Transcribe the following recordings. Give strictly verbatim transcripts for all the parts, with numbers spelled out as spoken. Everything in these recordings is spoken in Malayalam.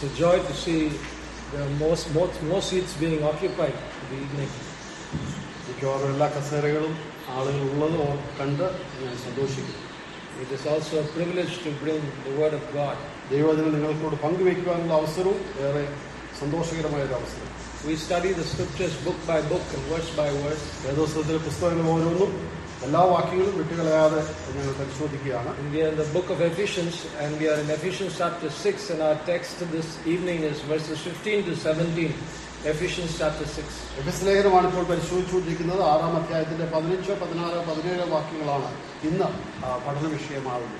It's a joy to see the most, most, most seats being occupied in the evening. മിക്കവാറും എല്ലാ കസേരകളും ആളുകൾ ഉള്ളത് കണ്ട് ഞാൻ സന്തോഷിക്കുന്നു. It is also a privilege to bring the word of God. ദൈവവചനം നിങ്ങൾക്കോട് പങ്കുവയ്ക്കുവാനുള്ള അവസരവും ഏറെ സന്തോഷകരമായ ഒരു അവസരം. We study the scriptures book by book and verse by verse. വേദപുസ്തകത്തിലെ പുസ്തകങ്ങൾ ഓരോന്നും എല്ലാ വാക്യങ്ങളും വിട്ടുകളയാതെ ഞങ്ങൾ പരിശോധിക്കുകയാണ്. And we are in the book of Ephesians, and we are in Ephesians chapter six, and our text this evening is verses fifteen to seventeen. Ephesians chapter six. എഫെസ്യ ലേഖനമാണ് ഇപ്പോൾ പരിശോധിച്ചുകൊണ്ടിരിക്കുന്നത്. ആറാം അധ്യായത്തിന്റെ പതിനഞ്ച് പതിനാറ് പതിനേഴ് വാക്യങ്ങളാണ് ഇന്ന് പഠന വിഷയമാകുന്നത്.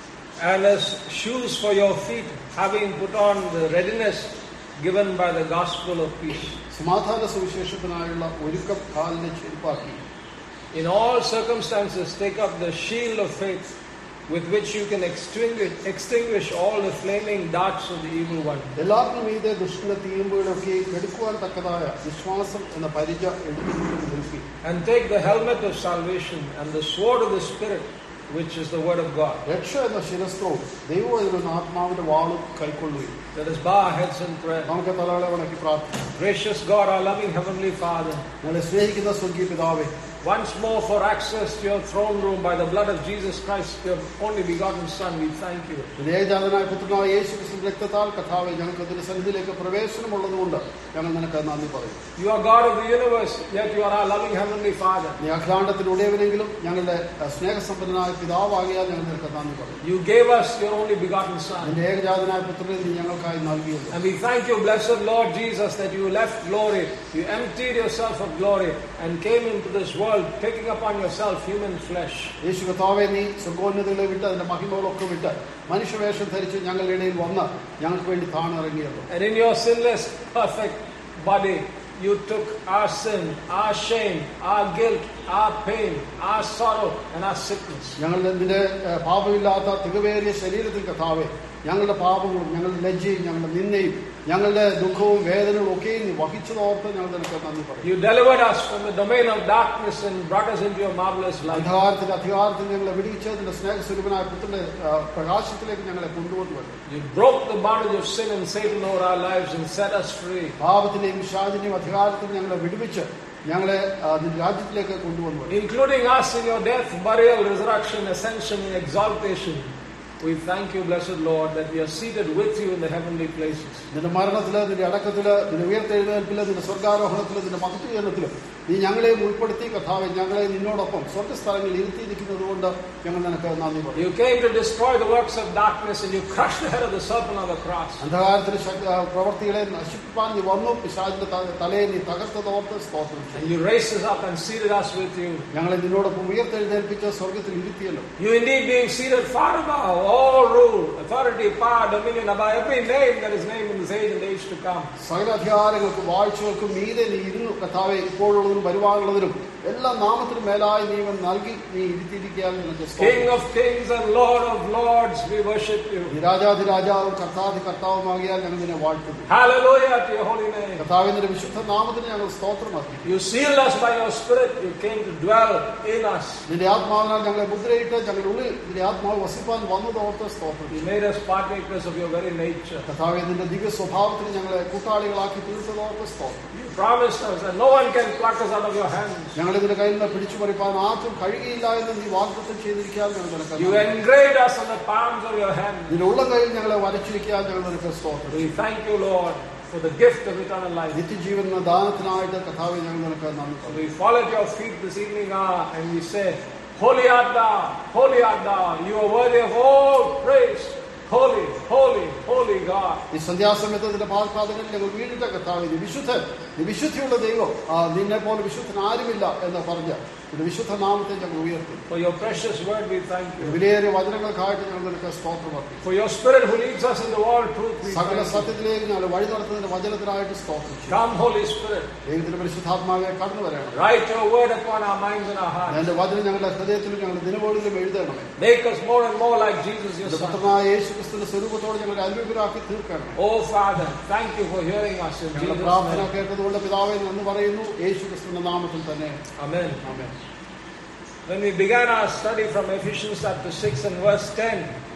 And as shoes for your feet, having put on the readiness given by the gospel of peace. സമാധാന സുവിശേഷത്തിനായുള്ള ഒരുക്കം കാലിനെ ചെരുപ്പാക്കി. In all circumstances, take up the shield of faith, with which you can extinguish, extinguish all the flaming darts of the evil one. എല്ലാവർക്കും മീതെ ദുഷ്ടന്റെ തീമ്പുകളൊക്കെ എടുക്കുവാൻ തക്കതായ വിശ്വാസം എന്ന പരിച എടുത്തുകൊണ്ട് നിൽക്കി. And take the helmet of salvation and the sword of the Spirit, which is the word of God. രക്ഷ എന്ന ശിരസ്ത്രവും ദൈവവചന ആത്മാവിന്റെ വാളും കൈക്കൊള്ളുകയും. Let us bow our heads in prayer. നമുക്ക് തലകളെ വണക്കി പ്രാർത്ഥിക്കാം. Gracious God, our loving heavenly Father, ഞങ്ങളെ സ്നേഹിക്കുന്ന സ്വർഗീയ പിതാവേ, once more for access to your throne room by the blood of Jesus Christ, your only begotten Son, we thank you. ഏകജാതനായ പുത്രനായ യേശു ക്രിസ്തുവിന്റെ രക്തത്താൽ കർത്താവേ ഞങ്ങൾക്ക് അതിന്റെ സന്നിധിയിലേക്ക് പ്രവേശനമുള്ളതുകൊണ്ട് ഞങ്ങൾ നിനക്ക് നന്ദി പറയുന്നു. You are God of the universe, yet you are our loving heavenly Father. നീ അഖിലാണ്ടത്തിന്റെ ഉടയവനെങ്കിലും ഞങ്ങളുടെ സ്നേഹസമ്പന്നനായ പിതാവാകിയാൽ ഞങ്ങൾ നിനക്ക് നന്ദി പറയുന്നു. You gave us your only begotten Son. നിന്റെ ഏകജാതനായ പുത്രനെ നീ ഞങ്ങൾക്കായി നൽകിയല്ലോ. And we thank you, blessed Lord Jesus, that you left glory, you emptied yourself of glory and came into this world, taking upon yourself human flesh. യേശു കർത്താവേ, നീ സ്വർഗ്ഗോന്നതങ്ങളെ വിട്ട് അതിന്റെ മഹിമകളൊക്കെ വിട്ട് മനുഷ്യവേഷം ധരിച്ച് ഞങ്ങളുടെ ഇടയിൽ വന്ന് ഞങ്ങൾക്ക് വേണ്ടി താണിറങ്ങിയല്ലോ. And in your sinless, perfect body, you took our sin, our shame, our guilt, our pain, our sorrow, and our sickness. ഞങ്ങളുടെ നിന്റെ പാപമില്ലാത്ത തികവേറിയ ശരീരത്തിൽ കർത്താവേ, ഞങ്ങളുടെ പാപങ്ങളും ഞങ്ങളുടെ ലജ്ജയും ഞങ്ങളുടെ നിന്ദയും ഞങ്ങളുടെ ദുഃഖവും വേദനകളും ഒക്കെയും നീ വഹിച്ചതോർത്ത് ഞങ്ങൾ നിനക്ക് നന്ദി പറയും. You delivered us from the domain of darkness and brought us into your marvelous light. അധികാരത്തിന്റെ അധികാരത്തിൽ ഞങ്ങളെ വിടുവിച്ച് നിന്റെ സ്നേഹസ്വരൂപനായ പുത്രന്റെ പ്രകാശത്തിലേക്ക് ഞങ്ങളെ കൊണ്ടുവന്നു. You broke the bondage of sin and Satan over our lives and set us free. പാപത്തിന്റെയും വിശാചിന്റെയും അധികാരത്തിൽ ഞങ്ങളെ വിടുവിച്ച് ഞങ്ങളെ നിന്റെ രാജ്യത്തിലേക്ക് കൊണ്ടുവന്നു. Including us in your death, burial, resurrection, ascension, and exaltation. We thank you, blessed Lord, that we are seated with you in the heavenly places. നിന്റെ മരണത്തില്, നിന്റെ അടക്കത്തില്, നിന്റെ ഉയർത്തെഴുന്നേൽപ്പില്, നിന്റെ സ്വർഗാരോഹണത്തില്, നിന്റെ മഹത്വീകരണത്തില് നീ ഞങ്ങളെയും ഉൾപ്പെടുത്തി കർത്താവേ, ഞങ്ങളെ നിന്നോടൊപ്പം സ്വർഗ്ഗസ്ഥലങ്ങളിൽ ഇരുത്തിയിരിക്കുന്നത് കൊണ്ട് ഞങ്ങൾ നിനക്ക് നന്ദി പറയുന്നു. You came to destroy the works of darkness and you crushed the head of the serpent on the cross. അന്ധകാരത്തിന്റെ പ്രവൃത്തികളെ നശിപ്പിക്കാൻ നീ വന്നു, പിശാചിന്റെ തലയെ നീ തകർത്തതോർത്ത് സ്തോത്രം. And you raised us up and seated us with you. ഞങ്ങളെ നിന്നോടൊപ്പം ഉയർത്തെഴുന്നേൽപ്പിച്ച് സ്വർഗ്ഗത്തിൽ ഇരുത്തിയല്ലോ. You indeed being seated far above all rule, authority, power, dominion, above every name that is named in this age and age to come. സകല അധികാരങ്ങൾക്കും വാഴ്ചകൾക്കും മീതെ നീ ഇരുന്നു കർത്താവേ, ഇപ്പോഴുള്ളതിനും വരുവാനുള്ളതിനും എല്ലാ നാമത്തിനും മേലായി നീ നൽകി നീ ഇരുത്തിയിരിക്കാൻ നിനക്ക് സ്തോത്രം. King of kings and Lord of lords, we worship you. നീ രാജാധി രാജാവും കർത്താധി കർത്താവുമാകിയാൽ ഞങ്ങൾ നിന്നെ വാഴ്ത്തുന്നു. Hallelujah to your holy name. കർത്താവേ, നിന്റെ വിശുദ്ധ നാമത്തിന് ഞങ്ങൾ സ്തോത്രമാക്കി. You sealed us by your spirit. You came to dwell in us. നിന്റെ ആത്മാവിനാൽ ഞങ്ങളെ മുദ്രയിട്ട് ഞങ്ങളുടെ ഉള്ളിൽ നിന്റെ ആത്മാവ് വസിപ്പാൻ വന്നതോർത്ത് സ്തോത്രം. You made us partakers of your very nature. കർത്താവേ, നിന്റെ ദിവ്യ സ്വഭാവത്തിന് ഞങ്ങളെ കൂട്ടാളികളാക്കി തീർത്തതോർത്ത് സ്തോത്രം. You promised us that no one can pluck us out of your hands. ഞങ്ങളെ നിന്റെ കയ്യിൽ നിന്ന് പിടിച്ചു പറിപ്പാൻ ആർക്കും കഴിയുകയില്ല എന്ന് നീ വാഗ്ദത്തം ചെയ്തിരിക്കാൻ ഞങ്ങൾ നിനക്ക്. You engraved us on the palms of your hands. നിന്റെ ഉള്ള കയ്യിൽ ഞങ്ങളെ വരച്ചിരിക്കാൻ ഞങ്ങൾ നിനക്ക് സ്തോത്രം. We thank you, Lord, for the gift of eternal life. നിത്യജീവൻ എന്ന ദാനത്തിനായിട്ട് കർത്താവേ, ഞങ്ങൾ നിനക്ക് നന്ദി പറയുന്നു. We fall at your feet this evening hour and we say, Holy art thou, holy art thou, you are worthy of all praise. Holy, holy, holy God. ഈ സന്ധ്യാസമയത്ത് നിന്റെ പാദപാദങ്ങളിൽ ഞങ്ങൾ വീണിട്ട കർത്താവേ, നീ വിശുദ്ധൻ, നീ വിശുദ്ധിയുള്ള ദൈവം, നിന്നെ പോലെ വിശുദ്ധൻ ആരുമില്ല എന്ന് പറഞ്ഞ നിന്റെ വിശുദ്ധ നാമത്തെ ഞങ്ങൾ ഉയർത്തും. For your precious word we thank you. വിലയേറിയ വചനങ്ങൾക്കായിട്ട് ഞങ്ങൾ നിനക്ക് സ്തോത്രമാക്കി. For your spirit who leads us into all truth we സകല thank you. സത്യത്തിലേക്ക് ഞങ്ങൾ വഴി നടത്തുന്നതിന്റെ വചനത്തിനായിട്ട് സ്തോത്രം ചെയ്യും. Come, Holy Spirit. ദൈവത്തിന്റെ പരിശുദ്ധാത്മാവെ കടന്നു വരണം. Write your word upon our minds and our hearts. എന്റെ വചനം ഞങ്ങളുടെ ഹൃദയത്തിലും ഞങ്ങളുടെ ദിനബോധിലും എഴുതണമേ. Make us more and more like Jesus your Son. പുത്രനായ യേശു ക്രിസ്തുവിന്റെ സ്വരൂപത്തോടെ ഞങ്ങളെ അത്ഭുതരാക്കി തീർക്കണം. Oh Father, thank you for hearing us in Jesus' ഞങ്ങളുടെ പ്രാർത്ഥന name. കേട്ടതുകൊണ്ട് പിതാവേ നന്ദി പറയുന്നു, യേശു ക്രിസ്തുവിന്റെ നാമത്തിൽ തന്നെ. Amen. Amen. When we began our study from Ephesians chapter six and verse ten,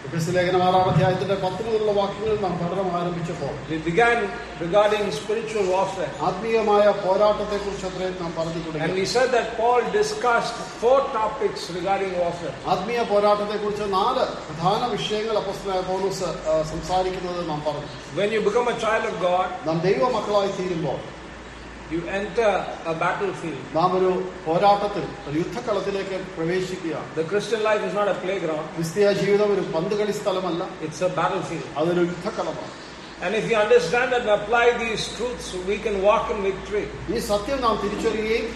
എഫെസ്യ ലേഖനം ആറാം അധ്യായത്തിന്റെ പത്ത് മുതലുള്ള വാക്യങ്ങളിൽ നാം പഠനം ആരംഭിച്ചപ്പോൾ we began regarding spiritual warfare. ആത്മീയമായ പോരാട്ടത്തെ കുറിച്ച് അത്രയും നാം പറഞ്ഞു തുടങ്ങി. And we said that Paul discussed four topics regarding warfare. ആത്മീയ പോരാട്ടത്തെ കുറിച്ച് നാല് പ്രധാന വിഷയങ്ങൾ അപ്പോസ്തലനായ പൗലോസ് സംസാരിക്കുന്നത് നാം പറഞ്ഞു. When you become a child of God, നാം ദൈവമക്കളായി തീരുമ്പോൾ you enter a battlefield. നാം ഒരു പോരാട്ടത്തിൽ ഒരു യുദ്ധക്കളത്തിലേക്ക് പ്രവേശിക്കുകയാണ്. The Christian life is not a playground. ക്രിസ്തീയ ജീവിതം ഒരു പന്തുകളി സ്ഥലമല്ല, it's a battlefield. അതൊരു യുദ്ധക്കളമാണ്. And if you understand and apply these truths, we can walk in victory. ഈ സത്യം നാം തിരിച്ചറിയുകയും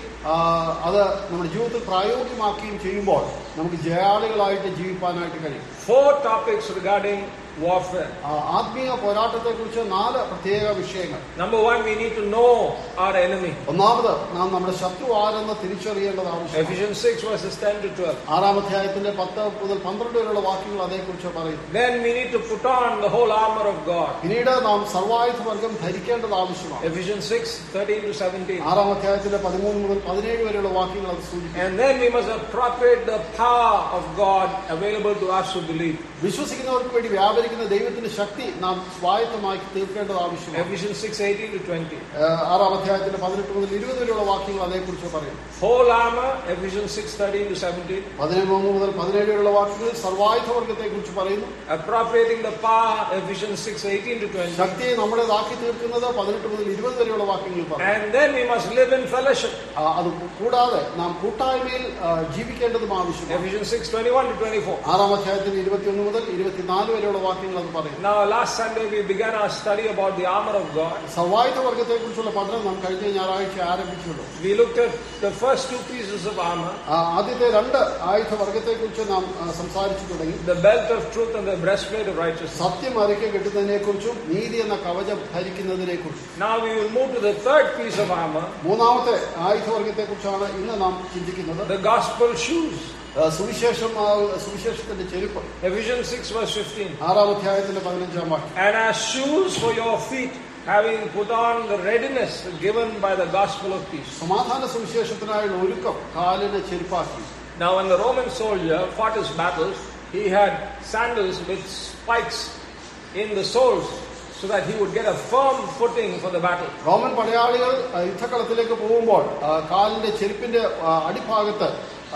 അത് നമ്മുടെ ജീവിതത്തിൽ പ്രായോഗികമാക്കുകയും ചെയ്യുമ്പോൾ നമുക്ക് ജയാളികളായിട്ട് ജീവിക്കാനായിട്ട് കഴിയും. Four topics regarding warfare. ആത്മീയ പോരാട്ടത്തെ കുറിച്ച് നാല് പ്രത്യേക വിഷയങ്ങൾ. Number one, we need to know our enemy. ഒന്നാമത് നാം നമ്മുടെ ശത്രു ആരെന്ന് തിരിച്ചറിയേണ്ടത് ആവശ്യമാണ്. Ephesians six verses ten to twelve. ആറാം അധ്യായത്തിന്റെ പത്ത് മുതൽ പന്ത്രണ്ട് വരെയുള്ള വാക്യങ്ങൾ അതേക്കുറിച്ച് പറയുന്നു. Then we need to put on the whole armor of God. പിന്നീട് നാം സർവായുധ വർഗം ധരിക്കേണ്ടത് ആവശ്യമാണ്. Ephesians six thirteen to seventeen. ആറാം അധ്യായത്തിന്റെ പതിമൂന്ന് മുതൽ പതിനേഴ് വരെയുള്ള വാക്യങ്ങൾ അത് സൂചിപ്പിക്കുന്നു. And then we must appropriate the power of God available to us who believe. വിശ്വസിക്കുന്നവർക്ക് വേണ്ടി വ്യാപരിക്കുന്ന ദൈവത്തിന്റെ ശക്തി നാം സ്വായത്തമാക്കി തീർക്കേണ്ടത് ആവശ്യമാണ്. Ephesians six eighteen to twenty. ആറാം അധ്യായത്തിന്റെ പതിനെട്ട് മുതൽ ഇരുപത് വരെയുള്ള വാക്യങ്ങൾ അതേക്കുറിച്ച് പറയുന്നു. Whole armor, Ephesians six thirteen to seventeen. പതിനൊന്ന് മുതൽ പതിനേഴ് വരെയുള്ള വാക്യങ്ങൾ സർവായുധ വർഗത്തെ കുറിച്ച് പറയുന്നു. Appropriating the power, Ephesians six eighteen to twenty. ശക്തിയെ നമ്മുടേതാക്കി തീർക്കുന്നത് പതിനെട്ട് മുതൽ ഇരുപത് വരെയുള്ള വാക്യങ്ങളിൽ പറയുന്നു. And then we must live in fellowship. അത് കൂടാതെ നാം കൂട്ടായ്മയിൽ ജീവിക്കേണ്ടതും ആവശ്യമാണ്. Ephesians six twenty-one to twenty-four. ആറാം അധ്യായത്തിന്റെ ഇരുപത്തിയൊന്ന് മുതൽ ഇരുപത്തിനാല് വരെയുള്ള വാക്യങ്ങൾ അത് പറയുന്നു. Now last Sunday we began our study about the armor of God. സർവായുധ വർഗത്തെ കുറിച്ചുള്ള പഠനം നാം കഴിഞ്ഞ ഞായറാഴ്ച ആരംഭിച്ചുള്ളൂ. We looked at the first two pieces of armor. ആദ്യത്തെ രണ്ട് ആയുധ വർഗത്തെ കുറിച്ച് നാം സംസാരിച്ചു തുടങ്ങി. The belt of truth and the breastplate of righteousness. സത്യം അരയ്ക്ക് കെട്ടുന്നതിനെ കുറിച്ചും നീതി എന്ന കവചം ധരിക്കുന്നതിനെ കുറിച്ചും. Now we will move to the third piece of armor. മൂന്നാമത്തെ ആയുധ വർഗത്തെ കുറിച്ചാണ് ഇന്ന് നാം ചിന്തിക്കുന്നത്. The gospel shoes. സുവിശേഷം സുവിശേഷത്തിന്റെ ചെരുപ്പ്. Ephesians six verse fifteen. ആറാം അധ്യായത്തിന്റെ പതിനഞ്ചാം വാക്യം. And as shoes for your feet, having put on the readiness given by the gospel of peace. സമാധാന സുവിശേഷത്തിനായുള്ള ഒരുക്കം കാലിന് ചെരുപ്പാക്കി. Now when the Roman soldier fought his battles, he had sandals with spikes in the soles, so that he would get a firm footing for the battle. Roman പടയാളികൾ യുദ്ധക്കളത്തിലേക്ക് പോകുമ്പോൾ കാലിന്റെ ചെരുപ്പിന്റെ അടിഭാഗത്ത്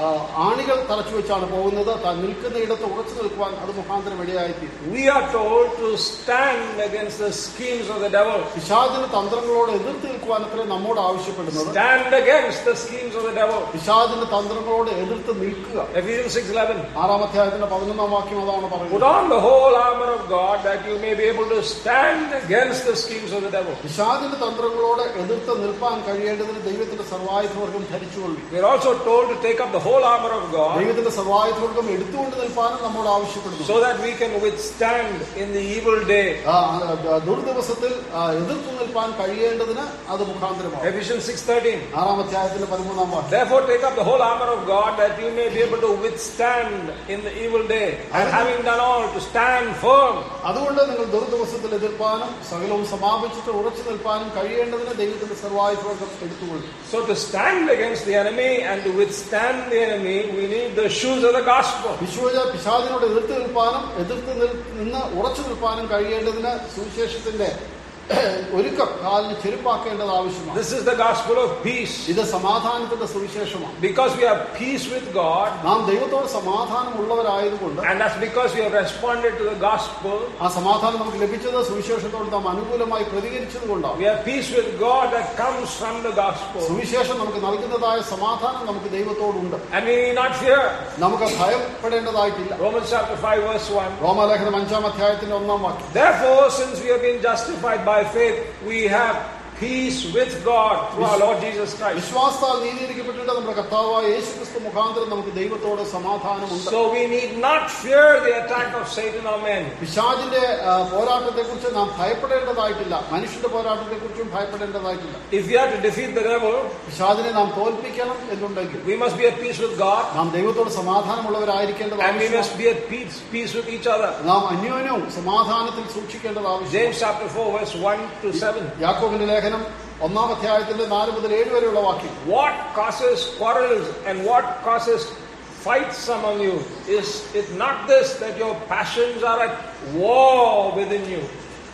ആണികൾ തറച്ചു വെച്ചാണ് പോകുന്നത്. താൻ നിൽക്കുന്ന ഇടത്ത് ഉറച്ചു നിൽക്കുവാൻ അത് മുഖാന്തരം ഇടയായിത്തീരും. We are told to stand against the schemes of the devil. പിശാചിന്റെ തന്ത്രങ്ങളോട് എതിർത്ത് നിൽക്കുവാൻ അത്രേ നമ്മോട് ആവശ്യപ്പെടുന്നത്. Stand against the schemes of the devil. പിശാചിന്റെ തന്ത്രങ്ങളോട് എതിർത്ത് നിൽക്കുക. Ephesians six eleven. ആറാം അധ്യായത്തിന്റെ പതിനൊന്നാം വാക്യം അതാണ് പറയുന്നത്. Put on the whole armor of God that you may be able to stand against the schemes of the devil. പിശാചിന്റെ തന്ത്രങ്ങളോട് എതിർത്ത് നിൽപ്പാൻ കഴിയേണ്ടതിന് ദൈവത്തിന്റെ സർവായുധ വർഗം ധരിച്ചുകൊള്ളി. We are also told to take up the whole armor of God, ദൈവത്തിന്റെ സർവായുധ വർഗം എടുത്തുകൊണ്ട് നിൽപ്പാനും നമ്മോട് ആവശ്യപ്പെടുന്നു. so that we can withstand in the evil day. ദുർദിവസത്തിൽ എതിർത്ത് നിൽപ്പാൻ കഴിയേണ്ടതിന് അത് മുഖാന്തരമാണ്. Ephesians six thirteen. ആറാം അധ്യായത്തിന്റെ പതിമൂന്നാം വാക്യം. Therefore take up the whole armor of God that you may be able to withstand in the evil day, and having done all to stand firm. അതുകൊണ്ട് നിങ്ങൾ ദുർദിവസത്തിൽ എതിർപ്പാനും സകലവും സമാപിച്ചിട്ട് ഉറച്ചു നിൽപ്പാനും കഴിയേണ്ടതിന് ദൈവത്തിന്റെ സർവായുധ വർഗം എടുത്തുകൊള്ളു. So to stand against the enemy and to withstand the enemy, we need the shoes of the gospel. വിശ്വജ പിശാചിനോട് എതിർത്ത് നിൽപ്പാനും എതിർത്ത് നിന്ന് ഉറച്ചു നിൽപ്പാനും കഴിയേണ്ടതിന് സുവിശേഷത്തിന്റെ ഒരുക്കം കാലിന് ചെരുപ്പാക്കേണ്ടത് ആവശ്യമാണ്. This is the gospel of peace. ഇത് സമാധാനത്തിന്റെ സുവിശേഷമാണ്. Because we have peace with God, നാം ദൈവത്തോട് സമാധാനം ഉള്ളവരായതുകൊണ്ട്, and that's because we have responded to the gospel. ആ സമാധാനം നമുക്ക് ലഭിച്ചത് സുവിശേഷത്തോട് നാം അനുകൂലമായി പ്രതികരിച്ചത് കൊണ്ടാണ്. We have peace with God that comes from the gospel. സുവിശേഷം നമുക്ക് നൽകുന്നതായ സമാധാനം നമുക്ക് ദൈവത്തോടുണ്ട്. And we need not fear. നമുക്ക് ഭയപ്പെടേണ്ടതായിട്ടില്ല. Romans chapter five verse one. റോമാലേഖനം അഞ്ചാം അധ്യായത്തിന്റെ ഒന്നാം വാക്യം. Therefore, since we have been justified by faith, we have peace with God through our Lord Jesus Christ. വിശ്വാസത്താൽ നീതീകരിക്കപ്പെട്ടിട്ട് നമ്മുടെ കർത്താവായ യേശുക്രിസ്തു മുഖാന്തരം നമുക്ക് ദൈവത്തോട് സമാധാനമുണ്ട്. So we need not fear the attack of Satan or men. പിശാചിന്റെ പോരാട്ടത്തെക്കുറിച്ച് നാം ഭയപ്പെടേണ്ടതായിട്ടില്ല. മനുഷ്യന്റെ പോരാട്ടത്തെക്കുറിച്ചും ഭയപ്പെടേണ്ടതായിട്ടില്ല. If we have to defeat the devil, പിശാചിനെ നാം തോൽപ്പിക്കണം എന്നുണ്ടെങ്കിൽ we must be at peace with God. നാം ദൈവത്തോട് സമാധാനമുള്ളവരായിരിക്കേണ്ടത് and we must be at peace peace with each other. നാം അന്യോന്യവും സമാധാനത്തിൽ സൂക്ഷിക്കേണ്ടത് ആവശ്യമാണ്. James chapter four verse one to seven. യാക്കോബിന്റെ ലേഖനം ഒന്നാം അധ്യായത്തിന്റെ നാല് മുതൽ ഏഴ് വരെയുള്ള വാക്യം. What causes quarrels and what causes fights among you? Is it not this, that your passions are at war within you?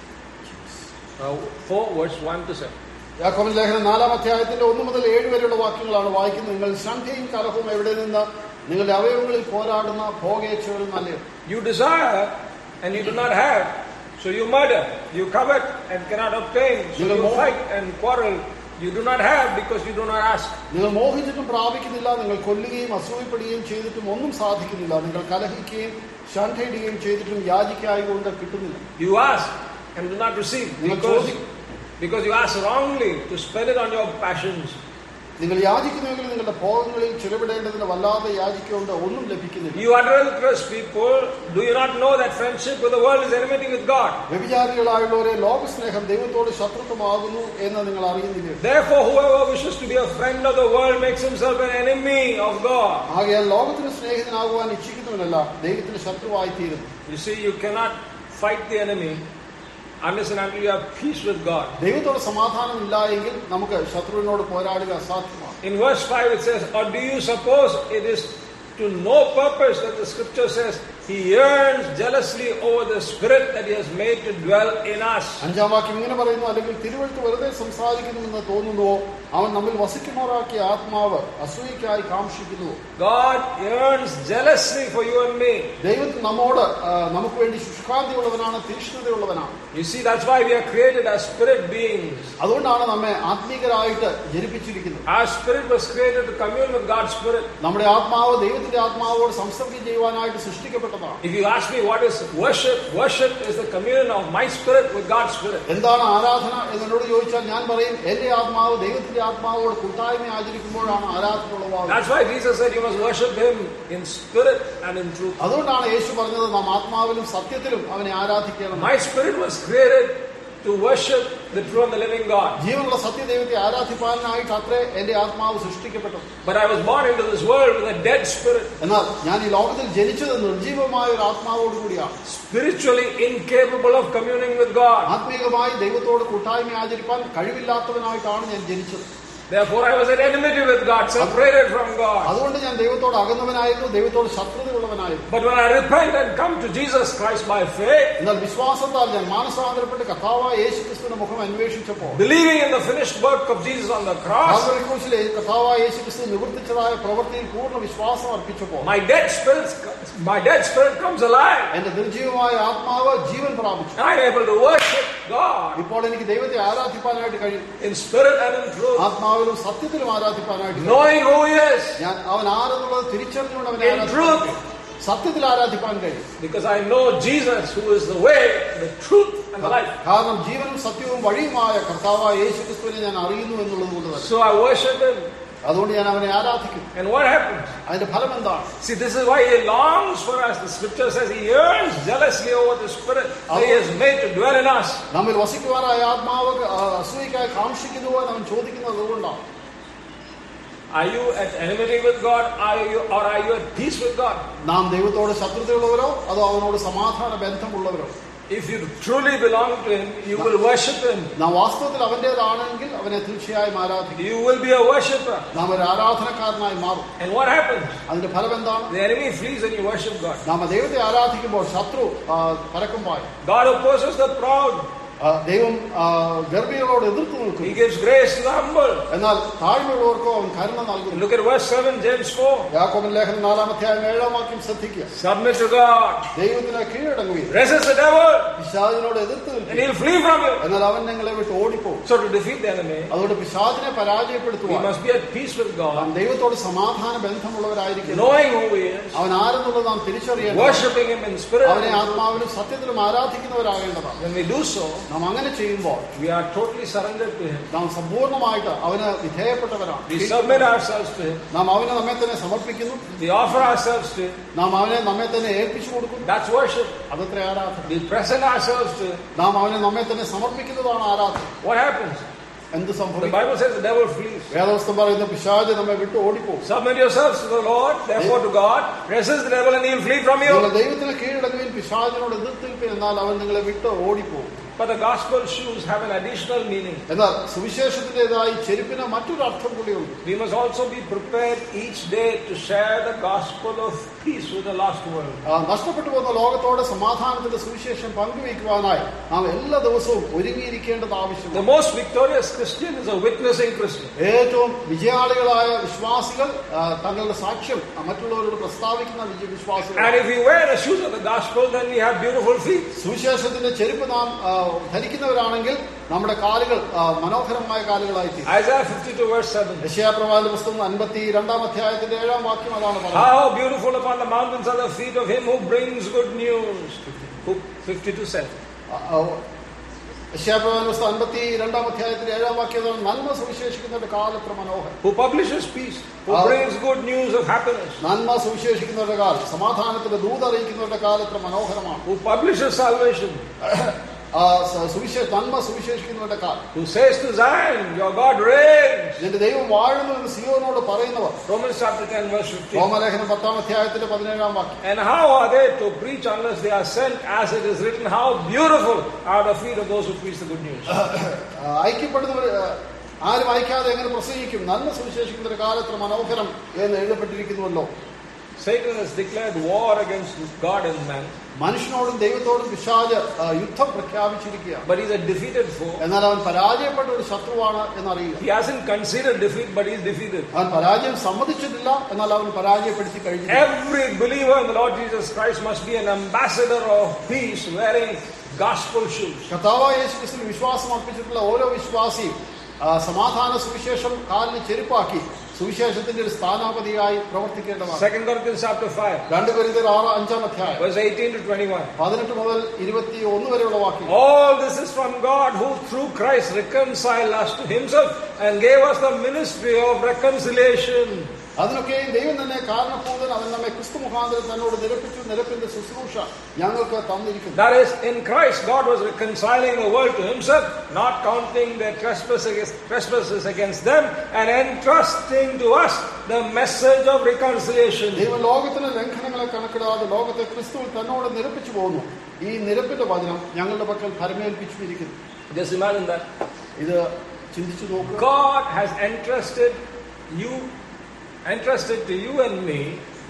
Now, four verse one to seven. യാക്കോബിന്റെ ലേഖനം നാലാം അധ്യായത്തിന്റെ ഒന്ന് മുതൽ ഏഴ് വരെയുള്ള വാക്യങ്ങളാണ് വായിക്കുന്നത്. നിങ്ങൾ ശണ്ഠയും കലഹവും എവിടെ നിന്ന് നിങ്ങളുടെ അവയവങ്ങളിൽ പോരാടുന്ന ഭോഗേച്ഛകൾ നല്ലത്. You desire and you do not have, so you murder. You covet and cannot obtain, so you fight and quarrel. You do not have because you do not ask. നിങ്ങൾ മോഹിച്ചിട്ടും പ്രാപിക്കുന്നില്ല, നിങ്ങൾ കൊല്ലുകയും അസൂയപ്പെടുകയും ചെയ്തിട്ടും ഒന്നും സാധിക്കുന്നില്ല, നിങ്ങൾ കലഹിക്കുകയും ശണ്ഠയിടുകയും ചെയ്തിട്ടും യാചിക്കായതുകൊണ്ട് കിട്ടുന്നില്ല. You ask and do not receive because, because you ask wrongly to spend it on your passions. നിങ്ങൾ യാചിക്കുന്നെങ്കിൽ നിങ്ങളുടെ ഭോഗങ്ങളിൽ ചിലവിടേണ്ടതിന് വല്ലാതെ യാചിക്കൊണ്ട് ഒന്നും ലഭിക്കുന്നില്ല. You adulterous people, do you not know that friendship with the world is enmity with God? വ്യഭിചാരികളായുള്ളവരെ ലോകസ്നേഹം ദൈവത്തോട് ശത്രുത്വമാകുന്നു എന്ന് നിങ്ങൾ അറിയുന്നില്ലേ? Therefore whoever wishes to be a friend of the world makes himself an enemy of God. ആകയാൽ ലോകത്തിന് സ്നേഹിതനാകുവാൻ ഇച്ഛിക്കുന്നവനല്ല ദൈവത്തിന് ശത്രുവായി തീരുന്നു. You see, you cannot fight the enemy unless and until you have peace with God. ദൈവത്തോട് സമാധാനം ഇല്ല എങ്കിൽ നമുക്ക് ശത്രുവിനോട് പോരാടുക അസാധ്യമാണ്. In verse five it says, or do you suppose it is to no purpose that the scripture says he yearns jealously over the spirit that he has made to dwell in us? അഞ്ചാം വാക്യം ഇങ്ങനെ പറയുന്നു, അല്ലെങ്കിൽ തിരുവെഴുത്ത് വെറുതെ സംസാരിക്കുന്നുവെന്ന് തോന്നുന്നുവോ? അവൻ നമ്മിൽ വസിക്കുമാറാക്കിയ ആത്മാവ് അസൂയയ്ക്കായി കാംക്ഷിക്കുന്നു. God yearns jealously for you and me. ദൈവം നമ്മോട് നമുക്ക് വേണ്ടി ശുഷ്കാന്തിയുള്ളവനാണ്, തീക്ഷ്ണതയുള്ളവനാണ്. You see, that's why we are created as spirit beings. അതുകൊണ്ടാണ് നമ്മെ ആത്മീകരായിട്ട് ജനിപ്പിച്ചിരിക്കുന്നത്. Our spirit was created to commune with God's spirit. നമ്മുടെ ആത്മാവ് ദൈവത്തിന്റെ ആത്മാവോട് സംസർഗം ചെയ്യുവാനായിട്ട് സൃഷ്ടിക്കപ്പെട്ടതാണ്. If you ask me what is worship, worship is the communion of my spirit with God's spirit. എന്താണ് ആരാധന എന്നോട് ചോദിച്ചാൽ ഞാൻ പറയും, എന്റെ ആത്മാവ് ദൈവത്തിന്റെ ആത്മാവോട് കൂട്ടായ്മ ആചരിക്കുമ്പോഴാണ് ആരാധന ഉളവാകുന്നത്. That's why Jesus said you must worship him in spirit and in truth. അതുകൊണ്ടാണ് യേശു പറഞ്ഞത് നാം ആത്മാവിലും സത്യത്തിലും അവനെ ആരാധിക്കണം. My spirit was created to worship the true and the living God. ജീവനുള്ള സത്യദൈവത്തെ ആരാധിപ്പാനായിട്ട് അത്രേ എന്റെ ആത്മാവ് സൃഷ്ടിക്കപ്പെട്ടത്. But I was born into this world with a dead spirit. എന്നാൽ ഞാൻ ഈ ലോകത്തിൽ ജനിച്ചത് നിർജീവമായ ഒരു ആത്മാവോട് കൂടിയാണ്. Spiritually incapable of communing with God. ആത്മീകമായി ദൈവത്തോട് കൂട്ടായ്മ ആചരിപ്പാൻ കഴിവില്ലാത്തവനായിട്ടാണ് ഞാൻ ജനിച്ചത്. Therefore I was at enmity with God, separated from God. അതുകൊണ്ട് ഞാൻ ദൈവത്തോട് അകന്നവനായിരുന്നു, ദൈവത്തോട് ശത്രുതയുള്ളവനായിരുന്നു. But when I repent and come to Jesus Christ by faith, എന്നാൽ വിശ്വാസത്താൽ ഞാൻ മാനസാന്തരപ്പെട്ട് കർത്താവായ യേശുക്രിസ്തുവിന്റെ മുഖം അന്വേഷിച്ചപ്പോൾ, believing in the finished work of Jesus on the cross, Calvary ക്രൂശിലെ കർത്താവായ യേശുക്രിസ്തു നിവർത്തിച്ചതായ പ്രവൃത്തിയിൽ പൂർണ്ണ വിശ്വാസം അർപ്പിച്ചപ്പോൾ, my dead spirit, my dead spirit comes alive. എന്റെ നിർജീവമായ ആത്മാവ് ജീവൻ പ്രാപിച്ചു. I am able to worship God. ഇപ്പോൾ എനിക്ക് ദൈവത്തെ ആരാധിപ്പാനായിട്ട് കഴിയും. In spirit and in truth. ആത്മാവിലും സത്യത്തിലും ആരാധിപ്പാനായിട്ട്, knowing who he is, ഞാൻ അവൻ ആരെന്നുള്ളത് തിരിച്ചറിഞ്ഞുകൊണ്ട് അവനെ in truth, സത്യത്തിൽ ആരാധിപ്പാൻ കഴിയും. because I know Jesus who is the way, the truth and the life. കാരണം ജീവനും സത്യവും വഴിയുമായ കർത്താവായ യേശുക്രിസ്തുവിനെ ഞാൻ അറിയുന്നു എന്നുള്ളത് കൊണ്ട് തന്നെ. So I worship him. അതുകൊണ്ട് ഞാൻ അവനെ ആരാധിക്കും. And what happens? അതിന്റെ ഫലം എന്താണ്? See, this is why he longs for us. The scripture says he yearns jealously over the spirit that he has made to dwell in us. നമ്മിൽ വസിക്കുവാനായ ആത്മാവ് അസൂയക്കായി കാംക്ഷിക്കുന്നുവോ എന്ന് അവൻ ചോദിക്കുന്നത് അതുകൊണ്ടാണ്. Are you at enmity with God? Are you, or are you at peace with God? നാം ദൈവത്തോട് ശത്രുതയുള്ളവരോ അതോ അവനോട് സമാധാന ബന്ധമുള്ളവരോ? If you truly belong to him, you will worship him. നാം വാസ്തവത്തിൽ അവന്റേതാണെങ്കിൽ അവനെ തീർച്ചയായും ആരാധിക്കും. You will be a worshipper. നാം ഒരു ആരാധനക്കാരനായി മാറും. And what happens? അതിന്റെ ഫലം എന്താണ്? The enemy flees when you worship God. നാം ദൈവത്തെ ആരാധിക്കുമ്പോൾ ശത്രു പരക്കം പായും. God opposes the proud. ദൈവം ഗർഭികളോട് എതിർത്ത് നിൽക്കും. He gives grace to the humble. എന്നാൽ താഴ്മയുള്ളവർക്കോ അവൻ കരുണ നൽകുന്നു. Look at verse seven, James four. യാക്കോബിന്റെ ലേഖനം നാലാം അധ്യായം ഏഴാം വാക്യം ശ്രദ്ധിക്കുക. Submit to God. ദൈവത്തിന് കീഴടങ്ങുകയും resist the devil. പിശാചിനോട് എതിർത്ത് നിൽക്കും. And he'll flee from you. എന്നാൽ അവൻ നിങ്ങളെ വിട്ട് ഓടിപ്പോകും. So to defeat the enemy, അതുകൊണ്ട് പിശാചിനെ പരാജയപ്പെടുത്തുവാൻ we must be at peace with God. നാം ദൈവത്തോട് സമാധാന ബന്ധമുള്ളവരായിരിക്കും. Knowing who he is. അവൻ ആരെന്നുള്ളത് നാം തിരിച്ചറിയണം. Worshiping him in spirit. അവനെ ആത്മാവിലും സത്യത്തിലും ആരാധിക്കുന്നവരാകേണ്ടതാണ്. When we do so, നാം അങ്ങനെ ചെയ്യുമ്പോൾ we are totally surrendered to him. നാം സമ്പൂർണ്ണമായിട്ട് അവന് വിധേയപ്പെട്ടവരാണ്. We submit ourselves to him. നാം അവനെ നമ്മെ തന്നെ സമർപ്പിക്കുന്നു. We offer ourselves to him. നാം അവനെ നമ്മെ തന്നെ ഏൽപ്പിച്ചു കൊടുക്കുന്നു. That's worship. അതത്ര ആരാധന. We present ourselves to him. നാം അവനെ നമ്മെ തന്നെ സമർപ്പിക്കുന്നതാണ് ആരാധന. What happens? എന്ത് The സംഭവിക്കും? Bible says the devil flees. വേദപുസ്തകം പറയുന്ന പിശാച് നമ്മെ വിട്ട് ഓടിപ്പോകും. Submit yourselves to the Lord, therefore to God. Resist the devil and he'll flee from you. നിങ്ങൾ ദൈവത്തിന് കീഴടങ്ങുകയും പിശാചിനോട് എതിർത്തിൽപ്പിൻ, എന്നാൽ അവൻ നിങ്ങളെ വിട്ട് ഓടിപ്പോകും. But the gospel shoes have an additional meaning. എന്നാൽ സുവിശേഷത്തിന്റേതായി ചെരുപ്പിന് മറ്റൊരു അർത്ഥം കൂടിയുണ്ട്. We must also be prepared each day to share the gospel of peace with the lost world. നഷ്ടപ്പെട്ടു പോകുന്ന ലോകത്തോട് സമാധാനത്തിന്റെ സുവിശേഷം പങ്കുവയ്ക്കുവാനായി നാം എല്ലാ ദിവസവും ഒരുങ്ങിയിരിക്കേണ്ടത് ആവശ്യമാണ്. The most victorious Christian is a witnessing Christian. ഏറ്റവും വിജയാളികളായ വിശ്വാസികൾ തങ്ങളുടെ സാക്ഷ്യം മറ്റുള്ളവരോട് പ്രസ്താവിക്കുന്ന വിശ്വാസികൾ. And if we wear the shoes of the gospel, then we have beautiful feet. സുവിശേഷത്തിന്റെ ചെരുപ്പ് നാം ധരിക്കുന്നവരാണെങ്കിൽ നമ്മുടെ കാലുകൾ മനോഹരമായ കാലുകളായി തീരും. Isaiah fifty-two verse seven. യെശയ്യാ പ്രവാചക പുസ്തകം അൻപത്തിരണ്ടാം അധ്യായത്തിന്റെ ഏഴാം വാക്യം അതാണ് പറയുന്നത്. How beautiful upon the mountains are the feet of him who brings good news. fifty-two seven. യെശയ്യാ പ്രവാചക പുസ്തകം അൻപത്തിരണ്ടാം അധ്യായത്തിന്റെ ഏഴാം വാക്യം അതാണ് നന്മ സുവിശേഷിക്കുന്നവരുടെ കാൽ എത്ര മനോഹരം. Who publishes peace, who brings good news of happiness. നന്മ സുവിശേഷിക്കുന്നവരുടെ കാൽ, സമാധാനത്തിന്റെ ദൂത് അറിയിക്കുന്നവരുടെ കാൽ എത്ര മനോഹരമാണ്. Who publishes salvation. നന്മ സുവിശേഷിക്കുന്നവരുടെ കാൽ. Who says to Zion, your God reigns. നിന്റെ ദൈവം വാഴുന്നു എന്ന് സിയോനോട് പറയുന്നവർ. Romans chapter ten verse fifteen. റോമലേഖനം പത്താം അധ്യായത്തിന്റെ പതിനേഴാം വാക്യം. And how are they to preach unless they are sent, as it is written, how beautiful are the feet of those who preach the good news. ഐക്യപ്പെടുന്നവർ ആരും അയക്കാതെ എങ്ങനെ പ്രസംഗിക്കും? നന്മ സുവിശേഷിക്കുന്ന ഒരു കാലത്ര മനോഹരം എന്ന് എഴുതപ്പെട്ടിരിക്കുന്നുവല്ലോ. Satan has declared war against God and man. മനുഷ്യനോടും ദൈവത്തോടും പിശാച് യുദ്ധം പ്രഖ്യാപിച്ചിരിക്കുകയാണ്. But he's a defeated foe. എന്നാൽ അവൻ പരാജയപ്പെട്ട ഒരു ശത്രുവാണ് എന്നറിയുക. He hasn't considered defeat, but he's defeated. അവൻ പരാജയം സമ്മതിച്ചിട്ടില്ല, എന്നാൽ അവൻ പരാജയപ്പെടുത്തി കഴിഞ്ഞു. Every believer in the Lord Jesus Christ must be an ambassador of peace, wearing gospel shoes. കർത്താവായ യേശുക്രിസ്തുവിൽ വിശ്വാസം അർപ്പിച്ചിട്ടുള്ള ഓരോ വിശ്വാസിയും സമാധാന സുവിശേഷം കാലിന് ചെരുപ്പാക്കി സുവിശേഷത്തിന്റെ ഒരു സ്ഥാനാപതിയായി പ്രവർത്തിക്കേണ്ടതാണ്. Second Corinthians chapter five. രണ്ട് കൊരിന്ത്യർ ആറ് അഞ്ചാം അധ്യായം verse eighteen to twenty-one. പതിനെട്ട് മുതൽ ഇരുപത്തിയൊന്ന് വരെയുള്ള വാക്യം. All this is from God, who through Christ reconciled us to himself and gave us the ministry of reconciliation. അതിനൊക്കെയും ദൈവം തന്നെ കാരണഭൂതൻ, അവൻ നമ്മെ ക്രിസ്തു മുഖാന്തരം തന്നോട് നിരപ്പിച്ചു. നിരപ്പിന്റെ ശുശ്രൂഷ ഞങ്ങൾക്ക് തന്നിരിക്കുന്നു. That is, in Christ God was reconciling the world to himself, not counting their trespasses trespasses against them, and entrusting to us the message of reconciliation. ദൈവം ലോകത്തിന്റെ ലംഘനങ്ങളെ കണക്കിടാതെ ലോകത്തെ ക്രിസ്തുവിൽ തന്നോട് നിരപ്പിച്ചു പോകുന്നു. ഈ നിരപ്പിന്റെ വചനം ഞങ്ങളുടെ പക്കൽ ഭരമേൽപ്പിച്ചിരിക്കുന്നു. Just imagine that. ഇത് ചിന്തിച്ചു നോക്കുക. God has entrusted you entrusted to you and me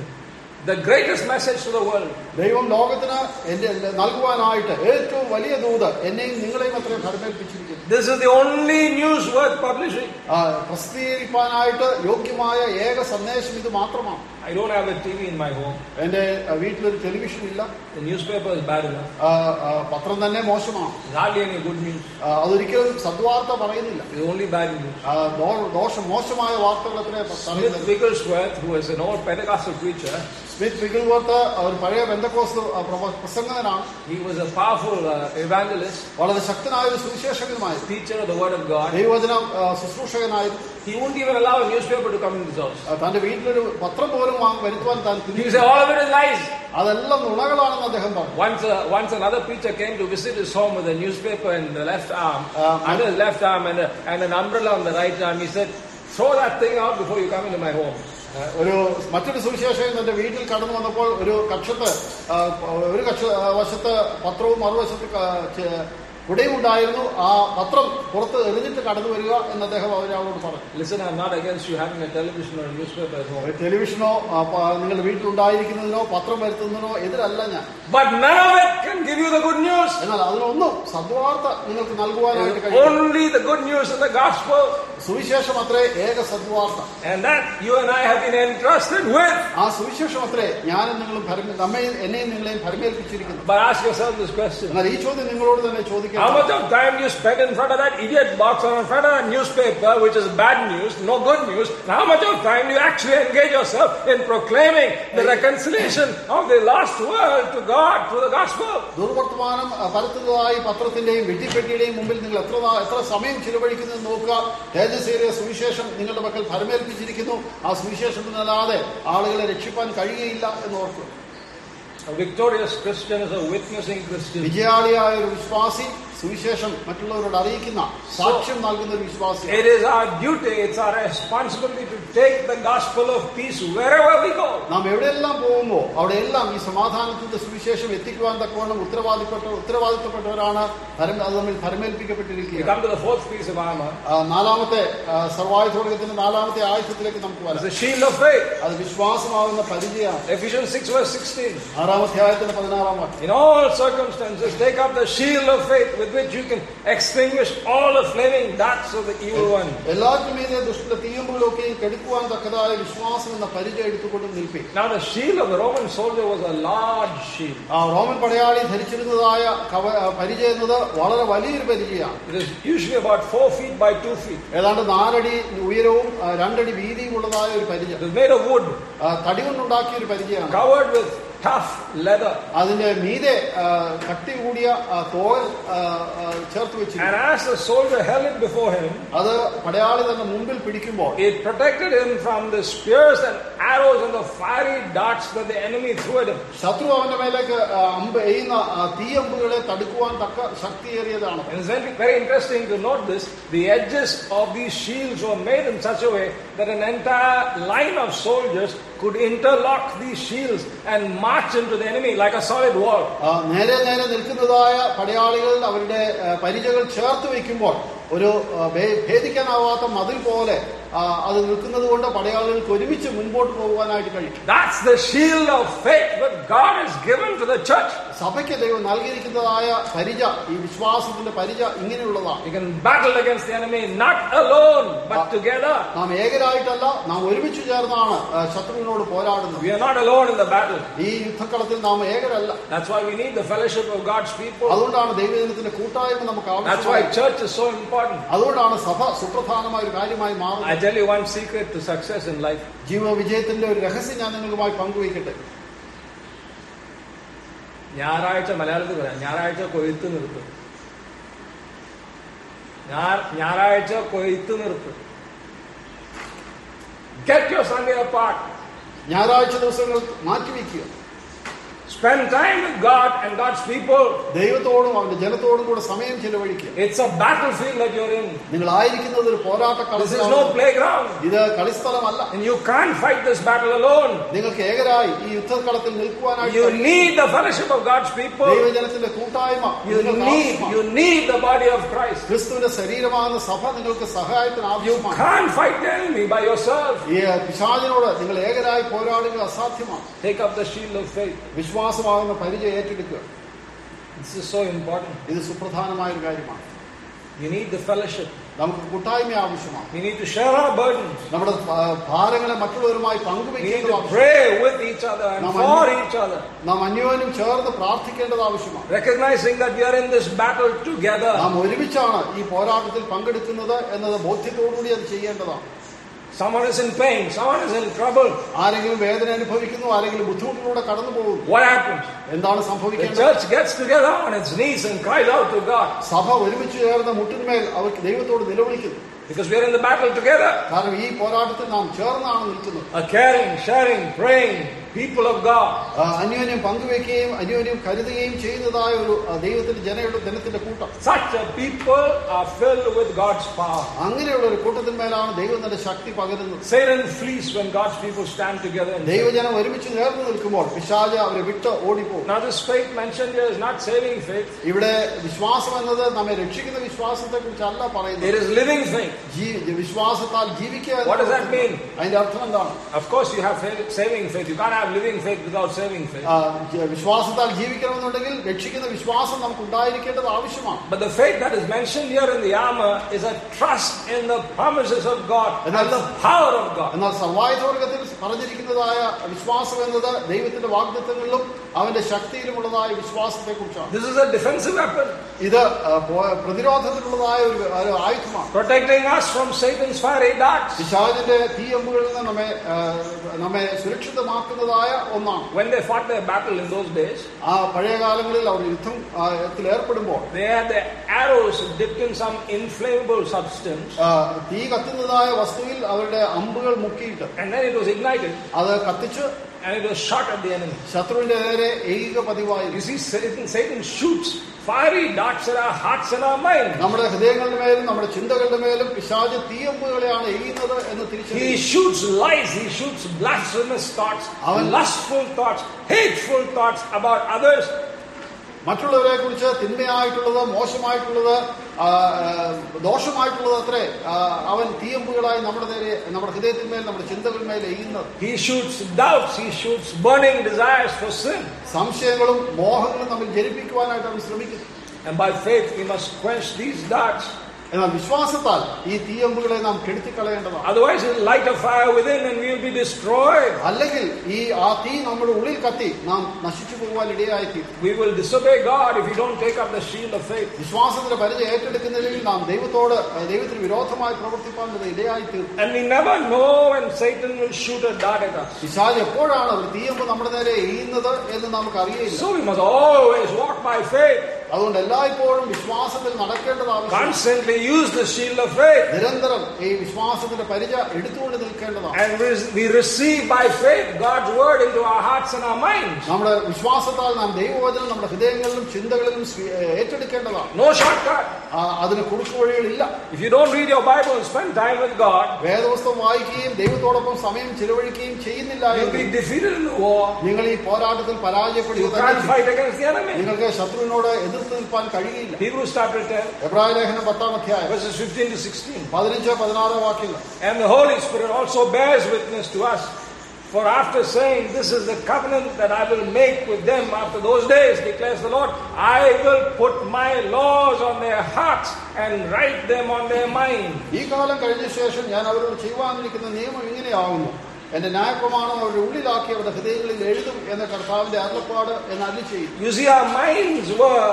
the greatest message to the world. ദൈവം ലോകത്തിന് നൽകുവാനായിട്ട് ഏറ്റവും വലിയ ദൂത് എന്നെയും നിങ്ങളെയും അത്രയും ഭരമേൽപ്പിച്ചിരിക്കുന്നു. This is the only news worth publishing. പ്രസിദ്ധീകരിക്കാനായിട്ട് യോഗ്യമായ ഏക സന്ദേശം ഇത് മാത്രമാണ്. I don't have a T V in my home. എന്റെ വീട്ടിലൊരു ടെലിവിഷൻ ഇല്ല. The newspaper is bad enough. പത്രം തന്നെ മോശമാണ്. Hardly any good news. അതൊരിക്കലും സദ്വാർത്ത പറയുന്നില്ല. It's only bad news. ദോഷം മോശമായ വാർത്തകൾ അത്രേ പറയുന്നത്. Smith Wigglesworth, who is an old Pentecostal preacher, Smith Wigglesworth ഒരു പഴയ Pentecost പ്രസംഗകനാണ്. He was a powerful uh, evangelist, വളരെ ശക്തനായ ഒരു സുവിശേഷകനുമായി, teacher of the word of God. ദൈവവചന ശുശ്രൂഷകനായിരുന്നു. He wouldn't even allow a newspaper to come into his house. തന്റെ വീട്ടിലൊരു പത്രം പോലും വരുത്തുവാൻ താൻ. He said all of it is lies. അതെല്ലാം നുണകളാണെന്ന് അദ്ദേഹം പറഞ്ഞു. Once uh, once another preacher came to visit his home with a newspaper in the left arm, uh, under his left arm, and, a, and an umbrella on the right arm. He said, throw that thing out before you come into my home. ഒരു മറ്റൊരു സുവിശേഷകൻ തന്റെ വീട്ടിൽ കടന്നു വന്നപ്പോൾ ഒരു കക്ഷത്ത് ഒരു കക്ഷ വശത്ത് പത്രവും മറുവശത്ത് കുടയും ഉണ്ടായിരുന്നു. ആ പത്രം പുറത്ത് എറിഞ്ഞിട്ട് കടന്നു വരിക എന്ന് അദ്ദേഹം അവരോട് പറഞ്ഞു. Listen, I'm not against you having a television or a newspaper at home. ടെലിവിഷനോ നിങ്ങളുടെ വീട്ടിലുണ്ടായിരിക്കുന്നതിനോ പത്രം വരുത്തുന്നതിനോ എതിരല്ല ഞാൻ. But none of it can give you the good news. എന്നാൽ അതിനൊന്നും സദ്വാർത്ത നിങ്ങൾക്ക് നൽകുവാനായിട്ട് കഴിയും. Only the good news of the gospel. സുവിശേഷം അത്രേ ഏക സദ്വാർത്ത. And that you and I have been entrusted with. ആ സുവിശേഷം അത്രേ ഞാനും നിങ്ങളും നമ്മെ എന്നെയും നിങ്ങളെയും ഭരമേൽപ്പിച്ചിരിക്കുന്നു. But ask yourself this question. എന്നാൽ ഈ ചോദ്യം നിങ്ങളോട് തന്നെ ചോദിക്കാം. How much of time you spend in front of that idiot box or in front of that newspaper, which is bad news, no good news, and how much of time you actually engage yourself in proclaiming the reconciliation of the lost world to God through the gospel? ദുർവർത്തമാനം പരത്തുന്നതായി പത്രത്തിന്റെയും വെട്ടിപ്പെട്ടിയുടെയും മുമ്പിൽ നിങ്ങൾ എത്ര എത്ര സമയം ചിലവഴിക്കുന്നത് നോക്കുക. തേജസ്സേറിയ സുവിശേഷം നിങ്ങളുടെ പക്കൽ ഭരമേൽപ്പിച്ചിരിക്കുന്നു. ആ സുവിശേഷത്തിനല്ലാതെ ആളുകളെ രക്ഷിപ്പാൻ കഴിയുകയില്ല എന്ന് ഓർക്കുക. A victorious Christian is a witnessing Christian. വിജയാളിയായ ഒരു വിശ്വാസി സുവിശേഷം മറ്റുള്ളവരോട് അറിയിക്കുന്ന സാക്ഷ്യം നൽകുന്ന ഒരു വിശ്വാസം. It is our duty, it's our responsibility to take the gospel of peace wherever we go. നാം എവിടെയെല്ലാം പോകുമ്പോൾ അവിടെയെല്ലാം ഈ സമാധാനത്തിന്റെ സുവിശേഷം എത്തിക്കുവാൻ തക്കവണ്ണം ഉത്തരവാദിപ്പെട്ട ഉത്തരവാദിത്തപ്പെട്ടവരാണ് അത് നമ്മൾ ഫലമേൽപ്പിക്കപ്പെട്ടിരിക്കുക. We come to the fourth piece of armor. നാലാമത്തെ സർവായുധോടകത്തിന്റെ നാലാമത്തെ ആയുധത്തിലേക്ക് നമുക്ക് വരാം. The shield of faith. അത് വിശ്വാസമാകുന്ന പരിചയമാണ്. Ephesians six verse sixteen. ആറാം അധ്യായത്തിന്റെ പതിനാറാം വാക്യം. In all circumstances take up the shield of faith with which you can extinguish all the flaming darts of the evil one. എല്ലാത്തിനും മീതെ ദുഷ്ടന്റെ തീയമ്പുകളൊക്കെയും കെടുക്കുവാൻ തക്കതായ വിശ്വാസം എന്ന പരിചയം എടുത്തുകൊണ്ട് നിൽപ്പി. Now the shield of the Roman soldier was a large shield. ആ റോമൻ പടയാളി ധരിച്ചിരുന്നതായ പരിചയം എന്നത് വളരെ വലിയൊരു പരിചയമാണ്. It is usually about four feet by two feet. ഏതാണ്ട് നാലടി ഉയരവും രണ്ടടി വീതിയും ഉള്ളതായ ഒരു പരിചയം. It was made of wood. തടി കൊണ്ടുണ്ടാക്കിയ ഒരു പരിചയമാണ്. Covered with tough leather. അതിന്റെ മീതെ കട്ടി കൂടിയ തോൽ ചേർത്ത് വെച്ചു. And as the soldier held it before him, അത് പടയാളി തന്നെ മുമ്പിൽ പിടിക്കുമ്പോൾ it protected him from the spears and arrows and the fiery darts that the enemy threw at him. ശത്രു അവന്റെ മേലേക്ക് അമ്പ് എയ്യുന്ന തീയമ്പുകളെ തടുക്കുവാൻ തക്ക ശക്തിയേറിയതാണ്. It's very interesting to note this. The edges of these shields were made in such a way that an entire line of soldiers could interlock these shields and march into the enemy like a solid wall. നേരെ നേരെ നിൽക്കുന്നതായ പടയാളികൾ അവരുടെ പരിചകൾ ചേർത്ത് വെക്കുമ്പോൾ ഒരു ഭേദിക്കാനാവാത്ത മതിൽ പോലെ അത് നിൽക്കുന്നത് കൊണ്ട് പടയാളികൾക്ക് ഒരുമിച്ച് മുൻപോട്ട് പോകുവാനായിട്ട് കഴിയും. That's the shield of faith that God has given to the church. സഭയ്ക്ക് ദൈവം നൽകിയിരിക്കുന്നതായ പരിച, ഈ വിശ്വാസത്തിന്റെ പരിച ഇങ്ങനെയുള്ളതാണ്. You can battle against the enemy not alone but together. നാം ഏകരായിട്ടല്ല, നാം ഒരുമിച്ച് ചേർന്നാണ് ശത്രുവിനോട് പോരാടുന്നത്. We are not alone in the battle. ഈ യുദ്ധക്കളത്തിൽ നാം ഏകരല്ല. That's why we need the fellowship of God's people. അതുകൊണ്ടാണ് ദൈവജനത്തിന്റെ കൂട്ടായ്മ നമുക്ക് ആവശ്യം. That's why church is so important. അതുകൊണ്ടാണ് സഭ സുപ്രധാനമായ ഒരു കാര്യമായി മാറുന്നത്. I tell you one secret to success in life. ജീവിത വിജയത്തിന്റെ ഒരു രഹസ്യം ഞാൻ നിങ്ങളുമായി പങ്കുവയ്ക്കട്ടെ. ഞായറാഴ്ച മലയാളത്തിൽ പറയാം, ഞായറാഴ്ച കൊയ്ത്ത് നിർത്തും. ഞായറാഴ്ച കൊയ്ത്ത് നിർത്തും. Get your Sunday apart. ഞായറാഴ്ച ദിവസങ്ങൾ മാറ്റിവെക്കുക. Spend time with God and God's people. ദൈവത്തോടും അവന്റെ ജനത്തോടും കൂടെ സമയം ചെലവഴിക്കുക. It's a battlefield that you're in. നിങ്ങൾ ആയിരിക്കുന്നത് ഒരു പോരാട്ട കളത്തിലാണ്. This is no playground. ഇത് കളിസ്ഥലമല്ല. And you can't fight this battle alone. നിങ്ങൾക്ക് ഏകരായി ഈ യുദ്ധക്കളത്തിൽ നിൽക്കുവാനായിട്ട് you need the fellowship of God's people. ദൈവജനത്തിന്റെ കൂട്ടായ്മ. You need you need the body of Christ. ക്രിസ്തുവിന്റെ ശരീരമാകുന്ന സഭ നിങ്ങൾക്ക് സഹായത്തിന് ആവശ്യമാണ്. You can't fight the enemy by yourself. ഈ പിശാചിനോട് നിങ്ങൾ ഏകരായി പോരാടുക അസാധ്യമാണ്. Take up the shield of faith. വിശ്വാസമാകുന്ന പരിചയം ഏറ്റെടുക്കുക. This is so important. ഇത് സുപ്രധാനമായ ഒരു കാര്യമാണ്. You need the fellowship. നമുക്ക് കൂട്ടായ്മ ആവശ്യമാണ്. We need to share our burdens. നമ്മുടെ ഭാരങ്ങളെ മറ്റുള്ളവരുമായി പങ്കുവെക്കേണ്ടത് ആവശ്യമാണ്. Pray with each other and for each other. നാം അന്യോന്യം ചേർന്ന് പ്രാർത്ഥിക്കേണ്ടത് ആവശ്യമാണ്. Recognizing that we are in this battle together. നാം ഒരുമിച്ചാണ് ഈ പോരാട്ടത്തിൽ പങ്കെടുക്കുന്നത് എന്നത് ബോധ്യത്തോടുകൂടി അത് ചെയ്യേണ്ടതാണ്. Someone is in pain, someone is in trouble. ആരെങ്കിലും വേദന അനുഭവിക്കുന്നു, ആരെങ്കിലും ബുദ്ധിമുട്ടിലൂടെ കടന്നു പോകുന്നു. What happens? എന്താണ് സംഭവിക്കുന്നത്? The church gets together on its knees and cries out to God. സഭ ഒരുമിച്ച് ചേർന്ന് മുട്ടിന്മേൽ അവർക്ക് ദൈവത്തോട് നിലവിളിക്കുന്നു. Because we are in the battle together. കാരണം ഈ പോരാട്ടത്തിൽ നാം ചേർന്നാണ് നിൽക്കുന്നത്. A caring, sharing, praying people of God. അന്യോന്യം പങ്കുവെക്കുകയും അന്യോന്യം കരുതുകയും ചെയ്യുന്നതായ ഒരു ദൈവത്തിന്റെ ജനയുടെ ജനത്തിന്റെ കൂട്ടം. Such a people are filled with God's power. അങ്ങനെയുള്ള ഒരു കൂട്ടത്തിന്മേലാണ് ദൈവം തന്റെ ശക്തി പകരുന്നത്. Satan flees when God's people stand together. ദൈവജനം ഒരുമിച്ച് ചേർന്ന് നിൽക്കുമ്പോൾ പിശാച് അവരെ വിട്ട് ഓടിപ്പോകും. Now this faith mentioned here is not saving faith. ഇവിടെ വിശ്വാസം എന്നത് നമ്മെ രക്ഷിക്കുന്ന വിശ്വാസത്തെ കുറിച്ചല്ല പറയുന്നത്. It is living faith. വിശ്വാസത്താൽ ജീവിക്കുക. What does that mean? അതിന്റെ അർത്ഥം എന്താണ്? Of course you have saving faith. You can't have living faith without saving faith. വിശ്വാസത്താൽ ജീവിക്കണമെന്നുണ്ടെങ്കിൽ രക്ഷിക്കുന്ന വിശ്വാസം നമുക്ക് ഉണ്ടായിരിക്കേണ്ടത് ആവശ്യമാണ്. But the faith that is mentioned here in the armor is a trust in the promises of God and the power of God. എന്നാൽ സർവായുധവർഗത്തിൽ പറഞ്ഞിരിക്കുന്നതായ വിശ്വാസം എന്നത് ദൈവത്തിന്റെ വാഗ്ദത്തങ്ങളിലും അവന്റെ ശക്തിയിലുമുള്ളതായ വിശ്വാസത്തെ കുറിച്ചാണ്. This is a defensive weapon. ഇത് പ്രതിരോധത്തിലുള്ളതായ ഒരു ആയുധമാണ്. Protecting us from Satan's fiery darts. പിശാചിന്റെ തീയമ്പുകളിൽ നിന്ന് നമ്മെ നമ്മെ സുരക്ഷിതമാക്കുന്നതായ ഒന്നാണ്. When they fought their battle in those days, ആ പഴയ കാലങ്ങളിൽ അവർ യുദ്ധത്തിൽ ഏർപ്പെടുമ്പോൾ they had their arrows dipped in some inflammable substance. തീ കത്തുന്നതായ വസ്തുവിൽ അവരുടെ അമ്പുകൾ മുക്കിയിട്ട് and then it was ignited. അത് കത്തിച്ച് and it was shot at the enemy. ശത്രുവിന്റെ നേരെ ഏക പതിവായി. You see, Satan, Satan shoots fiery darts at our hearts and our minds. നമ്മുടെ ഹൃദയങ്ങളുടെ മേലും നമ്മുടെ ചിന്തകളുടെ മേലും പിശാച് തീയമ്പുകളെയാണ് എയ്യുന്നത് എന്ന് തിരിച്ചറിയുക. He shoots lies, he shoots blasphemous thoughts, lustful thoughts, hateful thoughts about others. മറ്റുള്ളവരെ കുറിച്ച് തിന്മയായിട്ടുള്ളത്, മോശമായിട്ടുള്ളത്, ദോഷമായിട്ടുള്ളത് അത്രേ അവൻ തീയമ്പുകളായി നമ്മുടെ നേരെ, നമ്മുടെ ഹൃദയത്തിന്മേൽ, നമ്മുടെ ചിന്തകളിന്മേൽ എയ്യുന്നത്. He shoots doubts, he shoots burning desires for sin. സംശയങ്ങളും മോഹങ്ങളും നമ്മിൽ ജനിപ്പിക്കുവാനായിട്ട് അവൻ ശ്രമിക്കുന്നു. And by faith we must quench these darts. എന്നാൽ വിശ്വാസത്താൽ ഈ തീയമ്പുകളെ നാം കെടുത്തിക്കളയേണ്ടതാണ്. Otherwise it will light a fire within and we will be destroyed. അല്ലെങ്കിൽ ഈ ആ തീ നമ്മുടെ ഉള്ളിൽ കത്തി നാം നശിച്ചു പോകാൻ ഇടയായിത്തീരും. We will disobey God if we don't take up the shield of faith. വിശ്വാസത്തിന്റെ പരിചയം ഏറ്റെടുക്കുന്നതിൽ നാം ദൈവത്തോട് ദൈവത്തിന് വിരോധമായി പ്രവർത്തിപ്പാൻ ഇടയായിത്തീരും. And we never know when Satan will shoot a dart at us. പിശാച് എപ്പോഴാണ് ഒരു തീയമ്പ് നമ്മുടെ നേരെ എയ്യുന്നത് എന്ന് നമുക്ക് അറിയില്ല. So we must always walk by faith. അതുകൊണ്ട് എല്ലായ്പ്പോഴും വിശ്വാസത്തിൽ നടക്കേണ്ടത് ആവശ്യമാണ്. Constantly use the shield of faith. നിരന്തരം ഈ വിശ്വാസത്തിന്റെ പരിചയം എടുത്തുകൊണ്ട് നിൽക്കേണ്ടതാണ്. And we receive by faith God's word into our hearts and our minds. നമ്മുടെ വിശ്വാസത്താൽ നാം ദൈവവചനം നമ്മുടെ ഹൃദയങ്ങളിലും ചിന്തകളിലും ഏറ്റെടുക്കേണ്ടതാണ്. No shortcut. അതിന് കുറുക്കുവഴികളില്ല. If you don't read your Bible and spend time with God, വേദപുസ്തകം വായിക്കുകയും ദൈവത്തോടൊപ്പം സമയം ചിലവഴിക്കുകയും ചെയ്യുന്നില്ല you'll be defeated in the war. നിങ്ങൾ ഈ പോരാട്ടത്തിൽ പരാജയപ്പെടുക. You can't fight against the enemy. നിങ്ങൾക്ക് ശത്രുവിനോട് എതിർത്ത് നിൽപ്പാൻ കഴിയില്ല. Hebrews chapter ten, എബ്രായ ലേഖനം പത്താം അധ്യായം verses fifteen to sixteen. പതിനഞ്ച് പതിനാറ് വാക്യങ്ങൾ. And the Holy Spirit also bears witness to us. For after saying, this is the covenant that I will make with them after those days, declares the Lord, I will put my laws on their hearts and write them on their mind. ഈ കാലം കഴിഞ്ഞ ശേഷം ഞാൻ അവരോട് ചെയ്യുവാനിരിക്കുന്ന നിയമം ഇങ്ങനെയാവുന്നു. എന്റെ ന്യായപ്രമാണം അവരുടെ ഉള്ളിലാക്കി അവരുടെ ഹൃദയങ്ങളിൽ എഴുതും എന്ന കർത്താവിന്റെ അരുളപ്പാട് എന്ന് അരുളിച്ചെയ്യും. You see, our minds were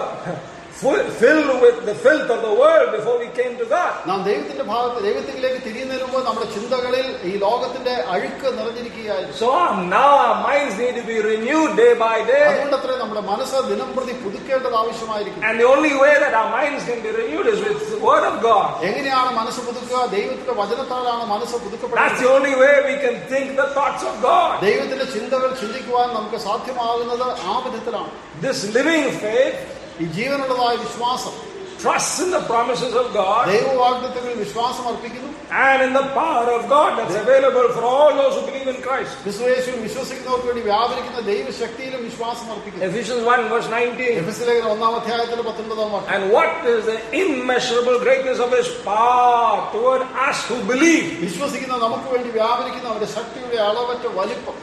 filled with the filth of the world before we came to God. നാം ദൈവത്തിന്റെ ഭാഗത്ത് ദൈവത്തിലേക്ക് തിരിയുന്നതിന് മുമ്പ് നമ്മുടെ ചിന്തകളിൽ ഈ ലോകത്തിന്റെ അഴുക്ക് നിറഞ്ഞിരിക്കുകയായിരുന്നു. So now our minds need to be renewed day by day. അതുകൊണ്ടത്രേ നമ്മുടെ മനസ്സ് ദിനംപ്രതി പുതുക്കേണ്ടത് ആവശ്യമായിരിക്കും. And the only way that our minds can be renewed is with the word of God. എങ്ങനെയാണ് മനസ്സ് പുതുക്കുക? ദൈവത്തിന്റെ വചനത്താലാണ് മനസ്സ് പുതുക്കപ്പെടുന്നത്. That's the only way we can think the thoughts of God. ദൈവത്തിന്റെ ചിന്തകൾ ചിന്തിക്കുവാൻ നമുക്ക് സാധ്യമാകുന്നത് ആ വിധത്തിലാണ്. This living faith, ഈ ജീവനുള്ളതായ വിശ്വാസം, trusts in the promises of God, ദൈവവാഗ്ദത്തങ്ങളിൽ വിശ്വാസം അർപ്പിക്കുന്നു, and in the power of God that's available for all those who believe in Christ. ക്രിസ്തുയേശുവിൽ വിശ്വസിക്കുന്നവർക്ക് വേണ്ടി വ്യാപരിക്കുന്ന ദൈവശക്തിയിലും വിശ്വാസം അർപ്പിക്കുന്നു. Ephesians one verse nineteen. എഫെസ്യ ലേഖനം ഒന്നാം അധ്യായത്തിലെ പത്തൊൻപതാം വാക്യം. And what is the immeasurable greatness of His power toward us who believe? വിശ്വസിക്കുന്ന നമുക്ക് വേണ്ടി വ്യാപരിക്കുന്ന അവരുടെ ശക്തിയുടെ അളവറ്റ വലിപ്പം.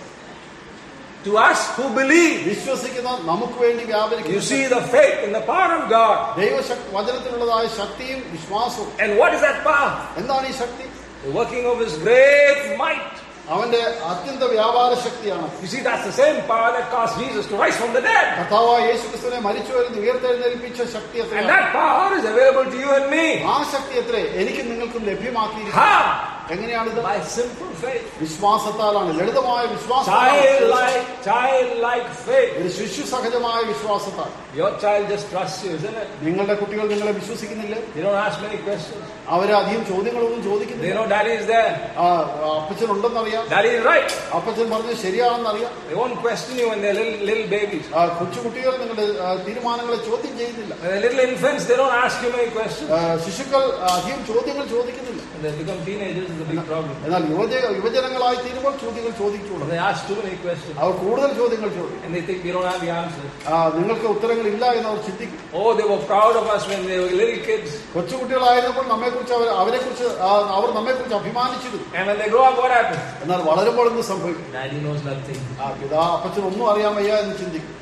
To us who believe. വിശ്വസിക്കുന്ന നമുക്ക് വേണ്ടി വ്യാപരിക്കുന്നു. You see the faith in the power of God. ദൈവശക്തി വചനത്തിലുള്ളതായ ശക്തിയും വിശ്വാസവും. And what is that power? എന്താണ് ഈ ശക്തി? The working of His great might. അവന്റെ അത്യന്ത വ്യാപാര ശക്തിയാണ്. You see, that's the same power that caused Jesus to rise from the dead. കർത്താവായ യേശുക്രിസ്തുവിനെ മരിച്ചവരിൽ നിന്ന് ഉയർത്തെഴുന്നേൽപ്പിച്ച ശക്തി എത്രയാണ്? And that power is available to you and me. ആ ശക്തി എത്രേ എനിക്കും നിങ്ങൾക്കും ലഭ്യമാക്കിയിരിക്കുന്നു. How? എങ്ങനെയാണിത്? By simple faith. വിശ്വാസത്താലാണ്, ലളിതമായ വിശ്വാസം. Childlike, childlike faith. ഒരു ശിശു സഹജമായ വിശ്വാസത്താൽ. Your child just trusts you, isn't it? നിങ്ങളുടെ കുട്ടികൾ നിങ്ങളെ വിശ്വസിക്കുന്നില്ലേ? They don't ask many questions. അവര് അധികം ചോദ്യങ്ങളൊന്നും ചോദിക്കുന്നില്ല. They know daddy is there. Appachan ഉണ്ടെന്നറിയാം. Daddy is right. അപ്പച്ചൻ പറഞ്ഞത് ശരിയാണെന്നറിയാം. They won't question you when they're little, little babies. കൊച്ചുകുട്ടികൾ നിങ്ങളുടെ തീരുമാനങ്ങളെ ചോദ്യം ചെയ്യുന്നില്ല. When they're little infants, they don't ask you many questions. ശിശുക്കൾ അധികം ചോദ്യങ്ങൾ ചോദിക്കുന്നില്ല. When they become teenagers, it's a big problem. എന്നാൽ യുവജ യുവജനങ്ങളായി തീരുമ്പോൾ ചോദ്യങ്ങൾ ചോദിച്ചുള്ളൂ. They ask too many questions. അവർ കൂടുതൽ ചോദ്യങ്ങൾ ചോദിക്കും. And they think we don't have the answers. നിങ്ങൾക്ക് ഉത്തരങ്ങൾ ഇല്ല എന്ന് അവർ ചിന്തിക്കും. Oh, they were proud of us when they were little kids. കൊച്ചുകുട്ടികളായിരുന്നപ്പോൾ നമ്മെ കുറിച്ച് അവർ അവരെ കുറിച്ച് അവർ നമ്മെ കുറിച്ച് അഭിമാനിച്ചിരുന്നു. And when they grow up, what happens? എന്നാൽ വളരുമ്പോൾ എന്ത് സംഭവിക്കും? Daddy knows nothing. ആ പിതാ അപ്പച്ചൻ ഒന്നും അറിയാൻ വയ്യ എന്ന് ചിന്തിക്കും.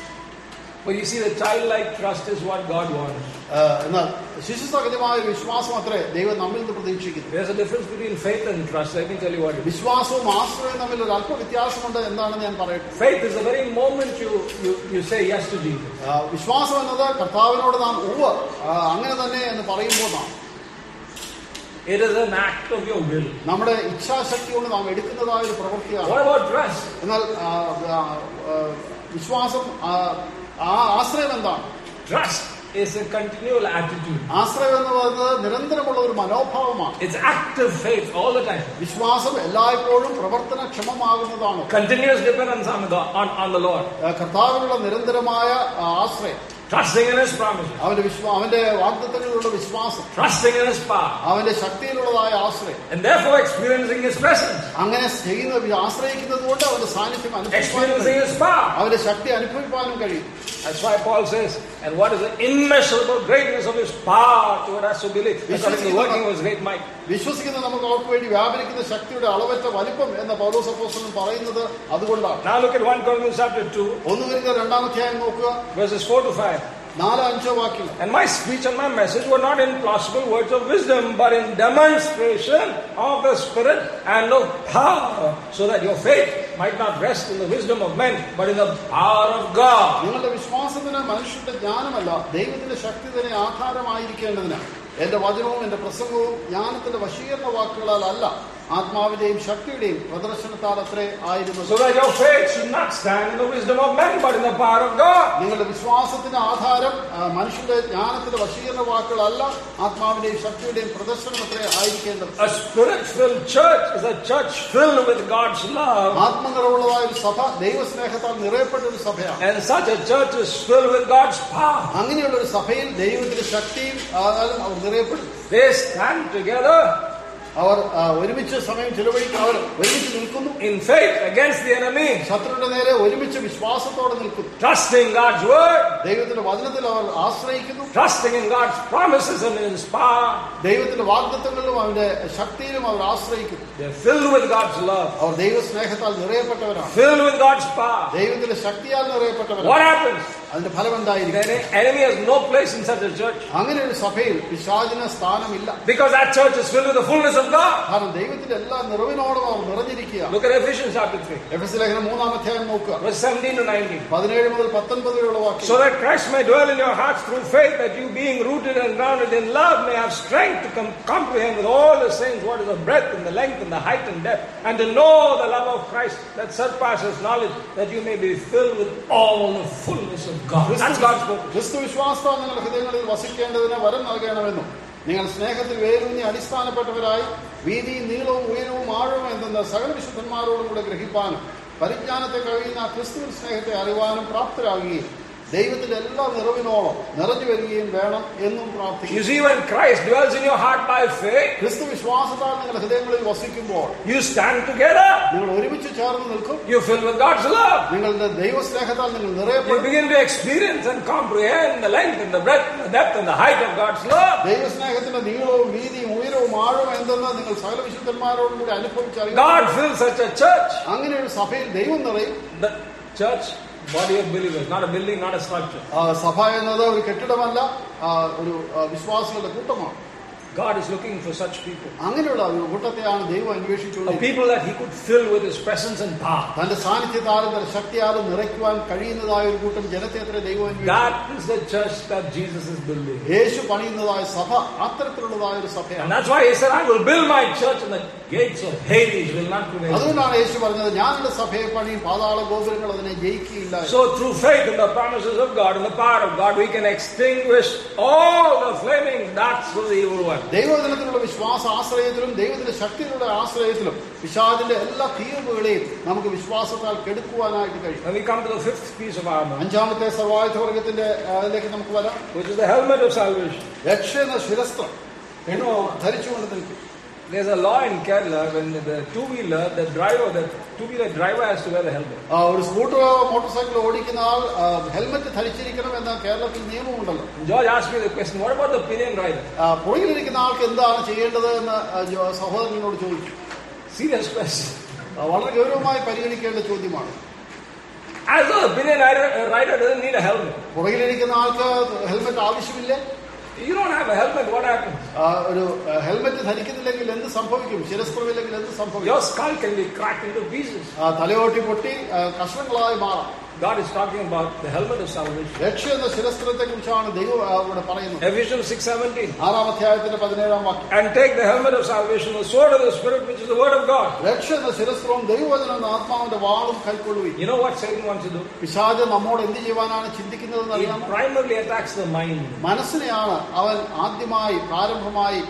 But you see, the childlike trust is what God wants. എന്നാൽ ശിശു സഹജമായ വിശ്വാസം അത്രേ ദൈവം നമ്മിൽ നിന്ന് പ്രതീക്ഷിക്കുന്നു. There's a difference between faith and trust. Let me tell you what it is. വിശ്വാസവും ആശ്രയവും തമ്മിൽ ഒരു അല്പ വ്യത്യാസമുണ്ട്. എന്താണെന്ന് ഞാൻ പറയട്ടെ. Faith is the very moment you you you say yes to Jesus. വിശ്വാസം എന്നത് കർത്താവിനോട് നാം ഉവ്വ് അങ്ങനെ തന്നെ എന്ന് പറയുമ്പോഴാണ്. It is an act of your will. നമ്മുടെ ഇച്ഛാശക്തി കൊണ്ട് നാം എടുക്കുന്നതായ ഒരു പ്രവൃത്തിയാണ്. What about trust? എന്നാൽ വിശ്വാസം ആ ആശ്രയം എന്താണ്? Trust is a continual attitude. ആശ്രയം എന്ന് പറയുന്നത് നിരന്തരമുള്ള ഒരു മനോഭാവമാണ്. It's active faith all the time. വിശ്വാസം എല്ലായ്പ്പോഴും പ്രവർത്തനക്ഷമമാകുന്നതാണ്. Continuous dependence on God, on, on the Lord. കർത്താവിനുള്ള നിരന്തരമായ ആശ്രയം. Trusting in His promises. അവന്റെ വിശ്വാ അവന്റെ വാഗ്ദത്തങ്ങളിലുള്ള വിശ്വാസം. Trusting in His power. അവന്റെ ശക്തിയിലുള്ളതായ ആശ്രയം. And therefore experiencing His presence. അങ്ങനെ ചെയ്യുന്ന ആശ്രയിക്കുന്നത് കൊണ്ട് അവന്റെ സാന്നിധ്യം experiencing His power. അവന്റെ ശക്തി അനുഭവിക്കാനും കഴിയും. That's why Paul says, and what is the immeasurable greatness of His power toward us who believe, according to the working of His great might. വിശ്വസിക്കുന്ന നമുക്ക് അവർക്ക് വേണ്ടി വ്യാപരിക്കുന്ന ശക്തിയുടെ അളവറ്റ വലിപ്പം എന്ന പൗലോസ് അപ്പോസ്തലൻ പറയുന്നത് അതുകൊണ്ടാണ്. Now look at First Corinthians chapter two. ഒന്ന് കൊരിന്ത്യർ രണ്ടാം അധ്യായം നോക്കുക. Verses four to five. നാല് അഞ്ചോ വാക്യങ്ങൾ. And my speech and my message were not in plausible words of wisdom, but in demonstration of the Spirit and of power, so that your faith might not rest in the wisdom of men, but in the power of God. നിങ്ങളുടെ വിശ്വാസത്തിന് മനുഷ്യന്റെ ജ്ഞാനമല്ല, ദൈവത്തിന്റെ ശക്തി തന്നെ ആധാരമായിരിക്കേണ്ടതിന് എന്റെ വചനവും എന്റെ പ്രസംഗവും ജ്ഞാനത്തിന്റെ വശീകരണ വാക്കുകളാൽ അല്ല, ആത്മാവിന്റെയും ശക്തിയുടെയും പ്രദർശനത്താൽ അത്രേ ആയിരുന്നു. So that your faith should not stand in the wisdom of men, but in the power of God. നിങ്ങളുടെ വിശ്വാസത്തിന്റെ ആധാരം മനുഷ്യന്റെ ജ്ഞാനത്തിന്റെ വശീകരണ വാക്കുകളല്ല, ആത്മാവിന്റെയും ശക്തിയുടെയും പ്രദർശനം അത്രേ ആയിരിക്കേണ്ടത്. A spirit-filled church is a church filled with God's love. ആത്മനിറവുള്ളതായ ഒരു സഭ ദൈവസ്നേഹത്താൽ നിറയപ്പെട്ട ഒരു സഭയാണ്. And such a church is filled with God's power. അങ്ങനെയുള്ള ഒരു സഭയിൽ ദൈവത്തിന്റെ ശക്തിയും ആധാരം അവർ നിറയപ്പെടും. They stand together. അവർ ഒരുമിച്ച് സമയം ചെലവഴിക്കും. അവർ ഒരുമിച്ച് നിൽക്കുന്നു. In faith against the enemy. ശത്രുവിന്റെ നേരെ ഒരുമിച്ച് വിശ്വാസത്തോടെ നിൽക്കുന്നു. Trusting God's word. ദൈവത്തിന്റെ വചനത്തിൽ അവർ ആശ്രയിക്കുന്നു. Trusting in God's promises and in His power. ദൈവത്തിന്റെ വാഗ്ദത്തങ്ങളിലും അവന്റെ ശക്തിയിലും അവർ ആശ്രയിക്കുന്നു. They're filled with God's love. Our ദൈവസ്നേഹത്താൽ നിറയപ്പെട്ടവരാണ്. Filled with God's power. ദൈവത്തിന്റെ ശക്തിയാൽ നിറയപ്പെട്ടവരാണ്. What happens? അതിന്റെ ഫലം എന്തായിരിക്കും? The enemy has no place in such a church. അങ്ങനെ ഒരു സഭയിൽ പിശാചിന് സ്ഥാനമില്ല. Because that church is filled with the fullness of God. കാരണം ദൈവത്തിന്റെ എല്ലാ നിറവിനോടും അവർ നിറഞ്ഞിരിക്കുക. Look at Ephesians chapter three. എഫെസ്യ ലേഖനം മൂന്നാം അധ്യായം നോക്കുക. Verse seventeen to nineteen. പതിനേഴ് മുതൽ പത്തൊൻപത് വരെയുള്ള വാക്യം. So that Christ may dwell in your hearts through faith, that you being rooted and grounded in love may have strength to com- comprehend with all the saints what is the breadth and the length and the height and depth, and to know the love of Christ that surpasses knowledge, that you may be filled with all the fullness of God. That's God's purpose. ക്രിസ്തു വിശ്വാസത്താൽ നിങ്ങളുടെ ഹൃദയങ്ങളിൽ വസിക്കേണ്ടതിന് വരം നൽകണമെന്നും നിങ്ങൾ സ്നേഹത്തിൽ വേരൂന്നി അടിസ്ഥാനപ്പെട്ടവരായി വീതിയും നീളവും ഉയരവും ആഴവും എന്തെന്ന് സകല വിശുദ്ധന്മാരോടും കൂടെ ഗ്രഹിപ്പാനും പരിജ്ഞാനത്തെ കഴിയുന്ന ക്രിസ്തുവിൻ സ്നേഹത്തെ അറിവാനും പ്രാപ്തരാകുകയും ദൈവത്തിന്റെ എല്ലാ നിറവിനോളം നിറഞ്ഞു വരികയും വേണം എന്നും പ്രാർത്ഥിക്കുന്നു. You see, when Christ dwells in your heart by faith, ക്രിസ്തു വിശ്വാസത്താൽ നിങ്ങളുടെ ഹൃദയങ്ങളിൽ വസിക്കുമ്പോൾ you stand together. നിങ്ങൾ ഒരുമിച്ച് ചേർന്ന് നിൽക്കും. You fill with God's love. നിങ്ങളുടെ ദൈവസ്നേഹത്താൽ നിങ്ങൾ You നിറയപ്പെടും. begin to experience and comprehend the length and the breadth and the depth and the height of God's love. ദൈവസ്നേഹത്തിന്റെ നീളവും വീതിയും ഉയരവും ആഴവും എന്തെന്ന് നിങ്ങൾ സകല വിശുദ്ധന്മാരോടും കൂടി അനുഭവിച്ചറിയും. God fills such a church. അങ്ങനെ ഒരു സഭയിൽ ദൈവം നിറയും. The church, body of believers, not a building, not a structure. സഭ എന്നത് ഒരു കെട്ടിടമല്ല, ഒരു വിശ്വാസികളുടെ കൂട്ടമാണ്. God is looking for such people. അങ്ങനെയുള്ള ഒരു കൂട്ടത്തെയാണ് ദൈവം അന്വേഷിച്ചുള്ളത്. A people that He could fill with His presence and power. തന്റെ സാന്നിധ്യത്താലും തന്റെ ശക്തിയാലും നിറയ്ക്കുവാൻ കഴിയുന്നതായ ഒരു കൂട്ടം ജനത്തെ അത്ര ദൈവം അന്വേഷിച്ചു. That is the church that Jesus is building. യേശു പണിയുന്നതായ സഭ അത്തരത്തിലുള്ളതായ ഒരു സഭയാണ്. And that's why He said, I will build my church and the gates of Hades will not prevail. അതുകൊണ്ടാണ് യേശു പറഞ്ഞത്, ഞാൻ എന്റെ സഭയെ പണിയും പാതാള ഗോപുരങ്ങൾ അതിനെ ജയിക്കുകയില്ല. So through faith in the promises of God and the power of God, we can extinguish all the flaming darts of the evil one. ദൈവവചനത്തിലുള്ള വിശ്വാസ ആശ്രയത്തിലും ദൈവത്തിന്റെ ശക്തിയുടെ ആശ്രയത്തിലും പിശാചിന്റെ എല്ലാ തീർവുകളെയും നമുക്ക് വിശ്വാസത്താൽ കെടുക്കുവാനായിട്ട് കഴിയും. When we come to the fifth piece of armor, അഞ്ചാമത്തെ സർവായുധവർഗത്തിന്റെ അതിലേക്ക് നമുക്ക് വരാം. which is the helmet of salvation. രക്ഷ എന്ന ശിരസ്ത്രം ധരിച്ചുകൊണ്ട് നിൽക്കും. There's a law in Kerala when the two-wheeler, the driver, the two-wheeler driver has to wear the helmet. ഒരു സ്കൂട്ടർ മോട്ടോർ സൈക്കിൾ ഓടിക്കുന്ന ആൾ ഹെൽമെറ്റ് ധരിച്ചിരിക്കണം എന്ന കേരളത്തിൽ നിയമമുണ്ടല്ലോ. George asked me the question, what about the pillion rider? പുറകിലിരിക്കുന്ന ആൾക്ക് എന്താണ് ചെയ്യേണ്ടത് എന്ന് സഹോദരനോട് ചോദിച്ചു. Serious question. വളരെ ഗൗരവമായി പരിഗണിക്കേണ്ട ചോദ്യമാണ്. As though the pillion rider, rider doesn't need a helmet. പുറകിലിരിക്കുന്ന ആൾക്ക് ഹെൽമെറ്റ് ആവശ്യമില്ല. You don't have a helmet, what happens? ഒരു ഹെൽമെറ്റ് ധരിക്കുന്നില്ലെങ്കിൽ എന്ത് സംഭവിക്കും? ശിരസ്ത്രമില്ലെങ്കിൽ എന്ത് സംഭവിക്കും? Your skull can be cracked into pieces. തലയോട്ടി പൊട്ടി കഷ്ണങ്ങളായി മാറാം. God is talking about the helmet of salvation. രക്ഷ എന്ന ശിരസ്ത്രത്തെ കുറിച്ചാണ് ദൈവം ഇവിടെ പറയുന്നത്. Ephesians six seventeen. ആറാം അധ്യായത്തിന്റെ പതിനേഴാം വാക്യം. And take the helmet of salvation, the sword of the Spirit, which is the word of God. രക്ഷ എന്ന ശിരസ്ത്രവും ദൈവവചനം എന്ന ആത്മാവിന്റെ വാളും കൈക്കൊള്ളുവിൻ. You know what Satan wants to do? പിശാച് നമ്മോട് എന്ത് ചെയ്യുവാനാണ് ചിന്തിക്കുന്നതെന്ന് He അറിയാമോ? primarily attacks the mind. മനസ്സിനെയാണ് അവൻ ആദ്യമായി പ്രാരംഭമായി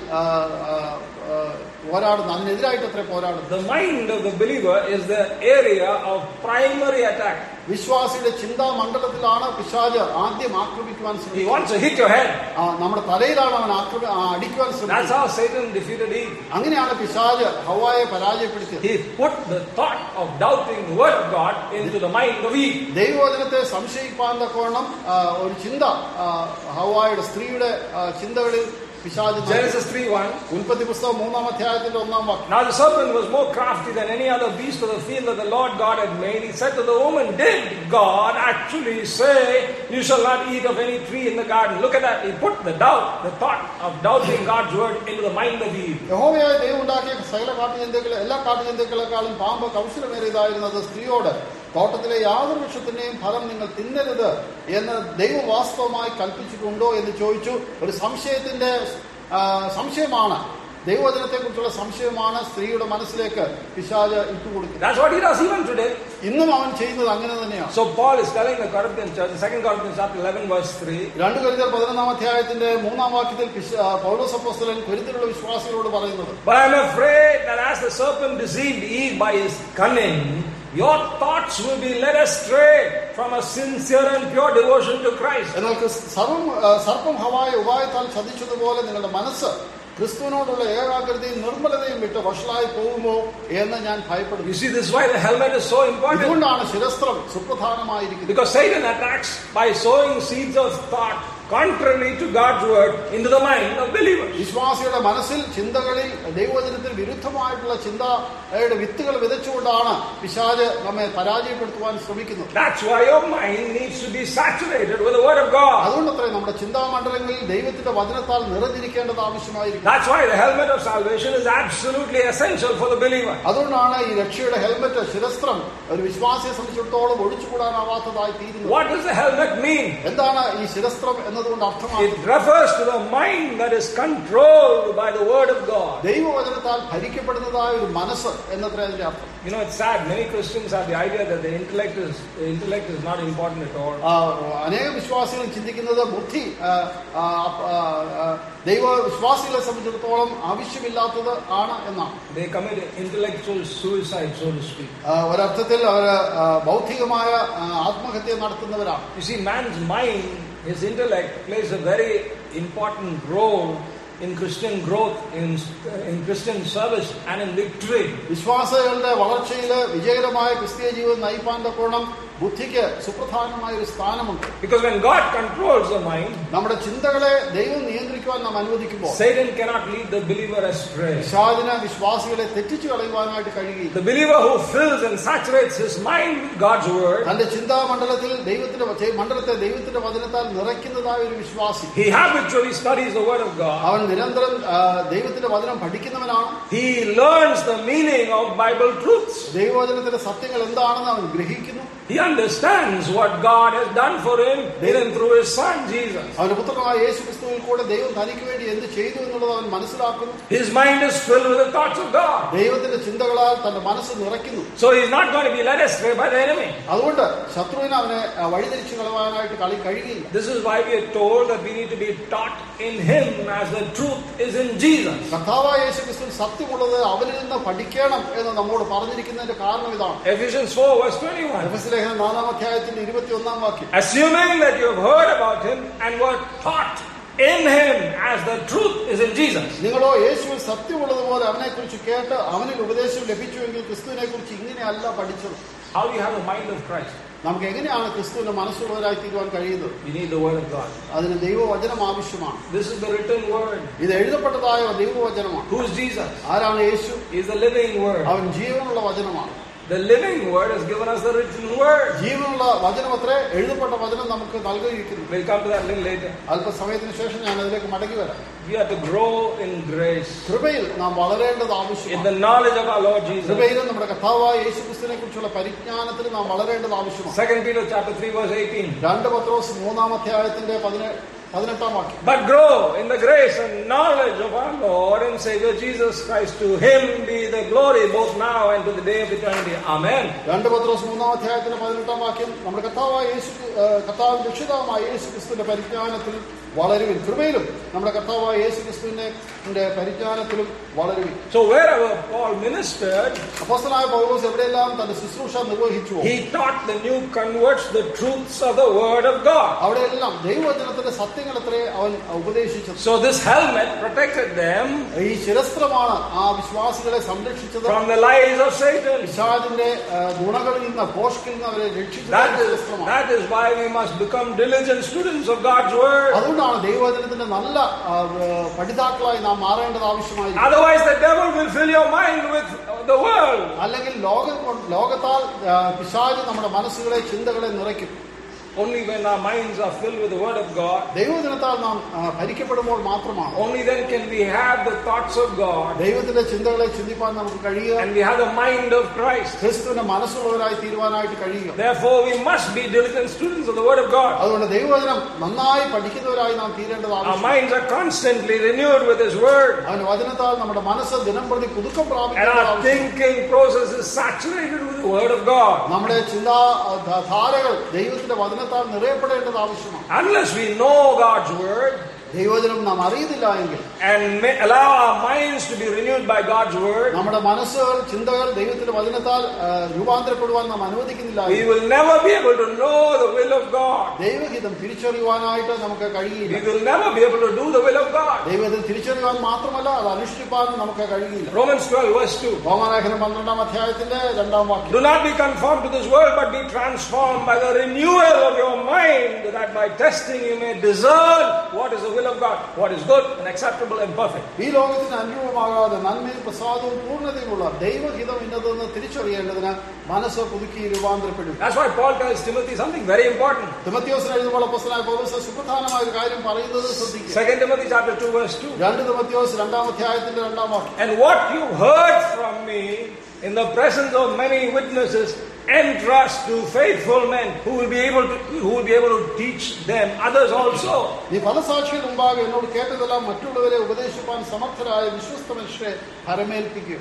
പോരാടുന്നത്. അതിനെതിരായിട്ട് അത്ര പോരാടുന്നത്. The mind of the believer is the area of primary attack. വിശ്വാസിയുടെ ചിന്താ മണ്ഡലത്തിലാണ് പിശാച് ആദ്യം ആക്രമിക്കുവാൻ He ശ്രമിക്കുന്നത്. wants to hit your head. നമ്മുടെ തലയിലാണ് അവൻ ആക്രമി അടിക്കുവാൻ That's ശ്രമിക്കുന്നത്. how Satan defeated Eve. അങ്ങനെയാണ് പിശാച് ഹവ്വായെ പരാജയപ്പെടുത്തിയത്. He put the thought of doubting the word of God into the mind of Eve. ദൈവവചനത്തെ സംശയിപ്പാൻ തക്കവണ്ണം ഒരു ചിന്ത ഹവ്വായുടെ സ്ത്രീയുടെ ചിന്തകളിൽ പിശാച്. Genesis three one. ഉൽപ്പത്തി പുസ്തകം മൂന്നാം അധ്യായത്തിന്റെ ഒന്നാം വാക്യം. Now the serpent was more crafty than any other beast of the field that the Lord God had made. He said to the woman, did God actually say, you shall not eat of any tree in the garden? Look at that. He put the doubt, the thought of doubting God's word into the mind of Eve. യഹോവയായ ദൈവം ഉണ്ടാക്കിയ സകല കാട്ടുജന്തുക്കളെ എല്ലാ കാട്ടുജന്തുക്കളെക്കാളും പാമ്പ് കൗശലമേറിയതായിരുന്നത് സ്ത്രീയോട്, തോട്ടത്തിലെ യാതൊരു വൃക്ഷത്തിന്റെയും ഫലം നിങ്ങൾ തിന്നരുത് എന്ന് ദൈവം വാസ്തവമായി കൽപ്പിച്ചിട്ടുണ്ടോ എന്ന് ചോദിച്ചു. ഒരു സംശയത്തിന്റെ സംശയമാണ്, ദൈവവചനത്തെ കുറിച്ചുള്ള സംശയമാണ് സ്ത്രീയുടെ മനസ്സിലേക്ക് പിശാച് ഇട്ടുകൊടുക്കുന്നത്. That's what he does even today. ഇന്നും അവൻ ചെയ്യുന്നത് അങ്ങനെ തന്നെയാണ്. So Paul is telling the Corinthian church, second Corinthians chapter eleven verse three. രണ്ട് കൊരിന്ത്യർ പതിനൊന്നാം അധ്യായത്തിന്റെ മൂന്നാം വാക്യത്തിൽ പൗലോസ് അപ്പോസ്തലൻ കൊരിന്ത്യയിലുള്ള വിശ്വാസികളോട് പറയുന്നത്, But I am afraid that as the serpent deceived Eve by his cunning, your thoughts will be led astray from a sincere and pure devotion to Christ. എന്നാൽ സർവം സർപ്പം ഹവായ ഉപായത്താൽ ചതിച്ചതുപോലെ നിങ്ങളുടെ മനസ്സ് ക്രിസ്തുവിനോടുള്ള ഏകാഗ്രതയും നിർമ്മലതയും വിട്ട് വഷളായി പോകുമോ എന്ന് ഞാൻ ഭയപ്പെടുന്നു. You see, this is why the helmet is so important. ഇതുകൊണ്ടാണ് ശിരസ്ത്രം സുപ്രധാനമായിരിക്കുന്നത്. Because Satan attacks by sowing seeds of thought contrary to God's word into the mind of believers. വിശ്വാസിയുടെ മനസ്സിൽ ചിന്തകളിൽ ദൈവവചനത്തിന് വിരുദ്ധമായിട്ടുള്ള ചിന്തയുടെ വിത്തുകൾ വിതച്ചുകൊണ്ടാണ് പിശാച് നമ്മെ പരാജയപ്പെടുത്തുവാൻ ശ്രമിക്കുന്നത്. That's why your mind needs to be saturated with the word of God. അതുകൊണ്ടത്രേ നമ്മുടെ ചിന്താമണ്ഡലങ്ങളിൽ ദൈവത്തിന്റെ വചനത്താൽ നിറഞ്ഞിരിക്കേണ്ടത് ആവശ്യമായിരിക്കും. That's why the helmet of salvation is absolutely essential for the believer. അതുകൊണ്ടാണ് ഈ രക്ഷയുടെ ഹെൽമെറ്റ് ശിരസ്ത്രം ഒരു വിശ്വാസിയെ സംബന്ധിച്ചിടത്തോളം ഒഴിച്ചുകൂടാനാവാത്തതായി തീരുന്നത്. What does the helmet mean? എന്താണ് ഈ ശിരസ്ത്രം എന്നതുകൊണ്ട് അർത്ഥമാക്കുന്നത്? It refers to the mind that is controlled by the word of God. ദൈവവചനത്താൽ ഭരിക്കപ്പെടുന്നതായ ഒരു മനസ്സ് എന്നത്രേ അതിന്റെ അർത്ഥം. You know, it's sad. Many Christians have the idea that the intellect is the intellect is not important at all. അനേക വിശ്വാസികൾ ചിന്തിക്കുന്നത് ബുദ്ധി ദൈവ വിശ്വാസികളെ സംബന്ധിച്ചിടത്തോളം ആവശ്യമില്ലാത്തത് ആണ് എന്നാണ്. They commit intellectual suicide, so to speak. ഒരർത്ഥത്തിൽ അവർ ബൗദ്ധികമായ ആത്മഹത്യ നടത്തുന്നവരാണ്. You see, man's mind, his intellect plays a very important role in Christian growth, in in Christian service, and in victory. വിശ്വാസികളുടെ വളർച്ചയിൽ വിജയകരമായ ക്രിസ്തീയ ജീവിതം നയിപ്പാൻ തക്കോണം ബുദ്ധിക്ക് സുപ്രധാനമായ ഒരു സ്ഥാനമുണ്ട്. Because when God controls the mind, നമ്മുടെ ചിന്തകളെ ദൈവം നിയന്ത്രിക്കുവാൻ നാം അനുവദിക്കുമ്പോൾ Satan cannot lead the believer astray. പിശാചിന് വിശ്വാസികളെ തെറ്റിച്ചു കളയുവാനായിട്ട് കഴിയില്ല. The believer who fills and saturates his mind with God's word, തന്റെ ചിന്താമണ്ഡലത്തിൽ ദൈവത്തിന്റെ മണ്ഡലത്തെ ദൈവത്തിന്റെ വചനത്താൽ നിറയ്ക്കുന്നതായ ഒരു വിശ്വാസി, he habitually studies the word of God. അവൻ നിരന്തരം ദൈവത്തിന്റെ വചനം പഠിക്കുന്നവനാണ്. He learns the meaning of Bible truths. ദൈവവചനത്തിന്റെ സത്യങ്ങൾ എന്താണെന്ന് അവൻ ഗ്രഹിക്കുന്നു. He understands what God has done for him even through his son Jesus. അവന്റെ പുത്രനായ യേശു ക്രിസ്തുവിൽ കൂടെ ദൈവം തനിക്ക് വേണ്ടി എന്ത് ചെയ്തു എന്നുള്ളത് അവൻ മനസ്സിലാക്കുന്നു. His mind is filled with the thoughts of God. ദൈവത്തിന്റെ ചിന്തകളാൽ തന്റെ മനസ്സ് നിറയ്ക്കുന്നു. So he's not going to be led astray by the enemy. അതുകൊണ്ട് ശത്രുവിനെ അവനെ വഴിതിരിച്ചു കളയാനായിട്ട് കളി കഴിയില്ല. This is why we are told that we need to be taught in him as the truth is in Jesus. കർത്താവായ യേശു ക്രിസ്തുവിൽ സത്യമുള്ളത് അവനിൽ നിന്ന് പഠിക്കണം എന്ന് നമ്മോട് പറഞ്ഞിരിക്കുന്നതിന്റെ കാരണം ഇതാണ്. Ephesians four verse twenty-one. എഫെസ്യ ലേഖനം നാലാം അധ്യായത്തിന്റെ ഇരുപത്തിയൊന്നാം വാക്യം. Assuming that you have heard about him and were taught in him as the truth is in Jesus. നിങ്ങളോ യേശുവിൽ സത്യമുള്ളതുപോലെ അവനെ കുറിച്ച് കേട്ട് അവനിൽ ഉപദേശം ലഭിച്ചുവെങ്കിൽ ക്രിസ്തുവിനെ കുറിച്ച് ഇങ്ങനെയല്ല പഠിച്ചത്. How do you have the mind of Christ? നമുക്ക് എങ്ങനെയാണ് ക്രിസ്തുവിന്റെ മനസ്സുള്ളവരായി തീരുവാൻ കഴിയുന്നത്? You need the word of God. അതിന് ദൈവവചനം ആവശ്യമാണ്. This is the written word. ഇത് എഴുതപ്പെട്ടതായ ദൈവവചനമാണ്. Who is Jesus? ആരാണ് യേശു? He is the living word. അവൻ ജീവനുള്ള വചനമാണ്. The living word has given us the written word. ജീവനുള്ള വചനമത്രേ എഴുതപ്പെട്ട വചനം നമുക്ക് നൽകിയിരിക്കുന്നു. We'll come to that a little later. അല്പസമയത്തിന് ശേഷം ഞാൻ അതിലേക്ക് മടങ്ങി വരാം. We have to grow in grace. കൃപയിൽ നാം വളരേണ്ടത് ആവശ്യമാണ്. In the knowledge of our Lord Jesus. കൃപയിലും നമ്മുടെ കർത്താവായ യേശുക്രിസ്തുവിനെ കുറിച്ചുള്ള പരിജ്ഞാനത്തിൽ നാം വളരേണ്ടത് ആവശ്യമാണ്. Second Peter chapter three verse eighteen. രണ്ട് പത്രോസ് മൂന്നാം അധ്യായത്തിന്റെ പതിനെട്ടാം വാക്യം. But grow in the grace and knowledge of our Lord and Savior Jesus Christ. To Him be the glory both now and to the day of eternity. Amen. രണ്ട് പത്രോസ് മൂന്നാം അധ്യായത്തിന്റെ പതിനെട്ടാം വാക്യം. നമ്മുടെ കർത്താവായ യേശു കർത്താവിന്റെ രക്ഷിതാവായ യേശുക്രിസ്തുവിന്റെ പരിജ്ഞാനത്തിൽ വളരുവിൻ. കൃപയിലും നമ്മുടെ കർത്താവായ യേശുക്രിസ്തുവിന്റെ പരിജ്ഞാനത്തിലും വളരുവിൻ. So wherever Paul ministered, അപ്പോസ്തലനായ പൗലോസ് എവിടെയെല്ലാം തന്റെ ശുശ്രൂഷ നിർവഹിച്ചു, he taught the new converts the truths of the word of God. അവിടെയെല്ലാം ദൈവവചനത്തിന്റെ സത്യങ്ങളത്രേ അവൻ ഉപദേശിച്ചത്. So this helmet protected them ഈ ശിരസ്ത്രമാണ് ആ വിശ്വാസികളെ സംരക്ഷിച്ചത് from the lies of Satan. പിശാചിന്റെ ഗുണകളിൽ നിന്ന് പോഷകിൽ നിന്ന് അവരെ രക്ഷിച്ചത്. That is, that is why we must become diligent students of God's word. അതുകൊണ്ടാണ് ദൈവവചനത്തിന്റെ നല്ല പഠിതാക്കളായി നാം മാറേണ്ടത് ആവശ്യമായി. Otherwise the devil will fill your mind with the world. അല്ലെങ്കിൽ ലോകം ലോകത്താൽ പിശാച് നമ്മുടെ മനസ്സുകളെ ചിന്തകളെ നിറയ്ക്കും. Only when our minds are filled with the word of God, ദൈവവചനത്താൽ നാം ഭരിക്കപ്പെടുമ്പോൾ മാത്രമാണ്, only then can we have the thoughts of God, ദൈവത്തിന്റെ ചിന്തകളെ ചിന്തിപ്പാൻ നമുക്ക് കഴിയുക, and we have the mind of Christ. ക്രിസ്തുവിന്റെ മനസ്സുള്ളവരായി തീരുവാനായിട്ട് കഴിയുക. Therefore we must be diligent students of the word of God. അതുകൊണ്ട് ദൈവവചനം നന്നായി പഠിക്കുന്നവരായി നാം തീരേണ്ടത് Our ആവശ്യമാണ്. minds are constantly renewed with His word, അവന്റെ വചനത്താൽ നമ്മുടെ മനസ്സ് ദിനംപ്രതി പുതുക്കം and പ്രാപിക്കുന്നത് our thinking process is saturated with the word of God. നമ്മുടെ ചിന്താ ധാരകൾ ദൈവത്തിന്റെ വചനത്താൽ നിറയപ്പെടേണ്ടത് ആവശ്യമാണ്. Unless we know God's word ദൈവവചനം നാം അറിയുന്നില്ല എങ്കിൽ, and may allow our minds to be renewed by God's word, നമ്മുടെ മനസ്സുകൾ ചിന്തകൾ ദൈവത്തിന്റെ വചനത്താൽ രൂപാന്തരപ്പെടുവാൻ നാം അനുവദിക്കുന്നില്ല, we will never be able to know the will of God. ദൈവഹിതം തിരിച്ചറിയുവാനായിട്ട് നമുക്ക് കഴിയില്ല. We will never be able to do the will of God. ദൈവഹിതം തിരിച്ചറിയുവാൻ മാത്രമല്ല അത് അനുഷ്ഠിപ്പാനും നമുക്ക് കഴിയില്ല. Romans twelve verse two. റോമാലേഖനം പന്ത്രണ്ടാം അധ്യായത്തിന്റെ രണ്ടാം വാക്യം. Do not be conformed to this world, but be transformed by the renewal of your mind, that by testing you may discern what is the will of God, what is good and acceptable and perfect. ഈ ലോകത്തിന് അനുരൂപമാകാതെ നന്മയും പ്രസാദവും പൂർണ്ണതയുമുള്ള ദൈവഹിതം ഇന്നതെന്ന് തിരിച്ചറിയേണ്ടതിന് മനസ്സ് പുതുക്കി രൂപാന്തരപ്പെടും. That's why Paul tells Timothy something very important. തിമോഥെയോസിന് എഴുതുമ്പോൾ അപ്പോസ്തലനായ പൗലോസ് സുപ്രധാനമായ ഒരു കാര്യം പറയുന്നത് ശ്രദ്ധിക്കുക. Second Timothy chapter two verse two. രണ്ട് തിമോഥെയോസ് രണ്ടാം അധ്യായത്തിന്റെ രണ്ടാം വാക്യം. And what you heard from me in the presence of many witnesses, entrust to faithful men who will be able to who will be able to teach them others also. നീ പല സാക്ഷികൾ മുമ്പാകെ എന്നോട് കേട്ടതെല്ലാം മറ്റുള്ളവരെ ഉപദേശിപ്പാൻ സമർത്ഥരായ വിശ്വസ്ത മനുഷ്യരെ ഭരമേൽപ്പിക്കുക.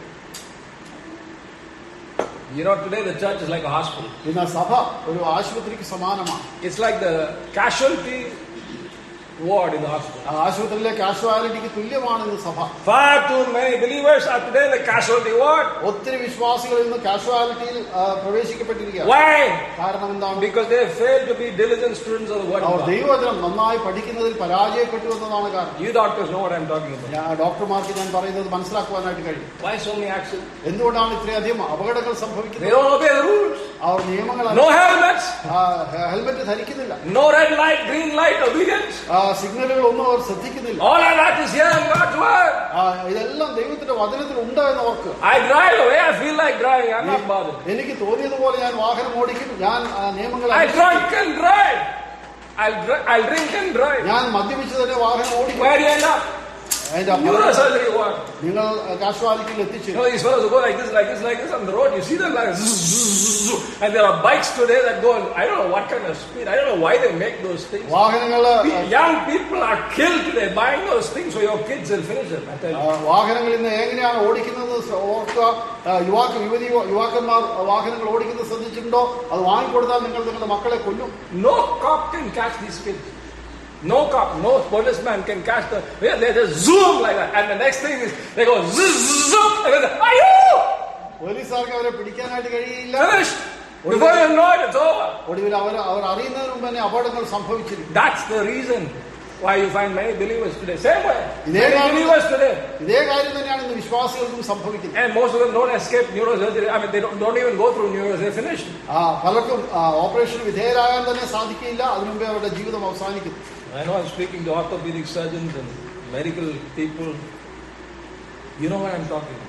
You know, today the church is like a hospital. ഇന്ന് സഭ ഒരു ആശുപത്രിക്ക് സമാനമാണ്. It's like the casualty ward in the hospital. ആശുപത്രിയിലെ കാഷ്വാലിറ്റിക്ക് തുല്യമാണ് ഇന്ന് സഭ. Far too many believers are today in the casualty ward. ഒത്തിരി വിശ്വാസികൾ ഇന്ന് കാഷ്വാലിറ്റിയിൽ പ്രവേശിക്കപ്പെട്ടിരിക്കുകയാണ്. Why? കാരണം എന്താണ്? Because they failed to be diligent students of the word of our God. ദൈവവചനം നന്നായി പഠിക്കുന്നതിൽ പരാജയപ്പെട്ടു എന്നതാണ് കാരണം. You doctors know what I'm talking about. ഞാൻ ഡോക്ടർമാർക്ക് ഞാൻ പറയുന്നത് മനസ്സിലാക്കുവാനായിട്ട് കഴിയും. Why so many accidents? എന്തുകൊണ്ടാണ് ഇത്രയധികം അപകടങ്ങൾ They സംഭവിക്കുന്നത്? don't obey the rules. അവർ നിയമങ്ങൾ No helmets. ഹെൽമെറ്റ് ധരിക്കുന്നില്ല. No red light, green light obedience. സിഗ്നലുകൾ ഒന്നും അവർ ശ്രദ്ധിക്കുന്നില്ല. All of that is here in God's word. ഇതെല്ലാം ദൈവത്തിന്റെ വചനത്തിൽ ഉണ്ട് എന്ന് ഓർക്കുക. I drive the way I feel like driving. I'm not bothered. എനിക്ക് തോന്നിയതുപോലെ ഞാൻ വാഹനം ഓടിക്കും. ഞാൻ നിയമങ്ങൾ I drink and drive. I'll, dr- I'll drink and drive. ഞാൻ മദ്യപിച്ച് തന്നെ വാഹനം ഓടിക്കും. Where do you end up? അതിന്റെ Neurosurgery ward. നിങ്ങൾ കാഷ്വാലിറ്റിയിൽ എത്തിച്ചു. You know, these fellows who go like this, like this, like this on the road. You see them like zzz, zzz, zzz. And there are bikes today that go, I don't know what kind of speed. I don't know why they make those things. വാഹനങ്ങള് Young people are killed today buying those things for your kids will finish it. I tell you. വാഹനങ്ങൾ ഇന്ന് എങ്ങനെയാണ് ഓടിക്കുന്നത് ഓർക്കുക. യുവാക്ക യുവതി യുവാക്കന്മാർ വാഹനങ്ങൾ ഓടിക്കുന്നത് ശ്രദ്ധിച്ചിട്ടുണ്ടോ? അത് വാങ്ങിക്കൊടുത്താൽ നിങ്ങൾ നിങ്ങളുടെ മക്കളെ കൊല്ലും. No cop can catch these kids. No cop, no policeman can catch them. They just zoom like that. And the next thing is, they go zzz, zzz, and then, ayo! പോലീസുകാർക്ക് അവരെ പിടിക്കാനായിട്ട് കഴിയില്ല. Finished. Before you know it, it's over. ഒടുവിൽ അവർ അവർ അറിയുന്നതിന് മുമ്പ് തന്നെ അപകടങ്ങൾ സംഭവിച്ചിരിക്കും. That's the reason why you find many believers today. Same way. Many believers today. ഇതേ കാര്യം തന്നെയാണ് ഇന്ന് വിശ്വാസികൾക്കും സംഭവിക്കുന്നത്. And most of them don't escape neurosurgery. I mean, they don't, don't even go through neurosurgery. They're finished. ആ പലർക്കും ഓപ്പറേഷൻ വിധേയരാകാൻ തന്നെ സാധിക്കില്ല. അതിനുമുമ്പേ അവരുടെ ജീവിതം അവസാനിക്കുന്നു. I know I'm speaking to orthopedic surgeons and medical people. You know what I'm talking about.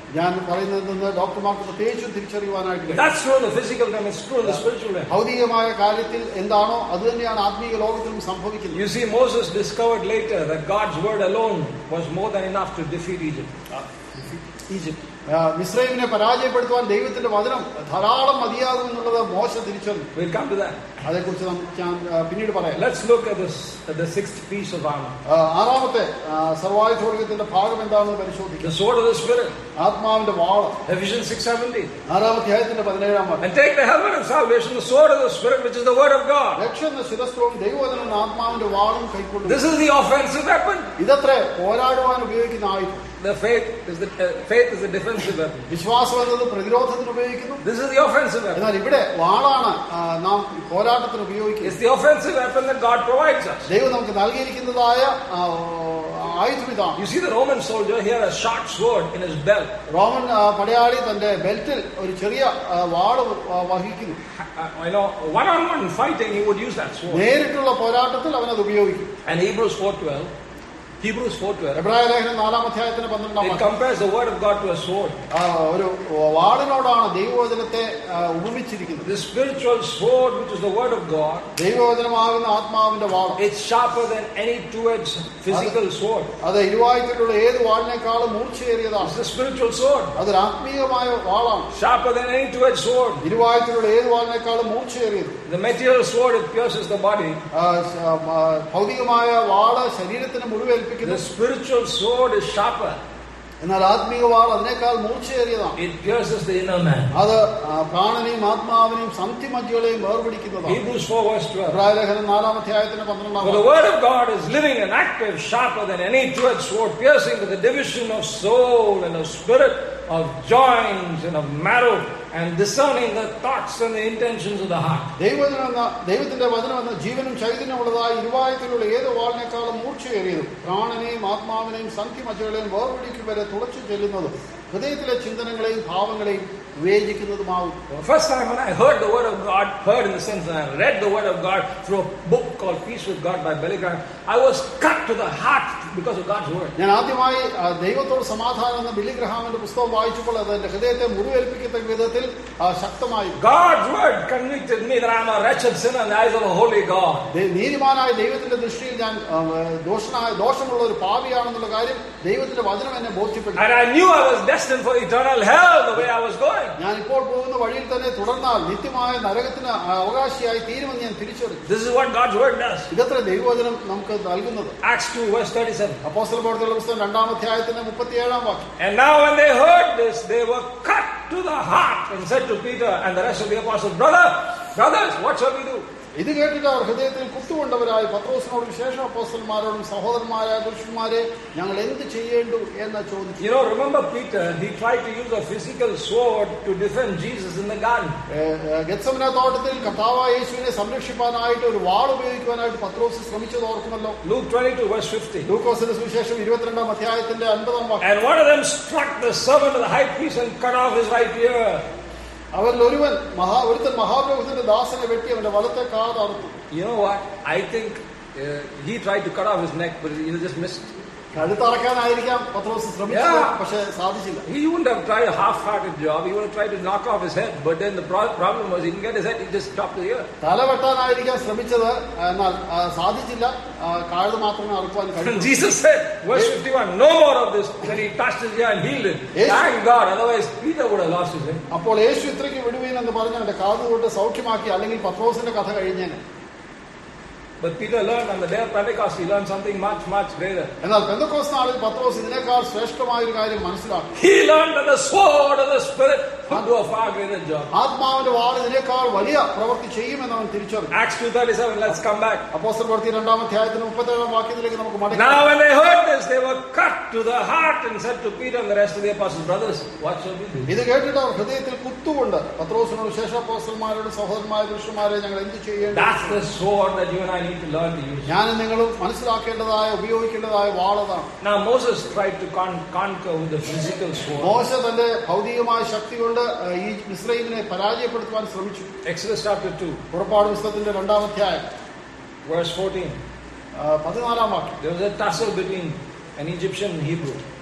ഞാൻ പറയുന്നതെന്ന് ഡോക്ടർമാർക്ക് പ്രത്യേകിച്ചും തിരിച്ചറിയുവാനായിട്ട്. That's true in the physical realm, it's true in the spiritual realm. ഭൗതികമായ കാര്യത്തിൽ എന്താണോ അത് തന്നെയാണ് ആത്മീയ ലോകത്തിലും സംഭവിക്കുന്നത്. You see, Moses discovered later that God's word alone was more than enough to defeat Egypt. Egypt. മിസ്രൈമിനെ പരാജയപ്പെടുത്തുവാൻ ദൈവത്തിന്റെ വചനം ധാരാളം മതിയാകുമെന്നുള്ളത് മോശ തിരിച്ചറിഞ്ഞു. We'll come to that. അതേക്കുറിച്ച് ഞാൻ പിന്നീട് പറയാം. Let's look at this at the sixth piece of armor. ആറാമത്തെ സർവായുധത്തിന്റെ ഭാഗം എന്താണെന്ന് പരിശോധിക്കാം. The sword of the Spirit. ആത്മാവിന്റെ വാൾ. Ephesians six seventeen. ആറാം അധ്യായത്തിന്റെ പതിനേഴാം വാക്യം. And take the helmet of salvation, the sword of the Spirit, which is the word of God. രക്ഷയുടെ ശിരസ്ത്രവും ദൈവവചനവും ആത്മാവിന്റെ വാളും കൈക്കൊള്ളുക. This is the offensive weapon. ഇതത്രേ പോരാടുവാൻ ഉപയോഗിക്കുന്ന ആയുധം. The faith is the uh, faith is the defensive weapon. വിശ്വാസം എന്നത് പ്രതിരോധത്തിന് ഉപയോഗിക്കുന്നു. This is the offensive weapon. എന്നാൽ ഇവിടെ വാളാണ് നാം പോരാട്ടത്തിന് ഉപയോഗിക്കുന്നത്. It's the offensive weapon that God provides us. ദൈവം നമുക്ക് നൽകിയിരിക്കുന്നതായ ആയുധം ഇതാണ്. You see the Roman soldier here a short sword in his belt. Roman പടയാളി തന്റെ ബെൽറ്റിൽ ഒരു ചെറിയ വാള് വഹിക്കുന്നു. You know, one-on-one fighting he would use that sword. നേരിട്ടുള്ള പോരാട്ടത്തിൽ അവൻ അത് ഉപയോഗിക്കും. And Hebrews four twelve. Hebrews four twelve. എബ്രായ ലേഖനം നാലാം അധ്യായത്തിന് പന്ത്രണ്ടാം വാക്യം. It compares the word of God to a sword. ഒരു വാളിനോടാണ് ദൈവവചനത്തെ ഉപമിച്ചിരിക്കുന്നത്. The spiritual sword, which is the word of God, ദൈവവചനമാകുന്ന ആത്മാവിന്റെ വാൾ. It's sharper than any two-edged physical sword. അത് ഇരുവായ്ത്തലുള്ള ഏത് വാളിനേക്കാളും മൂർച്ചയേറിയതാണ്. It's the spiritual sword. അതൊരു ആത്മീയമായ വാളാണ്. Sharper than any two-edged sword. ഇരുവായ്ത്തലുള്ള ഏത് വാളിനേക്കാളും മൂർച്ചയേറിയത്. The material sword, it pierces the body. ഭൗതികമായ വാള് ശരീരത്തിന് മുറിവേൽപ്പിക്കുന്നു. The spiritual sword is sharper. എന്നാൽ ആത്മീയ വാൾ അതിനേക്കാൾ മൂർച്ചയേറിയതാണ്. It pierces the inner man. അത് പ്രാണനെയും ആത്മാവിനെയും സന്ധിമജ്ജകളെയും വേർപിടിക്കുന്നതാണ്. Hebrews four verse twelve. എബ്രായ ലേഖനം നാലാം അധ്യായത്തിന്റെ പന്ത്രണ്ടാം For the word of God is living and active, sharper than any two-edged sword, piercing to the division of soul and of spirit, of joints and of marrow, and discerning the thoughts and the intentions of the heart. ദൈവവചനമെന്ന ദൈവത്തിന്റെ വചനമെന്ന ജീവനും ചൈതന്യമുള്ളതായ ഇരുവായത്തിലുള്ള ഏത് വാളിനേക്കാളും മൂർച്ചയേറിയതും പ്രാണനെയും ആത്മാവിനെയും സന്ധിമജ്ജകളെയും വേർപിടിക്കും വരെ തുളച്ചു ചെല്ലുന്നതും ഹൃദയത്തിലെ ചിന്തനങ്ങളെയും ഭാവങ്ങളെയും വിവേചിക്കുന്നതുമാവും. First time when I heard the word of God, heard in the sense that I read the word of God through a book called Peace with God by Billy Graham, I was cut to the heart because of God's word. ഞാൻ ആദ്യമായി ദൈവത്തോട് സമാധാനം എന്ന ബില്ലി ഗ്രഹാമിന്റെ പുസ്തകം വായിച്ചപ്പോൾ അത് എന്റെ ഹൃദയത്തെ മുറിവേൽപ്പിക്കത്തക്ക വിധത്തിൽ ശക്തമായി. God's word convicted me that I am a wretched sinner in the eyes of a holy God. നീതിമാനായ ദൈവത്തിന്റെ ദൃഷ്ടിയിൽ ഞാൻ ദോഷനായ ദോഷമുള്ള ഒരു പാപിയാണെന്നുള്ള കാര്യം ദൈവത്തിന്റെ വചനം എന്നെ ബോധ്യപ്പെട്ടു. And I knew I was destined for eternal hell the way I was going. ഞാൻ ഇപ്പോൾ പോകുന്ന വഴിയിൽ തന്നെ തുടർന്നാൽ നിത്യമായ നരകത്തിന് അവകാശിയായി തീരുമെന്ന് ഞാൻ തിരിച്ചറിഞ്ഞു. This is what God's word does. ഇതത്ര ദൈവവചനം നമുക്ക് നൽകുന്നത്. Acts two verse thirty-seven. അപ്പോസ്തല പ്രവൃത്തികളുടെ പുസ്തകം രണ്ടാം അധ്യായത്തിന്റെ മുപ്പത്തിയേഴാം വാക്യം. And now when they heard this, they were cut to the heart and said to Peter and the rest of the apostles, Brother, brothers, what shall we do? ഇത് കേട്ടിട്ട് അവർ ഹൃദയത്തിൽ കുത്തുകൊണ്ടവരായി പത്രോസിനോട് വിശേഷം അപ്പോസ്തലന്മാരോടും സഹോദരന്മാരായ പുരുഷന്മാരെ ഞങ്ങൾ എന്ത് ചെയ്യേണ്ടു എന്ന് ചോദിച്ചു. You know, remember Peter, he tried to use a physical sword to defend Jesus in the garden. ഗെത്സമന തോട്ടത്തിൽ കർത്താവായ യേശുവിനെ സംരക്ഷിക്കാനായിട്ട് ഒരു വാൾ ഉപയോഗിക്കാനായിട്ട് പത്രോസ് ശ്രമിച്ചത് ഓർക്കുമല്ലോ. Luke twenty-two verse fifty. ലൂക്കോസിന്റെ സുവിശേഷം ഇരുപത്തിരണ്ടാം അധ്യായത്തിന്റെ അൻപതാം വാക്യം. And one of them struck the servant of the high priest and cut off his right ear. അവരിൽ ഒരുവൻ മഹാ ഒരുത്തൻ മഹാപുരോഹിതന്റെ ദാസനെ വെട്ടി അവന്റെ വലത്തെ കാത് അറുത്തു. You know what? I think uh, he tried to cut off his neck, but he just missed. കഴുത്തറക്കാനായിരിക്കാം പത്രോസ് ശ്രമിച്ചത്, പക്ഷെ സാധിച്ചില്ല. He wouldn't have tried a half-hearted job. He would have tried to knock off his head, but then the problem was he didn't get his head. He just chopped the ear. തല വെട്ടാനായിരിക്കാം ശ്രമിച്ചത്, എന്നാൽ സാധിച്ചില്ല. കാഴ്ച മാത്രമേ അറുക്കുവാൻ കഴിയൂ. Jesus said, verse fifty-one, no more of this. Then he touched his ear and healed it. Thank God, otherwise Peter would have lost his head. അപ്പോൾ യേശു ഇത്രയ്ക്ക് വിടുവീൻ എന്ന് പറഞ്ഞ് അവന്റെ കാത് കൊണ്ട് സൗഖ്യമാക്കി, അല്ലെങ്കിൽ പത്രോസിന്റെ കഥ കഴിഞ്ഞേനെ. But Peter learned on the day of Pentecost, he learned something much, much greater. എന്നാൽ പെന്തക്കോസ്ത് നാളിൽ പത്രോസ് ഇതിനേക്കാൾ ശ്രേഷ്ഠമായ ഒരു കാര്യം മനസ്സിലാക്കി. He learned that the sword of the Spirit would do a far greater job. ആത്മാവിന്റെ വാൾ ഇതിനേക്കാൾ വലിയ പ്രവൃത്തി ചെയ്യുമെന്ന് അവൻ തിരിച്ചറിഞ്ഞു. Acts two thirty-seven, let's come back. അപ്പോസ്തല പ്രവൃത്തി രണ്ടാം അധ്യായത്തിന് മുപ്പത്തേഴാം വാക്യത്തിലേക്ക് നമുക്ക് മടങ്ങാം. Now when they heard this, they were cut to the heart and said to Peter and the rest of the apostles, brothers, what shall we do? ഇത് കേട്ടിട്ട് അവർ ഹൃദയത്തിൽ കുത്തുകൊണ്ട് പത്രോസിനോട് ശേഷം അപ്പോസ്തലന്മാരോട് സഹോദരന്മാരായ പുരുഷന്മാരെ ഞങ്ങൾ എന്ത് ചെയ്യേണ്ടത്? That's the sword that you and I need to learn to use. ഞാനും നിങ്ങളും മനസ്സിലാക്കേണ്ടതായ ഉപയോഗിക്കേണ്ടതായ വാളതാണ്. Now Moses tried to con- conquer with the physical sword. മോശ തന്റെ ഭൗതികമായ ശക്തി കൊണ്ട് ഈ മിസ്രയീമിനെ പരാജയപ്പെടുത്താൻ ശ്രമിച്ചു. Exodus chapter two, പുറപ്പാട് പുസ്തകത്തിന്റെ രണ്ടാം അധ്യായം verse fourteen. പതിനാലാം വാക്യം. There was a tussle between an Egyptian and Hebrew.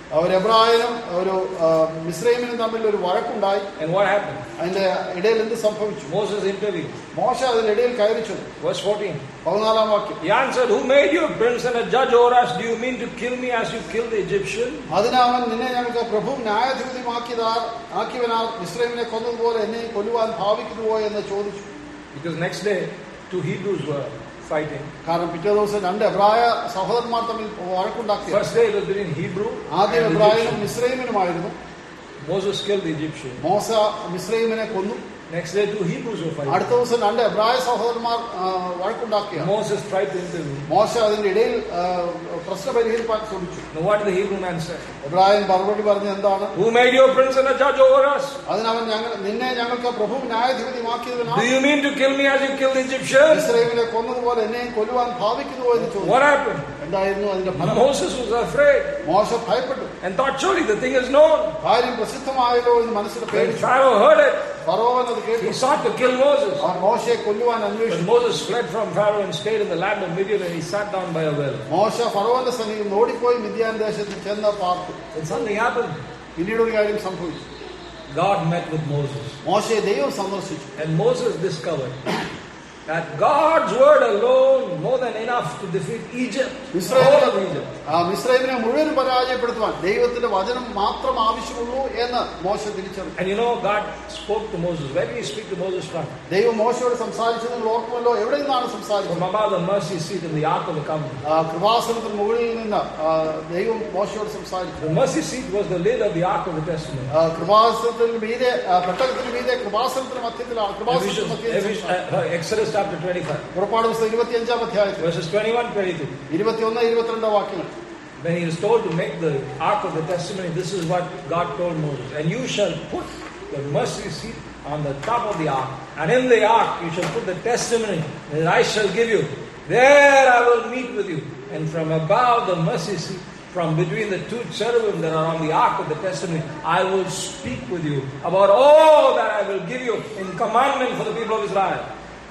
അവർ എബ്രായനും ഒരു മിസ്രൈമിനും തമ്മിൽ ഒരു വഴക്കുണ്ടായി. And what happened? അതിന്റെ ഇടയിൽ എന്ത് സംഭവിച്ചു? Moses intervened. മോശ അതിന്റെ ഇടയിൽ കയറി ചെന്നു. Verse fourteen. പതിനാലാം വാക്യം. He answered, "Who made you a prince and a judge over us? Do you mean to kill me as you killed the Egyptian?" അതിനവൻ, നിന്നെ ഞങ്ങൾക്ക് പ്രഭുവും ന്യായാധിപതിയുമാക്കിയതാർ ആക്കിയവനാർ മിസ്രൈമിനെ കൊന്നതുപോലെ എന്നെ കൊല്ലുവാൻ ഭാവിക്കുന്നുവോ എന്ന് ചോദിച്ചു. Because next day two Hebrews were fighting. കാരണം പിറ്റേ ദിവസം രണ്ട് എബ്രായ സഹോദരന്മാർ തമ്മിൽ വഴക്കുണ്ടാക്കി. First day it was between Hebrew. ആദ്യം എബ്രായനും മിസ്രൈമിനുമായിരുന്നു. Moses killed the Egyptian. മോശ മിസ്രൈമിനെ കൊന്നു. Next day two Hebrews were fighting. അടുത്ത ദിവസം രണ്ട് എബ്രായ സഹോദരന്മാർ വഴക്കുണ്ടാക്കിയ. Moses tried to intervene. മോശ അതിന്റെ ഇടയിൽ പ്രശ്നം പരിഹരിക്കാൻ ശ്രമിച്ചു. Now what did the Hebrew man say? എബ്രായൻ മറുപടി പറഞ്ഞ എന്താണ്? Who made you a prince and a judge over us? അതിനവൻ, ഞങ്ങൾ നിന്നെ ഞങ്ങൾക്ക് പ്രഭുവും ന്യായാധിപതിയുമാക്കിയതിനാൽ. Do you mean to kill me as you killed the Egyptians? മിസ്രൈമിനെ കൊന്നതുപോലെ എന്നെയും കൊല്ലുവാൻ ഭാവിക്കുന്നുവോ എന്ന് ചോദിച്ചു. What happened? എന്തായിരുന്നു അതിന്റെ ഫലം? Moses was afraid. മോശ ഭയപ്പെട്ടു. And thought surely the thing is known. കാര്യം പ്രസിദ്ധമായല്ലോ എന്ന് മനസ്സിൽ When പേടിച്ചു. Pharaoh heard it, ഫറവോൻ അത് കേട്ടു. he sought to kill Moses. അവൻ മോശയെ കൊല്ലുവാൻ But അന്വേഷിച്ചു. Moses fled from Pharaoh and stayed in the land of Midian, and he sat down by a well. മോശ ഫറവോന്റെ സന്നിധിയിൽ ഓടിപ്പോയി മിദ്യാൻ ദേശത്ത് ചെന്ന് പാർത്തു. And something happened. പിന്നീട് ഒരു കാര്യം സംഭവിച്ചു. God met with Moses. മോശയെ ദൈവം സന്ദർശിച്ചു. And Moses discovered that God's word alone more than enough to defeat Egypt. The whole of Egypt. മിസ്രൈമിനെ മുഴുവൻ പരാജയപ്പെടുത്തുവാൻ ദൈവത്തിന്റെ വചനം മാത്രം ആവശ്യമുള്ളൂ എന്ന് മോശ തിരിച്ചറിഞ്ഞു. And you know, God spoke to Moses. Where did he speak to Moses from? ദൈവം മോശയോട് സംസാരിച്ചത് നിങ്ങൾ ഓർക്കുമല്ലോ. എവിടെ നിന്നാണ് സംസാരിച്ചത്? From above the mercy seat in the ark of the covenant. കൃപാസനത്തിന് മുകളിൽ നിന്ന് ദൈവം മോശയോട് സംസാരിച്ചു. The mercy seat was the lid of the ark of the testament. കൃപാസനത്തിന് മീതെ, പെട്ടകത്തിന് മീതെ, കൃപാസനത്തിന് മധ്യത്തിലാണ്. കൃപാസനത്തിന് മധ്യത്തിൽ. Exodus chapter twenty-five. പുറപ്പാട് പുസ്തകം ഇരുപത്തിയഞ്ചാം അധ്യായത്തിൽ verses twenty-one twenty-two. ഇരുപത്തിയൊന്ന് ഇരുപത്തിരണ്ട് വാക്യങ്ങൾ. When he was told to make the ark of the testimony, this is what God told Moses. And you shall put the mercy seat on the top of the ark. And in the ark you shall put the testimony that I shall give you. There I will meet with you. And from above the mercy seat, from between the two cherubim that are on the ark of the testimony, I will speak with you about all that I will give you in commandment for the people of Israel.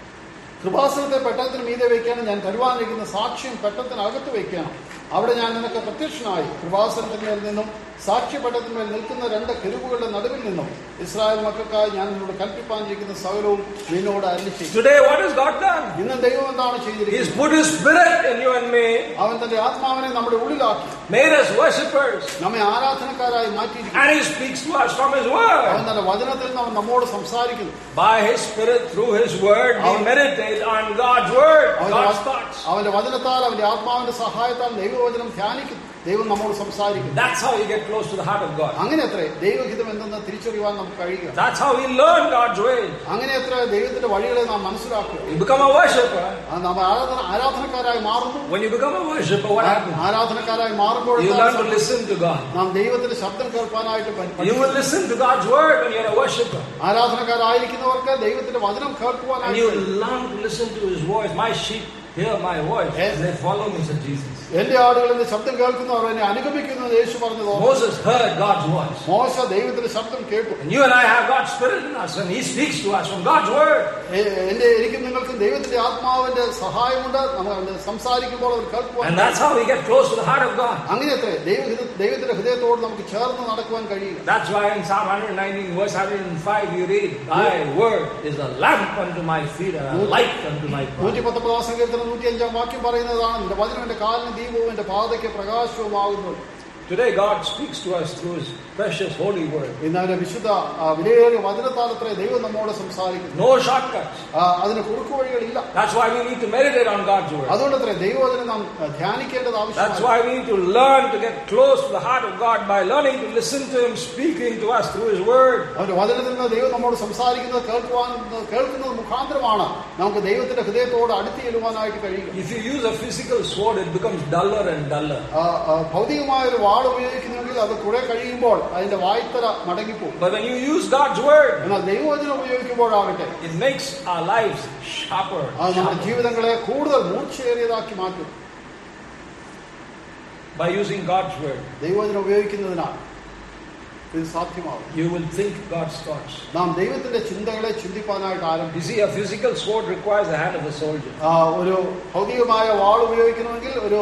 കൃപാസനത്തെ പെട്ടകത്തിന് മീതെ വയ്ക്കാനും ഞാൻ തരുവാനിരിക്കുന്ന സാക്ഷ്യം പെട്ടകത്തിനകത്ത് വയ്ക്കണം. അവിടെ ഞാൻ നിനക്ക് പ്രത്യക്ഷനായി കൃപാസനത്തിന്മേൽ നിന്നും സാക്ഷ്യപട്ടത്തിന്മേൽ നിൽക്കുന്ന രണ്ട് കെരൂബുകളുടെ നടുവിൽ നിന്നും ഇസ്രായേൽ മക്കൾക്കായി ഞാൻ നിന്നോട് കൽപ്പിപ്പാനിരിക്കുന്ന സകലവും നിന്നോട് അരുളിച്ചെയ്യും. Today what has God done? ഇന്ന് ദൈവം എന്താണ് ചെയ്തിരിക്കുന്നത്? He has put His Spirit in you and me. അവൻ തന്റെ ആത്മാവിനെ നമ്മുടെ ഉള്ളിലാക്കി, made us worshippers, നമ്മെ ആരാധനക്കാരായി മാറ്റിയിരിക്കുന്നു. and He speaks to us from His Word. അവൻ തന്റെ വചനത്തിൽ നിന്ന് അവൻ നമ്മോട് സംസാരിക്കുന്നു. By His Spirit, through His Word, we meditate on God's Word, God's thoughts. അവന്റെ വചനത്താൽ, അവന്റെ ആത്മാവിന്റെ സഹായത്താൽ ദൈവവചനം ധ്യാനിക്കുന്നു. ദൈവം നമ്മോട് സംസാരിക്കുന്നു. That's how you get close to the heart of God. അങ്ങനെ അത്രേ ദൈവഹിതം എന്തെന്ന് തിരിച്ചറിയുവാൻ നമുക്ക് കഴിയുക. That's how we learn God's way. അങ്ങനെ അത്ര ദൈവത്തിന്റെ വഴികളെ നാം മനസ്സിലാക്കുക. You become a worshipper. നാം ആരാധന ആരാധനക്കാരായി മാറുന്നു. When you become a worshipper, what happens? ആരാധനക്കാരായി മാറുമ്പോൾ you learn to listen to God. നാം ദൈവത്തിന്റെ ശബ്ദം കേൾക്കാനായിട്ട് പഠിക്കുന്നു. You will listen to God's word when you're a worshipper. ആരാധനക്കാരായിരിക്കുന്നവർക്ക് ദൈവത്തിന്റെ വചനം കേൾക്കുവാനായിട്ട്, and you learn to listen to His voice. My sheep hear my voice and they follow me, said Jesus. എന്റെ ആടുകൾ എന്റെ ശബ്ദം കേൾക്കുന്നു, അവർ എന്നെ അനുഗമിക്കുന്നു എന്ന് യേശു പറഞ്ഞത്. Moses heard God's voice. മോശ ദൈവത്തിന്റെ ശബ്ദം കേട്ടു. And you and I have God's Spirit in us, and He speaks to us from God's word. എന്റെ എനിക്കും നിങ്ങൾക്കും ദൈവത്തിന്റെ ആത്മാവിന്റെ സഹായമുണ്ട്. നമ്മൾ സംസാരിക്കുമ്പോൾ അവർ കേൾക്കുവാൻ. And that's how we get close to the heart of God. അങ്ങനെ അത്രേ ദൈവത്തിന്റെ ഹൃദയത്തോട് നമുക്ക് ചേർന്ന് നടക്കുവാൻ കഴിയും. That's why in Psalm one nineteen verse one oh five you read, Thy word is a lamp unto my feet and a light unto my path. നൂറ്റി പത്തൊമ്പതാം സങ്കീർത്തനം നൂറ്റി അഞ്ചാം വാക്യം പറയുന്നതാണ്, നിന്റെ വചനം എന്റെ കാലിന് ദീപവും എന്റെ പാതയ്ക്ക് പ്രകാശവുമാകുന്നു. Today God speaks to us through His precious holy word. ഇന്നവരെ വിശുദ്ധ വിലയേറിയ വചനത്താലത്രേ ദൈവം നമ്മോട് സംസാരിക്കുന്നു. No shortcuts. അതിന് കുറുക്കുവഴികളില്ല. That's why we need to meditate on God's word. അതുകൊണ്ടത്രേ ദൈവവചനം നാം ധ്യാനിക്കേണ്ടത് ആവശ്യമാണ്. That's why we need to learn to get close to the heart of God by learning to listen to Him speaking to us through His word. അവന്റെ വചനത്തിൽ നിന്ന് ദൈവം നമ്മോട് സംസാരിക്കുന്നത് കേൾക്കുവാൻ കേൾക്കുന്നത് മുഖാന്തരമാണ് നമുക്ക് ദൈവത്തിന്റെ ഹൃദയത്തോട് അടുത്ത് ചെല്ലുവാനായിട്ട് കഴിയുക. If you use a physical sword, it becomes duller and duller. ഭൗതികമായ ഒരു വാൾ ഉപയോഗിക്കുന്നെങ്കിൽ അത് കുറെ കഴിയുമ്പോൾ അതിന്റെ വായ്ത്തര മടങ്ങിപ്പോകും. But when you use God's word, എന്നാൽ ദൈവവചനം ഉപയോഗിക്കുമ്പോഴാകട്ടെ, it makes our lives sharper. അത് നമ്മുടെ ജീവിതങ്ങളെ കൂടുതൽ മൂർച്ചയേറിയതാക്കി മാറ്റും. By using God's word, ദൈവവചനം ഉപയോഗിക്കുന്നതിനാൽ. ഇത് സാധ്യമാകും. You will think God's thoughts. നാം ദൈവത്തിന്റെ ചിന്തകളെ ചിന്തിക്കാനായിട്ട് ആരംഭിക്കും. You see, a physical sword requires the hand of a soldier. ഒരു ഭൗതികമായ വാൾ ഉപയോഗിക്കണമെങ്കിൽ ഒരു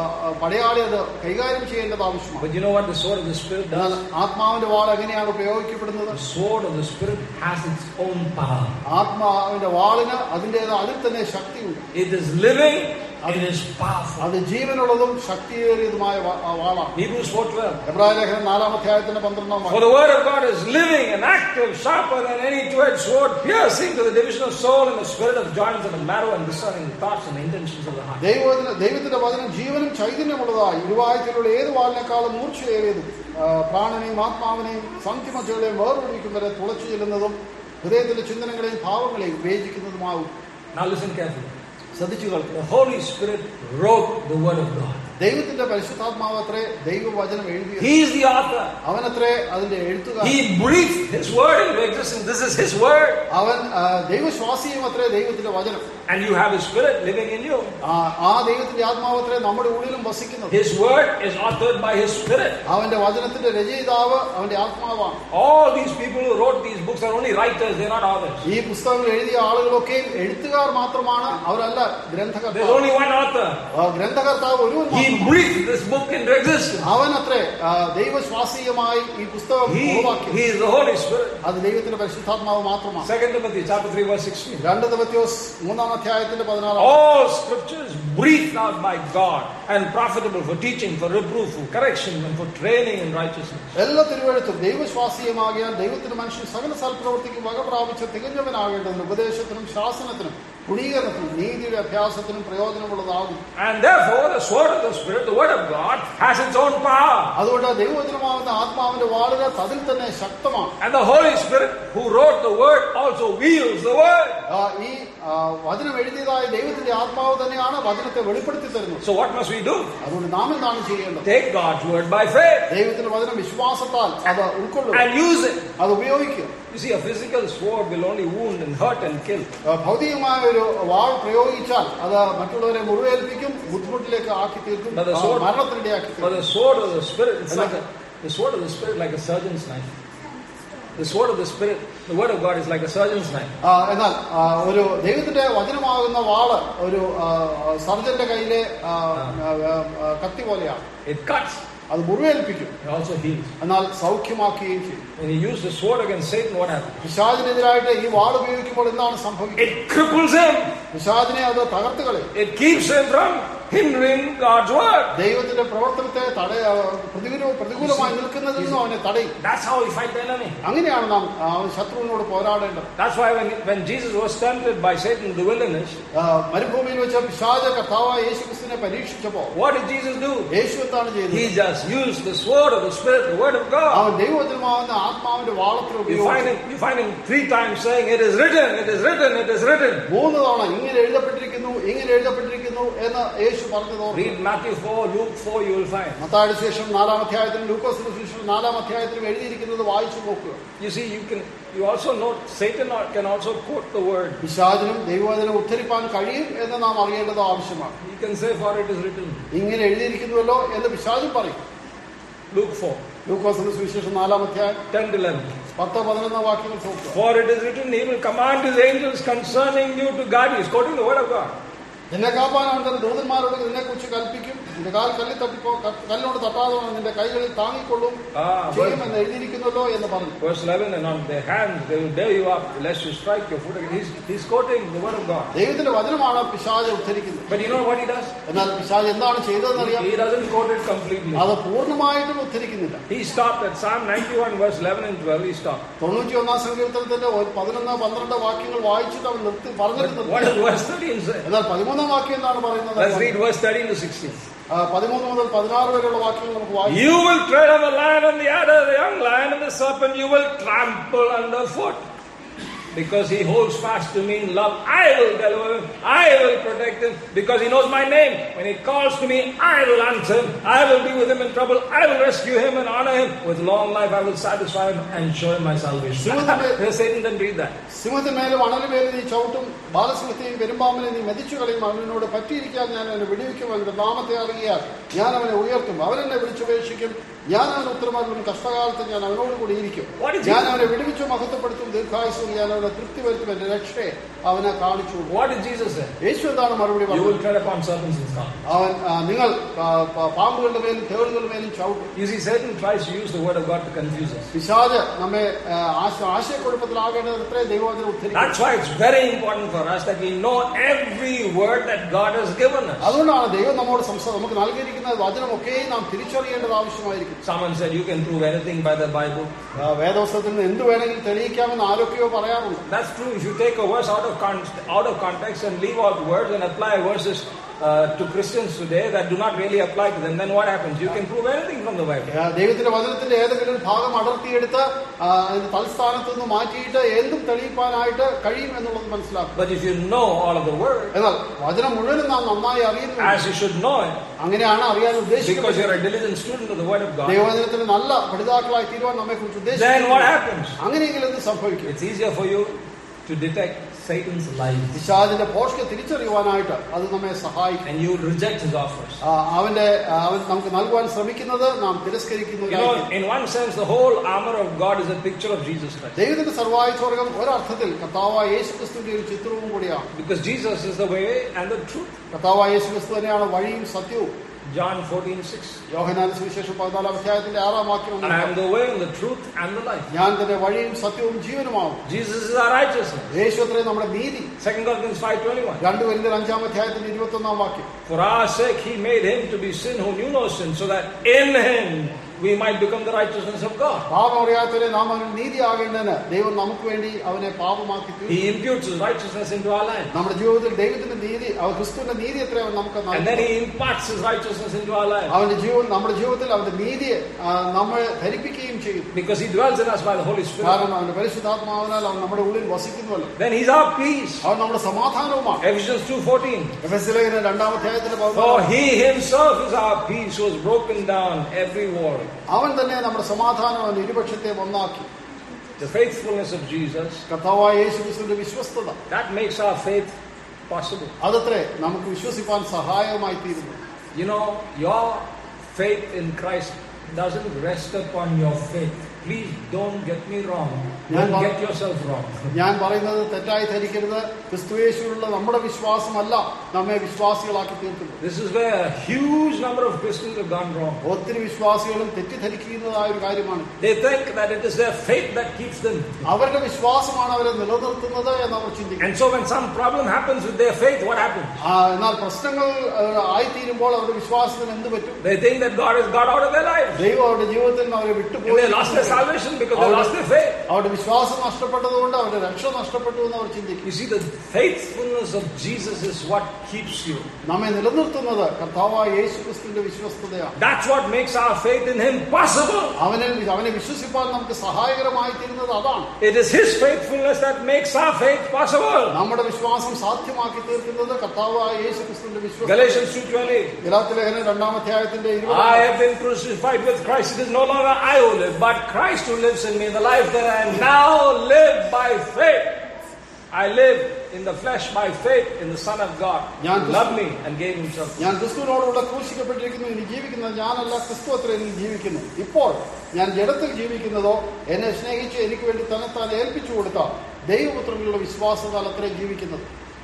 പടയാളി അത് കൈകാര്യം ചെയ്യേണ്ടത് ആവശ്യമാണ്. But you know what the sword of the Spirit does? ആത്മാവിന്റെ വാൾ എങ്ങനെയാണ് ഉപയോഗിക്കപ്പെടുന്നത്? The sword of the Spirit has its own power. ആത്മാവിന്റെ വാളിന് അതിന്റേത് അതിൽ തന്നെ ശക്തിയുണ്ട്. It is living. It is powerful. അത് ജീവനുള്ളതും ശക്തിയേറിയതുമായ വാളാണ്. Hebrews four twelve. എബ്രായ ലേഖനം നാലാം അധ്യായത്തിന്റെ പന്ത്രണ്ടാം വാക്യം. For the word of God is living and active, sharper than any two-edged sword, piercing to the division of soul and the spirit of joints and the marrow, and discerning the thoughts and the intentions of the heart. ദൈവത്തിന്റെ ദൈവത്തിന്റെ വചനം ജീവനും ചൈതന്യമുള്ളതായി ഇരുവായ്ത്തലുള്ള ഏത് വാളിനേക്കാളും മൂർച്ചയേറിയതും പ്രാണനെയും ആത്മാവിനെയും സന്ധിമധ്യകളെയും വേർതിരിക്കും വരെ തുളച്ചു ചെല്ലുന്നതും ഹൃദയത്തിന്റെ ചിന്തനങ്ങളെയും ഭാവങ്ങളെയും വിവേചിക്കുന്നതുമാവും. Now listen carefully. ശ്രദ്ധിച്ചു കേൾക്കുക. The Holy Spirit wrote the word of God. ദൈവത്തിന്റെ പരിശുദ്ധാത്മാവ് അത്രേ ദൈവവചനം എഴുതിയത്. He is the author. അവനത്രേ അതിന്റെ എഴുത്തുകാരൻ. He breathed his word into existence. This is his word. അവൻ ദൈവശ്വാസിയും അത്രേ ദൈവത്തിന്റെ വചനം. And you have his spirit living in you. ആ ദൈവത്തിന്റെ ആത്മാവ് അത്രേ നമ്മുടെ ഉള്ളിലും വസിക്കുന്നത്. His word is authored by his spirit. അവന്റെ വചനത്തിന്റെ രചയിതാവ് അവന്റെ ആത്മാവാണ്. All these people who wrote these books are only writers, they are not authors. ഈ പുസ്തകങ്ങൾ എഴുതിയ ആളുകളൊക്കെയും എഴുത്തുകാർ മാത്രമാണ്, അവരല്ല ഗ്രന്ഥകർത്താവ്. There's only one author. ഗ്രന്ഥകർത്താവ് ഒരുവൻ. He breathed this book into existence. അവൻ അത്രേ ദൈവശ്വാസീയമായി ഈ പുസ്തകം ഉളവാക്കി. He is the Holy Spirit. അത് ദൈവത്തിന്റെ പരിശുദ്ധാത്മാവ് മാത്രമാണ്. Second Timothy chapter three verse sixteen. രണ്ട് തിമോഥെയോസ് മൂന്നാം അധ്യായത്തിന്റെ പതിനാറാം. All scripture is breathed out by God and profitable for teaching, for reproof, for correction, and for training in righteousness. എല്ലാ തിരുവെഴുത്തും ദൈവശ്വാസീയമാകിയാൽ ദൈവത്തിന് മനുഷ്യൻ സകല സൽപ്രവൃത്തിക്ക് വക പ്രാപിച്ച തികഞ്ഞവനാകേണ്ടതിന് ഉപദേശത്തിനും ശാസനത്തിനും ഗുണീകരണത്തിനും നീതിയുടെ അഭ്യാസത്തിനും പ്രയോജനമുള്ളതാകും. And therefore the sword of the Spirit, the word of God, has its own power. അതുകൊണ്ട് ദൈവവചനമാകുന്ന ആത്മാവിന്റെ വാളുകൾ അതിൽ തന്നെ ശക്തമാണ്. And the Holy Spirit who wrote the word also wields the word. ഈ വചനം എഴുതിയതായ ദൈവത്തിന്റെ ആത്മാവ് തന്നെയാണ് വചനത്തെ വെളിപ്പെടുത്തി തരുന്നത്. So what must we do? അതുകൊണ്ട് നാം എന്താണ് ചെയ്യേണ്ടത്? Take God's word by faith. ദൈവത്തിന്റെ വചനം വിശ്വാസത്താൽ അത് ഉൾക്കൊള്ളുക. And use it. അത് ഉപയോഗിക്കുക. You see, a physical sword will only wound and hurt and kill. ഭൗതികമായ ഒരു വാൾ പ്രയോഗിച്ചാൽ അത് മറ്റുള്ളവരെ മുറിവേൽപ്പിക്കും, ബുദ്ധിമുട്ടിലേക്ക് ആക്കി തീർക്കും, മരണത്തിനിടയാക്കി തീർക്കും. But the sword of the Spirit, it's like a, the sword of the Spirit like a surgeon's knife. The sword of the Spirit, the word of God is like a surgeon's knife. എന്നാൽ ഒരു ദൈവത്തിന്റെ വചനമാകുന്ന വാള് ഒരു സർജന്റെ കയ്യിലെ കത്തി പോലെയാണ്. It cuts. അത് മുറിവേൽപ്പിക്കും. It also heals. എന്നാൽ സൗഖ്യമാക്കുകയും ചെയ്യും. When he used the sword against Satan, what happened? പിശാചിനെതിരായിട്ട് ഈ വാൾ ഉപയോഗിക്കുമ്പോൾ എന്താണ് സംഭവിക്കുന്നത്? It cripples him. പിശാചിനെ അത് തകർത്ത് കളയും. It keeps him from hindering God's word. ദൈവത്തിന്റെ പ്രവർത്തനത്തെ തടയ പ്രതികൂലമായി നിൽക്കുന്നതിൽ നിന്നും അവനെ തടയും. That's how we fight the enemy. അങ്ങനെയാണ് നാം ശത്രുവിനോട് പോരാടേണ്ടത്. That's why when when Jesus was tempted by Satan in the wilderness, മരുഭൂമിയിൽ വെച്ച് പിശാച കർത്താവായ യേശുക്രിസ്തുവിനെ പരീക്ഷിച്ചപ്പോൾ what did Jesus do? യേശു എന്താണ് ചെയ്തത്? He just used the sword of the Spirit, the word of God. അവൻ ദൈവവചനമാകുന്ന ആത്മാവിന്റെ വാളത്തിൽ You find him, you find him three times saying, "It is written, it is written, it is written." മൂന്ന് തവണ ഇങ്ങനെ എഴുതപ്പെട്ടിരിക്കുന്നു, ഇങ്ങനെ എഴുതപ്പെട്ടിരിക്കുന്നു എന്ന് യേശു പറഞ്ഞത്. Read Matthew four, Luke four, you will find. മത്തായിയുടെ ശേഷം നാലാം അധ്യായത്തിലും ലൂക്കോസിന്റെ സുവിശേഷം നാലാം അധ്യായത്തിലും എഴുതിയിരിക്കുന്നത് വായിച്ചു നോക്കുക. You see, you can you also note Satan can also quote the word. പിശാചിനും ദൈവവചനം ഉദ്ധരിപ്പാൻ കഴിയും എന്ന് നാം അറിയേണ്ടത് ആവശ്യമാണ്. He can say, "For it is written." ഇങ്ങനെ എഴുതിയിരിക്കുന്നുവല്ലോ എന്ന് പിശാചും പറയും. Luke four. ലൂക്കോസിന്റെ സുവിശേഷം നാലാം അധ്യായം ten to eleven. പത്ത് പതിനൊന്ന് വാക്യങ്ങൾ നോക്കുക. For it is written, "He will command his angels concerning you to guard you." He's quoting the word of God. നിന്നെ കാപ്പാനാണ് തന്റെ ദൂതന്മാരോട് നിന്നെ കുറിച്ച് കൽപ്പിക്കും. നിന്റെ കാൽ കല്ലിൽ തട്ടിപ്പോ കല്ലിനോട് തട്ടാതെ നിന്റെ കൈകളിൽ താങ്ങിക്കൊള്ളും ചെയ്യുമെന്ന് എഴുതിയിരിക്കുന്നല്ലോ എന്ന് പറഞ്ഞു. Verse eleven, and on their hands they will bear you up lest you strike your foot against. He's, he's quoting the word of God. ദൈവത്തിന്റെ വചനമാണ് പിശാച് ഉദ്ധരിക്കുന്നത്. But you know what he does? എന്നാൽ പിശാച് എന്താണ് ചെയ്തതെന്ന് അറിയാം. He doesn't quote it completely. അത് പൂർണ്ണമായിട്ടും ഉദ്ധരിക്കുന്നില്ല. He stopped at Psalm ninety-one verse eleven and twelve. He stopped. തൊണ്ണൂറ്റി ഒന്നാം സങ്കീർത്തനത്തിന്റെ പതിനൊന്ന് പന്ത്രണ്ട് വാക്യങ്ങൾ വായിച്ചിട്ട് അവൻ നിർത്തി പറഞ്ഞിട്ട്. What does verse thirteen say? എന്നാൽ പതിമൂന്നാം വാക്യം എന്താണ് പറയുന്നത്? Let's read verse thirteen to sixteen. പതിമൂന്ന് മുതൽ പതിനാറ് വരെയുള്ള വാക്യങ്ങൾ നമുക്ക് വായിക്കാം. You will tread on the lion and the adder, the young lion and the serpent you will trample underfoot. Because he holds fast to me in love, I will deliver him, I will protect him, because he knows my name. When he calls to me, I will answer him, I will be with him in trouble, I will rescue him and honor him. With long life I will satisfy him and show him my salvation. Satan didn't read that. സിംഹത്തിന്മേലും അണലിമേലും നീ ചവിട്ടും, ബാലസിംഹത്തെയും പെരുമ്പാമ്പിനെ നീ മെതിച്ചു കളയും. അവനോട് പറ്റിയിരിക്കാൻ ഞാൻ അവനെ വിടുവിക്കും. അവന്റെ നാമത്തെ അറിയാൻ ഞാൻ അവനെ ഉയർത്തും. അവനെന്നെ വിളിച്ചുപേക്ഷിക്കും. ഞാൻ അവന് ഉത്തരമാകും. കഷ്ടകാലത്ത് ഞാൻ അവനോട് കൂടി ഇരിക്കും. ഞാൻ അവനെ വിടുവിച്ചു മഹത്വപ്പെടുത്തും. ദീർഘായുസ്സും ഞാൻ അവനെ തൃപ്തി വരുത്തും. എന്റെ രക്ഷയെ അവനെ കാണിച്ചു. യേശു എന്താണ് മറുപടി പറഞ്ഞത്? അവൻ നിങ്ങൾ പാമ്പുകളുടെ മേലും തേളുകളുടെ മേലും ചവിട്ടും. പിശാച് നമ്മെ ആശയക്കുഴപ്പത്തിലാകേണ്ടത് എത്രയും ദൈവവചനം ഉദ്ധരിക്കും. അതുകൊണ്ടാണ് ദൈവം നമ്മോട് സംസാരം നമുക്ക് നൽകിയിരിക്കുന്ന വചനമൊക്കെ നാം തിരിച്ചറിയേണ്ടത് ആവശ്യമായിരിക്കും. Someone said you can prove anything by the Bible. വേദപുസ്തകത്തിൽ നിന്ന് എന്ത് വേണമെങ്കിലും തെളിയിക്കാമെന്ന് ആരൊക്കെയോ പറയാറുണ്ട്. That's true. If you take a verse out of context, out of context and leave out words and apply verses uh, to Christians today that do not really apply to them, then what happens? You can prove anything from the Bible. ദൈവത്തിന്റെ വചനത്തിന്റെ ഏതെങ്കിലും ഭാഗം അടർത്തിയെടുത്ത് തൽസ്ഥാനത്ത് നിന്ന് മാറ്റിയിട്ട് എന്തും തെളിയിക്കാനായിട്ട് കഴിയും എന്നുള്ളത് മനസ്സിലാക്കും. But if you know all of the word, എന്നാൽ വചനം മുഴുവനും നാം നന്നായി അറിയുന്നു, as you should know it, അങ്ങനെയാണ് അറിയാൻ ഉദ്ദേശിക്കുന്നത്. Because you're a diligent student of the word of God. ദൈവവചനത്തിന് നല്ല പഠിതാക്കളായി തീരുവാൻ നമ്മെ കുറിച്ച് ഉദ്ദേശിക്കുന്നു. Then what happens? അങ്ങനെയെങ്കിൽ എന്ത് സംഭവിക്കും? It's easier for you to detect Satan's lies. പിശാചിന്റെ പോഷ്ക തിരിച്ചറിയുവാനായിട്ട് അത് നമ്മെ സഹായിക്കും. And you reject his offers. അവന്റെ അവൻ നമുക്ക് നൽകുവാൻ ശ്രമിക്കുന്നത് നാം തിരസ്കരിക്കുന്നു. You know, in one sense, the whole armor of God is a picture of Jesus Christ. ദൈവത്തിന്റെ സർവ്വായുധവർഗ്ഗം ഒരർത്ഥത്തിൽ കർത്താവായ യേശുക്രിസ്തുവിന്റെ ഒരു ചിത്രവും കൂടിയാണ്. Because Jesus is the way and the truth. കർത്താവായ യേശുക്രിസ്തു തന്നെയാണ് വഴിയും സത്യവും. John fourteen six. യോഹന്നാന്റെ സുവിശേഷം പതിനാലാം അധ്യായത്തിന്റെ ആറാം വാക്യം. I am the way and the truth and the life. ഞാൻ തന്നെ വഴിയും സത്യവും ജീവനുമാകും. Jesus is our righteousness. യേശു അത്രേ നമ്മുടെ നീതി. Second Corinthians five twenty-one. രണ്ട് കൊരിന്ത്യർ അഞ്ചാം അധ്യായത്തിന്റെ ഇരുപത്തൊന്നാം വാക്യം. For our sake he made him to be sin who knew no sin, so that in him we might become the righteousness of God. പാപം അറിയാത്തവരെ നാം അവന് നീതിയാകേണ്ടതിന് ദൈവം നമുക്ക് വേണ്ടി അവനെ പാപമാക്കി തീർത്തു. He imputes his righteousness into our life. നമ്മുടെ ജീവിതത്തിൽ ദൈവത്തിന്റെ നീതി, അവൻ ക്രിസ്തുവിന്റെ നീതി എത്രയോ നമുക്ക് നൽകുന്നു. And then he imparts his righteousness into our life. അവന്റെ ജീവൻ നമ്മുടെ ജീവിതത്തിൽ അവന്റെ നീതിയെ നമ്മളെ ധരിപ്പിക്കുകയും ചെയ്യും. Because he dwells in us by the Holy Spirit. കാരണം അവന്റെ പരിശുദ്ധാത്മാവിനാൽ അവൻ നമ്മുടെ ഉള്ളിൽ വസിക്കുന്നുവല്ലോ. Then he's our peace. അവൻ നമ്മുടെ സമാധാനവുമാണ്. Ephesians two fourteen. എഫെസ്യ ലേഖനം രണ്ടാം അധ്യായത്തിന്റെ For he himself is our peace, who has broken down every wall. അവൻ തന്നെ നമ്മുടെ സമാധാനം, അവൻ ഇരുപക്ഷത്തെ ഒന്നാക്കി. The faithfulness of Jesus, കർത്താവായ യേശുക്രിസ്തുവിന്റെ വിശ്വസ്തത, that makes our faith possible. അതത്രേ നമുക്ക് വിശ്വസിപ്പാൻ സഹായകമായി തീരുന്നു. You know, your faith in Christ doesn't rest upon your faith. Please don't get me wrong. Don't get yourself wrong. ഞാൻ പറയുന്നത് തെറ്റായി ധരിക്കരുത്. ക്രിസ്തുയേശുവിലുള്ള നമ്മുടെ വിശ്വാസമല്ല നമ്മെ വിശ്വാസികളാക്കി തീർക്കുന്നത്. This is where a huge number of Christians have gone wrong. ഒത്തിരി വിശ്വാസികളും തെറ്റിദ്ധരിക്കുന്നതായ ഒരു കാര്യമാണ്. They think that it is their faith that keeps them. അവരുടെ വിശ്വാസമാണ് അവരെ നിലനിർത്തുന്നത് എന്ന് അവർ ചിന്തിക്കുന്നു. And so when some problem happens with their faith, what happens? എന്നാൽ പ്രശ്നങ്ങൾ ആയിത്തീരുമ്പോൾ അവരുടെ വിശ്വാസത്തിന് എന്ത് പറ്റും? They think that God has got out of their lives. ദൈവം അവരുടെ ജീവിതത്തിൽ നിന്ന് അവരെ വിട്ടുപോയി. They lost their salvation because they lost their faith. അവരുടെ വിശ്വാസം നഷ്ടപ്പെട്ടതുകൊണ്ട് അവരുടെ രക്ഷ നഷ്ടപ്പെട്ടു എന്ന് അവർ ചിന്തിക്കും. You see, the faithfulness of Jesus is what keeps you. നമ്മെ നിലനിർത്തുന്നത് കർത്താവായ യേശുക്രിസ്തുവിന്റെ വിശ്വസ്തതയാണ്. That's what makes our faith in him possible. അവനെ അവനെ വിശ്വസിപ്പാൻ നമുക്ക് സഹായകരമായി തീരുന്നത് അതാണ്. It is his faithfulness that makes our faith possible. നമ്മുടെ വിശ്വാസം സാധ്യമാക്കി തീർക്കുന്നത് കർത്താവായ യേശുക്രിസ്തുവിന്റെ വിശ്വാസം. Galatians two twenty. ഗലാത്യ ലേഖനം രണ്ടാം അധ്യായത്തിന്റെ ഇരുപത്. I have been crucified with Christ. It is no longer I who live, but Christ who lives in me. The life that I now live by faith. I live in the flesh by faith in the Son of God who loved me and gave himself. ഞാൻ ക്രിസ്തുവിനോടുകൂടെ ക്രൂശിക്കപ്പെട്ടിരിക്കുന്നു. ഇനി ജീവിക്കുന്നത് ഞാനല്ല, ക്രിസ്തു അത്രേ എന്നിൽ ജീവിക്കുന്നു. ഇപ്പോൾ ഞാൻ ജഡത്തിൽ ജീവിക്കുന്നതോ എന്നെ സ്നേഹിച്ച് എനിക്ക് വേണ്ടി തന്നെത്താൻ ഏൽപ്പിച്ചു കൊടുത്ത ദൈവപുത്രനിലുള്ള വിശ്വാസത്താൽ അത്രേ ജീവിക്കുന്നത്.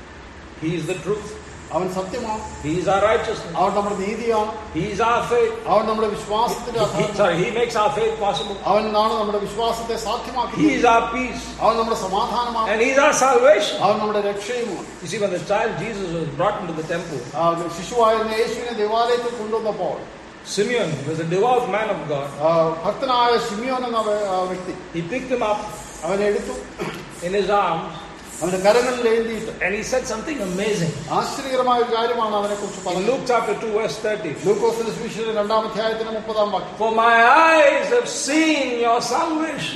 He is the truth. അവൻ സത്യമാണ്. He is our righteousness. അവൻ നമ്മുടെ നീതിയാണ്. He is our faith. അവൻ നമ്മുടെ വിശ്വാസത്തിന്റെ ആധാരം. Sorry, he makes our faith possible. അവനാണ് നമ്മുടെ വിശ്വാസത്തെ സാധ്യമാക്കുന്നത്. He is our peace. അവൻ നമ്മുടെ സമാധാനമാണ്. And he is our salvation. അവൻ നമ്മുടെ രക്ഷയുമാണ്. You see, when the child Jesus was brought into the temple, ശിശുവായിരുന്ന യേശുവിനെ ദേവാലയത്തിൽ കൊണ്ടുവന്നപ്പോൾ Simeon was a devout man of God. ഭക്തനായ ശിമിയോൻ എന്ന വ്യക്തി He picked him up അവനെ എടുത്തു in his arms. അവന്റെ കരങ്ങളിൽ ഏന്തിയിട്ട് And he said something amazing. ആശ്ചര്യകരമായ ഒരു കാര്യമാണ് അവനെ കുറിച്ച് In പറഞ്ഞത്. Luke chapter two verse thirty. ലൂക്കോസിന്റെ സുവിശേഷം രണ്ടാം അധ്യായത്തിന്റെ മുപ്പതാം വാക്യം. For my eyes have seen your salvation.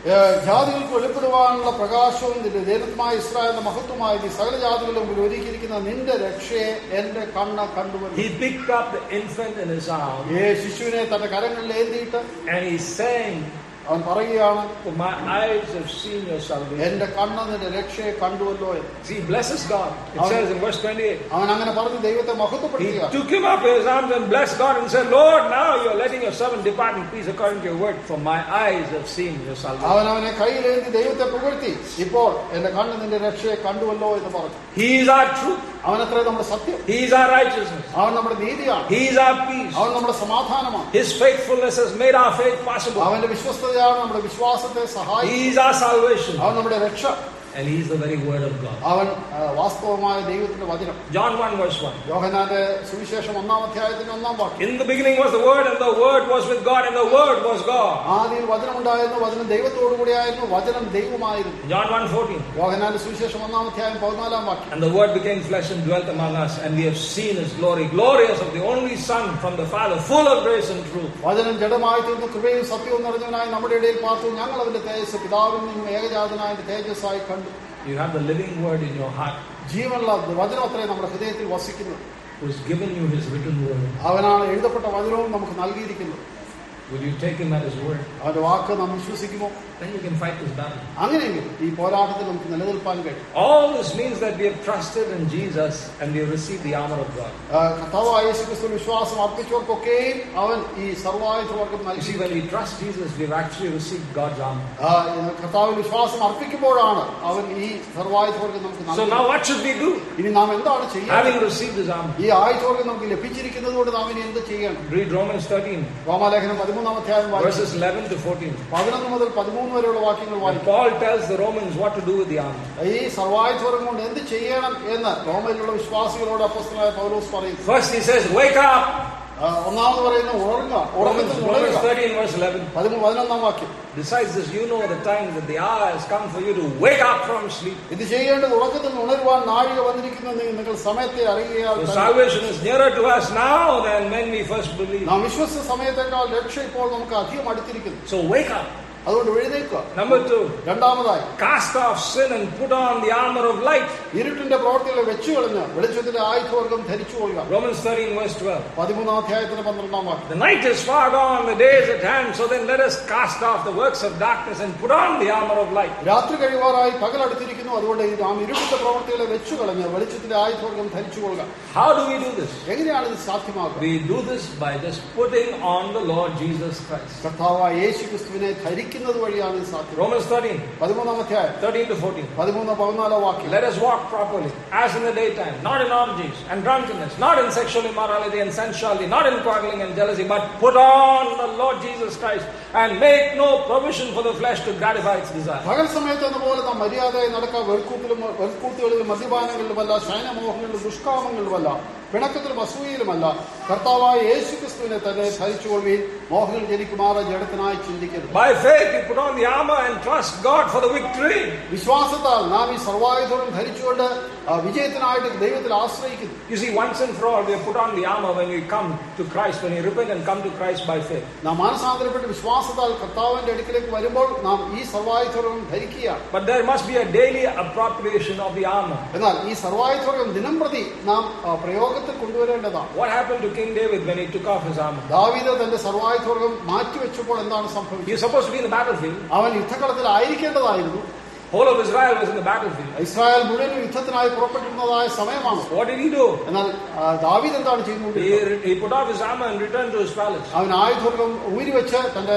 ജാതികൾക്ക് വെളിപ്പെടുവാനുള്ള പ്രകാശവും നിന്റെ ദൈവമായ ഇസ്രായേലിന്റെ മഹത്വമായ നീ സകല ജാതികളുടെ മുമ്പിൽ ഒരുക്കിയിരിക്കുന്ന നിന്റെ രക്ഷയെ എന്റെ കണ്ണ് കണ്ടുവന്നു. He picked up the infant in his arms. ഏ ശിശുവിനെ തന്റെ കരങ്ങളിൽ ഏന്തിയിട്ട് and he's saying, അവൻ പറയുകയാണ്, my eyes have seen your salvation. എന്റെ കണ്ണ് നിന്റെ രക്ഷയെ കണ്ടുവല്ലോ. See, blesses God. It says in verse twenty-eight. അവൻ അങ്ങനെ പറഞ്ഞു ദൈവത്തെ മഹത്വപ്പെടുത്തുക. He took him up in his arms and blessed God and said, Lord, now you're letting your servant depart in peace according to your word, for my eyes have seen your salvation. അവൻ അവനെ കയ്യിലേന്തി ദൈവത്തെ പുകഴ്ത്തി, ഇപ്പോൾ എന്റെ കണ്ണ് നിന്റെ രക്ഷയെ കണ്ടുവല്ലോ എന്ന് പറഞ്ഞു. He is our truth. അവനത്രേ നമ്മുടെ സത്യം. He is our righteousness. അവൻ നമ്മുടെ നീതിയാണ്. He is our peace. അവൻ നമ്മുടെ സമാധാനമാണ്. His faithfulness has made our faith possible. അവന്റെ വിശ്വസ്തതയാണ് നമ്മുടെ വിശ്വാസത്തെ സഹായിക്കുന്നത്. He is our salvation. അവൻ നമ്മുടെ രക്ഷ. And he is the very word of God. അവൻ വാസ്തവമായ ദൈവത്തിന്റെ വചനം. John one verse one. യോഹന്നാന്റെ സുവിശേഷം ഒന്നാം അധ്യായത്തിന്റെ ഒന്നാം വാക്യം. In the beginning was the word, and the word was with God, and the word was God. ആദിയിൽ വചനം ഉണ്ടായിരുന്നു, വചനം ദൈവത്തോടു കൂടിയായിരുന്നു, വചനം ദൈവമായിരുന്നു. John one fourteen. യോഹന്നാന്റെ സുവിശേഷം ഒന്നാം അധ്യായം പതിനാലാം വാക്യം. And the word became flesh and dwelt among us, and we have seen his glory, glorious of the only Son from the Father, full of grace and truth. വചനം ജഡമായി തീർന്നു, കൃപയും സത്യവും നിറഞ്ഞവനായി നമ്മുടെ ഇടയിൽ പാർത്തു. ഞങ്ങൾ അവന്റെ തേജസ് പിതാവിൽ നിന്നും ഏകജാതനായ തേജസ്സായി കണ്ടു. You have the living word in your heart, ജീവനുള്ള വചനം അത്രേ നമ്മുടെ ഹൃദയത്തിൽ വസിക്കുന്നു. who has given you his written word. അവനാണ് എഴുതപ്പെട്ട വചനവും നമുക്ക് നൽകിയിരിക്കുന്നത്. Will you take him at his word? അവന്റെ വാക്ക് നാം വിശ്വസിക്കുമോ? Then you can fight this battle. അങ്ങനെയെങ്കിൽ ഈ പോരാട്ടത്തിൽ നമുക്ക് നിലനിൽപ്പാൻ കഴിയും. All this means that we have trusted in Jesus and we have received the armor of God. കർത്താവായ യേശുക്രിസ്തുവിൽ വിശ്വാസം അർപ്പിച്ചവർക്കൊക്കെയും അവൻ ഈ സർവ്വായുധവർഗം You നൽകി. see, when we trust Jesus, we've actually received God's armor. കർത്താവിൽ വിശ്വാസം അർപ്പിക്കുമ്പോഴാണ് അവൻ ഈ സർവ്വായുധവർഗം നമുക്ക് So നൽകുന്നത്. now what should we do? ഇനി നാം എന്താണ് ചെയ്യുക? Having received his armor. ഈ ആയുധവർഗം നമുക്ക് ലഭിച്ചിരിക്കുന്നത് കൊണ്ട് നാം ഇനി എന്ത് ചെയ്യണം? Read Romans thirteen, റോമാലേഖനം പതിമൂന്നാം അധ്യായം വായിച്ചു. verses eleven to fourteen. പതിനൊന്ന് മുതൽ പതിമൂന്ന് വരെയുള്ള വാക്യങ്ങൾ And വായിക്കും. Paul tells the Romans what to do with the armor. ഈ സർവ്വായുധവർഗം കൊണ്ട് എന്ത് ചെയ്യണം എന്ന് റോമയിലുള്ള വിശ്വാസികളോട് അപ്പോസ്തലനായ പൗലോസ് പറയുന്നു. First he says, wake up. ഒന്നാമത് പറയുന്ന ഉണർന്ന Romans, Romans thirteen verse eleven. പതിനൊന്നാം വാക്യം. Besides this, you know the time that the hour has come for you to wake up from sleep. ഇത് ചെയ്യേണ്ടത് ഉറക്കത്തിൽ നിന്ന് ഉണരുവാൻ നാഴിക വന്നിരിക്കുന്നത് നിങ്ങൾ സമയത്തെ അറിയുകയാൽ The salvation is nearer to us now than when we first believed. നാം വിശ്വസിച്ച സമയത്തേക്കാൾ രക്ഷ ഇപ്പോൾ നമുക്ക് അധികം അടുത്തിരിക്കുന്നു. So wake up. അതുകൊണ്ട് എഴുന്നേൽക്കുക. Number two, രണ്ടാമതായി cast off sin and put on the armor of light. ഇരുട്ടിന്റെ പ്രവൃത്തികളെ വെച്ചു കളഞ്ഞ് വെളിച്ചത്തിന്റെ ആയുധവർഗം ധരിച്ചു കൊള്ളുക. Romans thirteen verse twelve. പതിമൂന്നാം അധ്യായത്തിന്റെ പന്ത്രണ്ടാം വാക്യം. The night is far gone, the day is at hand, so then let us cast off the works of darkness and put on the armor of light. രാത്രി കഴിവാറായി പകൽ അടുത്തിരിക്കുന്നു, അതുകൊണ്ട് നാം ഇരുട്ടിന്റെ പ്രവൃത്തികളെ വെച്ചു കളഞ്ഞ് വെളിച്ചത്തിന്റെ ആയുധവർഗം ധരിച്ചു കൊള്ളുക. How do we do this? എങ്ങനെയാണ് ഇത് സാധ്യമാകുക? We do this by just putting on the Lord Jesus Christ. കർത്താവായ യേശുക്രിസ്തുവിനെ ധരിക്കുന്നത് വഴിയാണ് ഇത് സാധ്യം. Romans thirteen, പതിമൂന്നാം അധ്യായം thirteen to fourteen. പതിമൂന്ന് പതിനാലോ വാക്യം. Let us walk properly, as in the daytime, not in orgies and drunkenness, not in sexual immorality and sensuality, not in quarreling and jealousy, but put on the Lord Jesus Christ and make no provision for the flesh to gratify its desire. പകൽ സമയത്ത് എന്നപോലെ നാം മര്യാദയായി നടക്കാം. വെൽക്കൂട്ടിലും വെൽക്കൂട്ടുകളിലും മദ്യപാനങ്ങളിലുമല്ല, ശയനമോഹങ്ങളിലും ദുഷ്കാമങ്ങളിലുമല്ല, പിണക്കത്തിലും അസൂയയിലുമല്ല, കർത്താവായ യേശുക്രിസ്തുവിനെ തന്നെ ധരിച്ചുകൊള്ളുകയും മോഹങ്ങൾ ജനിക്കുമാറ് ജഡത്തിനായി ചിന്തിക്കരുത്. By faith we put on the armor and trust God for the victory. വിശ്വാസത്താൽ നാം ഈ സർവ്വായുധവും ധരിച്ചുകൊണ്ട് വിജയത്തിനായിട്ട് ദൈവത്തിൽ ആശ്രയിക്കുന്നു. You see, once and for all we have put on the armor when we come to Christ, when we repent and come to Christ by faith. നാം മാനസാന്തരപ്പെട്ട് വിശ്വാസത്താൽ കർത്താവിന്റെ അടുക്കിലേക്ക് വരുമ്പോൾ നാം ഈ സർവ്വായുധവും ധരിക്കുകയാണ്. But there must be a daily appropriation of the armor. എന്നാൽ ഈ സർവ്വായുധം ദിനംപ്രതി നാം പ്രയോഗത്തിൽ കൊണ്ടുവരേണ്ടതാണ്. What happened to King David when he took off his armor? ദാവീദ് തന്റെ സർവ്വായുധം മാറ്റിവെച്ചപ്പോൾ എന്താണ് സംഭവിച്ചത്? He was supposed to be in the battlefield. അവൻ യുദ്ധകളത്തിൽ ആയിരിക്കേണ്ടതായിരുന്നു. Whole of Israel was in the battlefield. Israel മുഴുവൻ യുദ്ധത്തിനായി പുറപ്പെട്ടിരുന്നതായ സമയമാണ്. What did he do? എന്നാൽ ദാവീദ് എന്താണ് ചെയ്യുന്നത്? He put off his armor and returned to his palace. അവൻ ആയുധം ഊരിവെച്ച് തന്റെ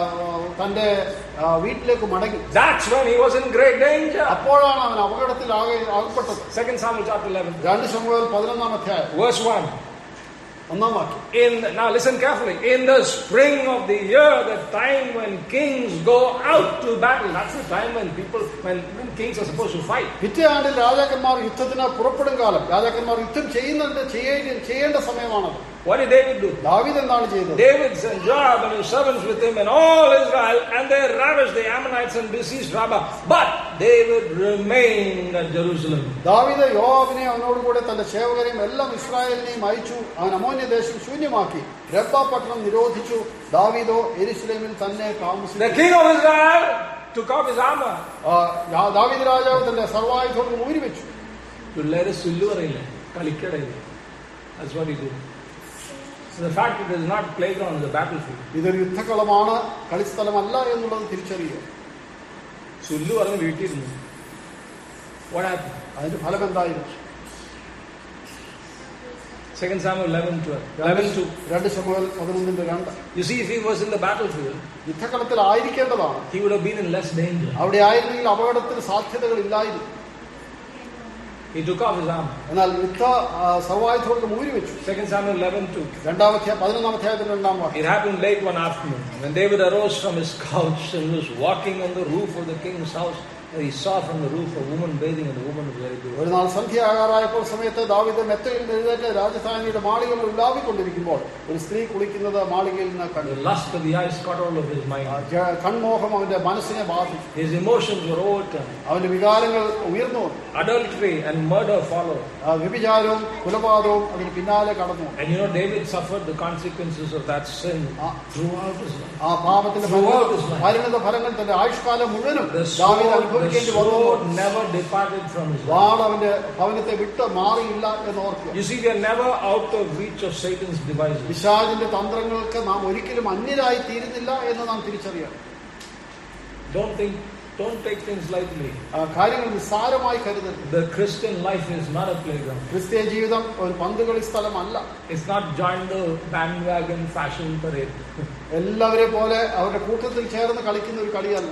തന്റെ വീട്ടിലേക്ക് മടങ്ങി. That's when he was in great danger. അപ്പോഴാണ് അവൻ അപകടത്തിൽ അകപ്പെട്ടത്. Second Samuel chapter eleven. രണ്ട് ശമൂവേൽ പതിനൊന്നാം അധ്യായം verse one. ഒന്നാം വാക്യം. In the, now listen carefully. In the spring of the year, the time when kings go out to battle. That's the time when people, when, when kings are supposed to fight. പിറ്റേ ആണ്ടിൽ രാജാക്കന്മാർ യുദ്ധത്തിന് പുറപ്പെടും കാലം. രാജാക്കന്മാർ യുദ്ധം ചെയ്യുന്നുണ്ട് ചെയ്യേണ്ട സമയമാണത്. What did David do? ദാവീദ് എന്താണ് ചെയ്തത്? David sent Joab and his servants with him and all Israel, and they ravished the Ammonites and besieged Rabbah. But David remained at Jerusalem. ദാവീദ് യോവാബിനെ അവനോടുകൂടെ തന്റെ സേവകരെയും എല്ലാം ഇസ്രായേലിനെയും അയച്ചു. അവൻ അമ്മോന്യ ദേശം ശൂന്യമാക്കി രബ്ബ പട്ടണം നിരോധിച്ചു. ദാവീദോ യെരൂശലേമിൽ തന്നെ താമസിച്ചു. The king of Israel took off his armor. ആ, യാ- ദാവീദ് രാജാവ് തന്റെ സർവായുധവും ഊരി വെച്ചു. പിള്ളേരെ സുല്ലു പറയില്ലേ, കളിക്കടയില്ല. That's what he did. So the fact that it is not playground, it's a battlefield. ഇതൊരു യുദ്ധക്കളമാണ്, കളിസ്ഥലമല്ല എന്നുള്ളത് തിരിച്ചറിയുക. സുല്ലു പറഞ്ഞ് വീട്ടിലിരുന്നു. What happened? അതിന്റെ ഫലം എന്തായിരുന്നു? Second Samuel eleven twelve. eleven two. രണ്ട് ശമൂവേൽ പതിനൊന്നിന്റെ രണ്ട്. You see, if he was in the battlefield, യുദ്ധക്കളത്തിൽ ആയിരിക്കേണ്ടതാണ്. he would have been in less danger. അവിടെ ആയിരുന്നെങ്കിൽ അപകടത്തിന് സാധ്യതകൾ ഇല്ലായിരുന്നു. He took off his armor. എന്നാൽ യുദ്ധ ആ, സർവായുധവും ഊരി വെച്ചു. Second Samuel eleven two. രണ്ടാമത്തെ പതിനൊന്നാം അധ്യായത്തിന്റെ രണ്ടാം വാക്യം. It happened late one afternoon when David arose from his couch and was walking on the roof of the king's house. And he saw from the roof a woman bathing, and the woman was very beautiful. ഒരു നാൾ സന്ധ്യയാകാറായപ്പോൾ സമയത്ത് ദാവീദ് മെത്തയിൽ നിന്ന് എഴുന്നേറ്റ് രാജധാനിയുടെ മാളികയിൽ ഉലാവിക്കൊണ്ടിരിക്കുമ്പോൾ ഒരു സ്ത്രീ കുളിക്കുന്നത് മാളികയിൽ നിന്ന് കണ്ടു. The lust of the eyes caught hold of his mind. ജ- കൺമോഹം അവന്റെ മനസ്സിനെ ബാധിച്ചു. His emotions were overturned. അവന്റെ വികാരങ്ങൾ ഉയർന്നു വന്നു. Adultery and murder followed. ആ, വ്യഭിചാരവും കുലപാതകവും അതിന് പിന്നാലെ കടന്നു. And you know, David suffered the consequences of that sin throughout his life. ആ പാപത്തിന്റെ Throughout his life. പരിണത ഫലങ്ങൾ തന്റെ ആയുഷ്കാലം മുഴുവനും The ദാവീദ് sword, അനുഭവിക്കേണ്ടി the വന്നു. sword never departed from his life. വാൾ അവന്റെ ഭവനത്തെ വിട്ട് മാറിയില്ല എന്ന് ഓർക്കുക. You see, we are never out of reach of Satan's devices. പിശാചിന്റെ തന്ത്രങ്ങൾക്ക് നാം ഒരിക്കലും അന്യരായി തീരുന്നില്ല എന്ന് നാം തിരിച്ചറിയണം. Don't think, don't take things lightly. ആ, കാര്യങ്ങൾ നിസ്സാരമായി കരുതരുത്. The Christian life is not a playground. ക്രിസ്തീയ ജീവിതം ഒരു പന്തുകളി സ്ഥലമല്ല. It's not join the bandwagon fashion parade. എല്ലാവരെ പോലെ അവരുടെ കൂട്ടത്തിൽ ചേർന്ന് കളിക്കുന്ന ഒരു കളിയല്ല.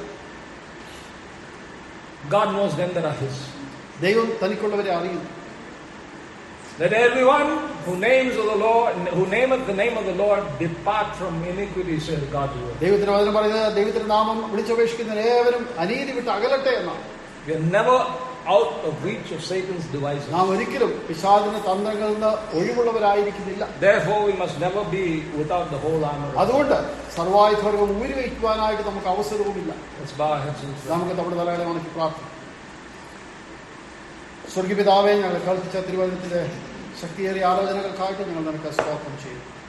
God knows them that are His. ദൈവം തനിക്കുള്ളവരെ അറിയുന്നു. Let everyone who names of the Lord, who nameth the name of the Lord, depart from iniquity, says God's word. ദൈവത്തിന്റെ വചനം പറയുന്നത് ദൈവത്തിന്റെ നാമം വിളിച്ചപേക്ഷിക്കുന്ന ഏവരും അനീതി വിട്ട് അകലട്ടെ എന്നാണ്. We are never out of reach of Satan's devices. നാം ഒരിക്കലും പിശാചിന്റെ തന്ത്രങ്ങളിൽ നിന്ന് ഒഴിവുള്ളവരായിരിക്കുന്നില്ല. Therefore, we must never be without the whole armor. അതുകൊണ്ട് സർവായുധവും ഊരി വയ്ക്കുവാനായിട്ട് നമുക്ക് അവസരവുമില്ല. Let's bow our heads and pray. നമുക്ക് നമ്മുടെ തലകളെ വണക്കി പ്രാർത്ഥിക്കാം. സ്വർഗീയ പിതാവേ, ഞങ്ങൾ കേൾപ്പിച്ച തിരുവചനത്തിലെ ശക്തിയേറിയ ആലോചനകൾക്കായിട്ട് ഞങ്ങൾ നിനക്ക് സ്തോത്രം ചെയ്യും.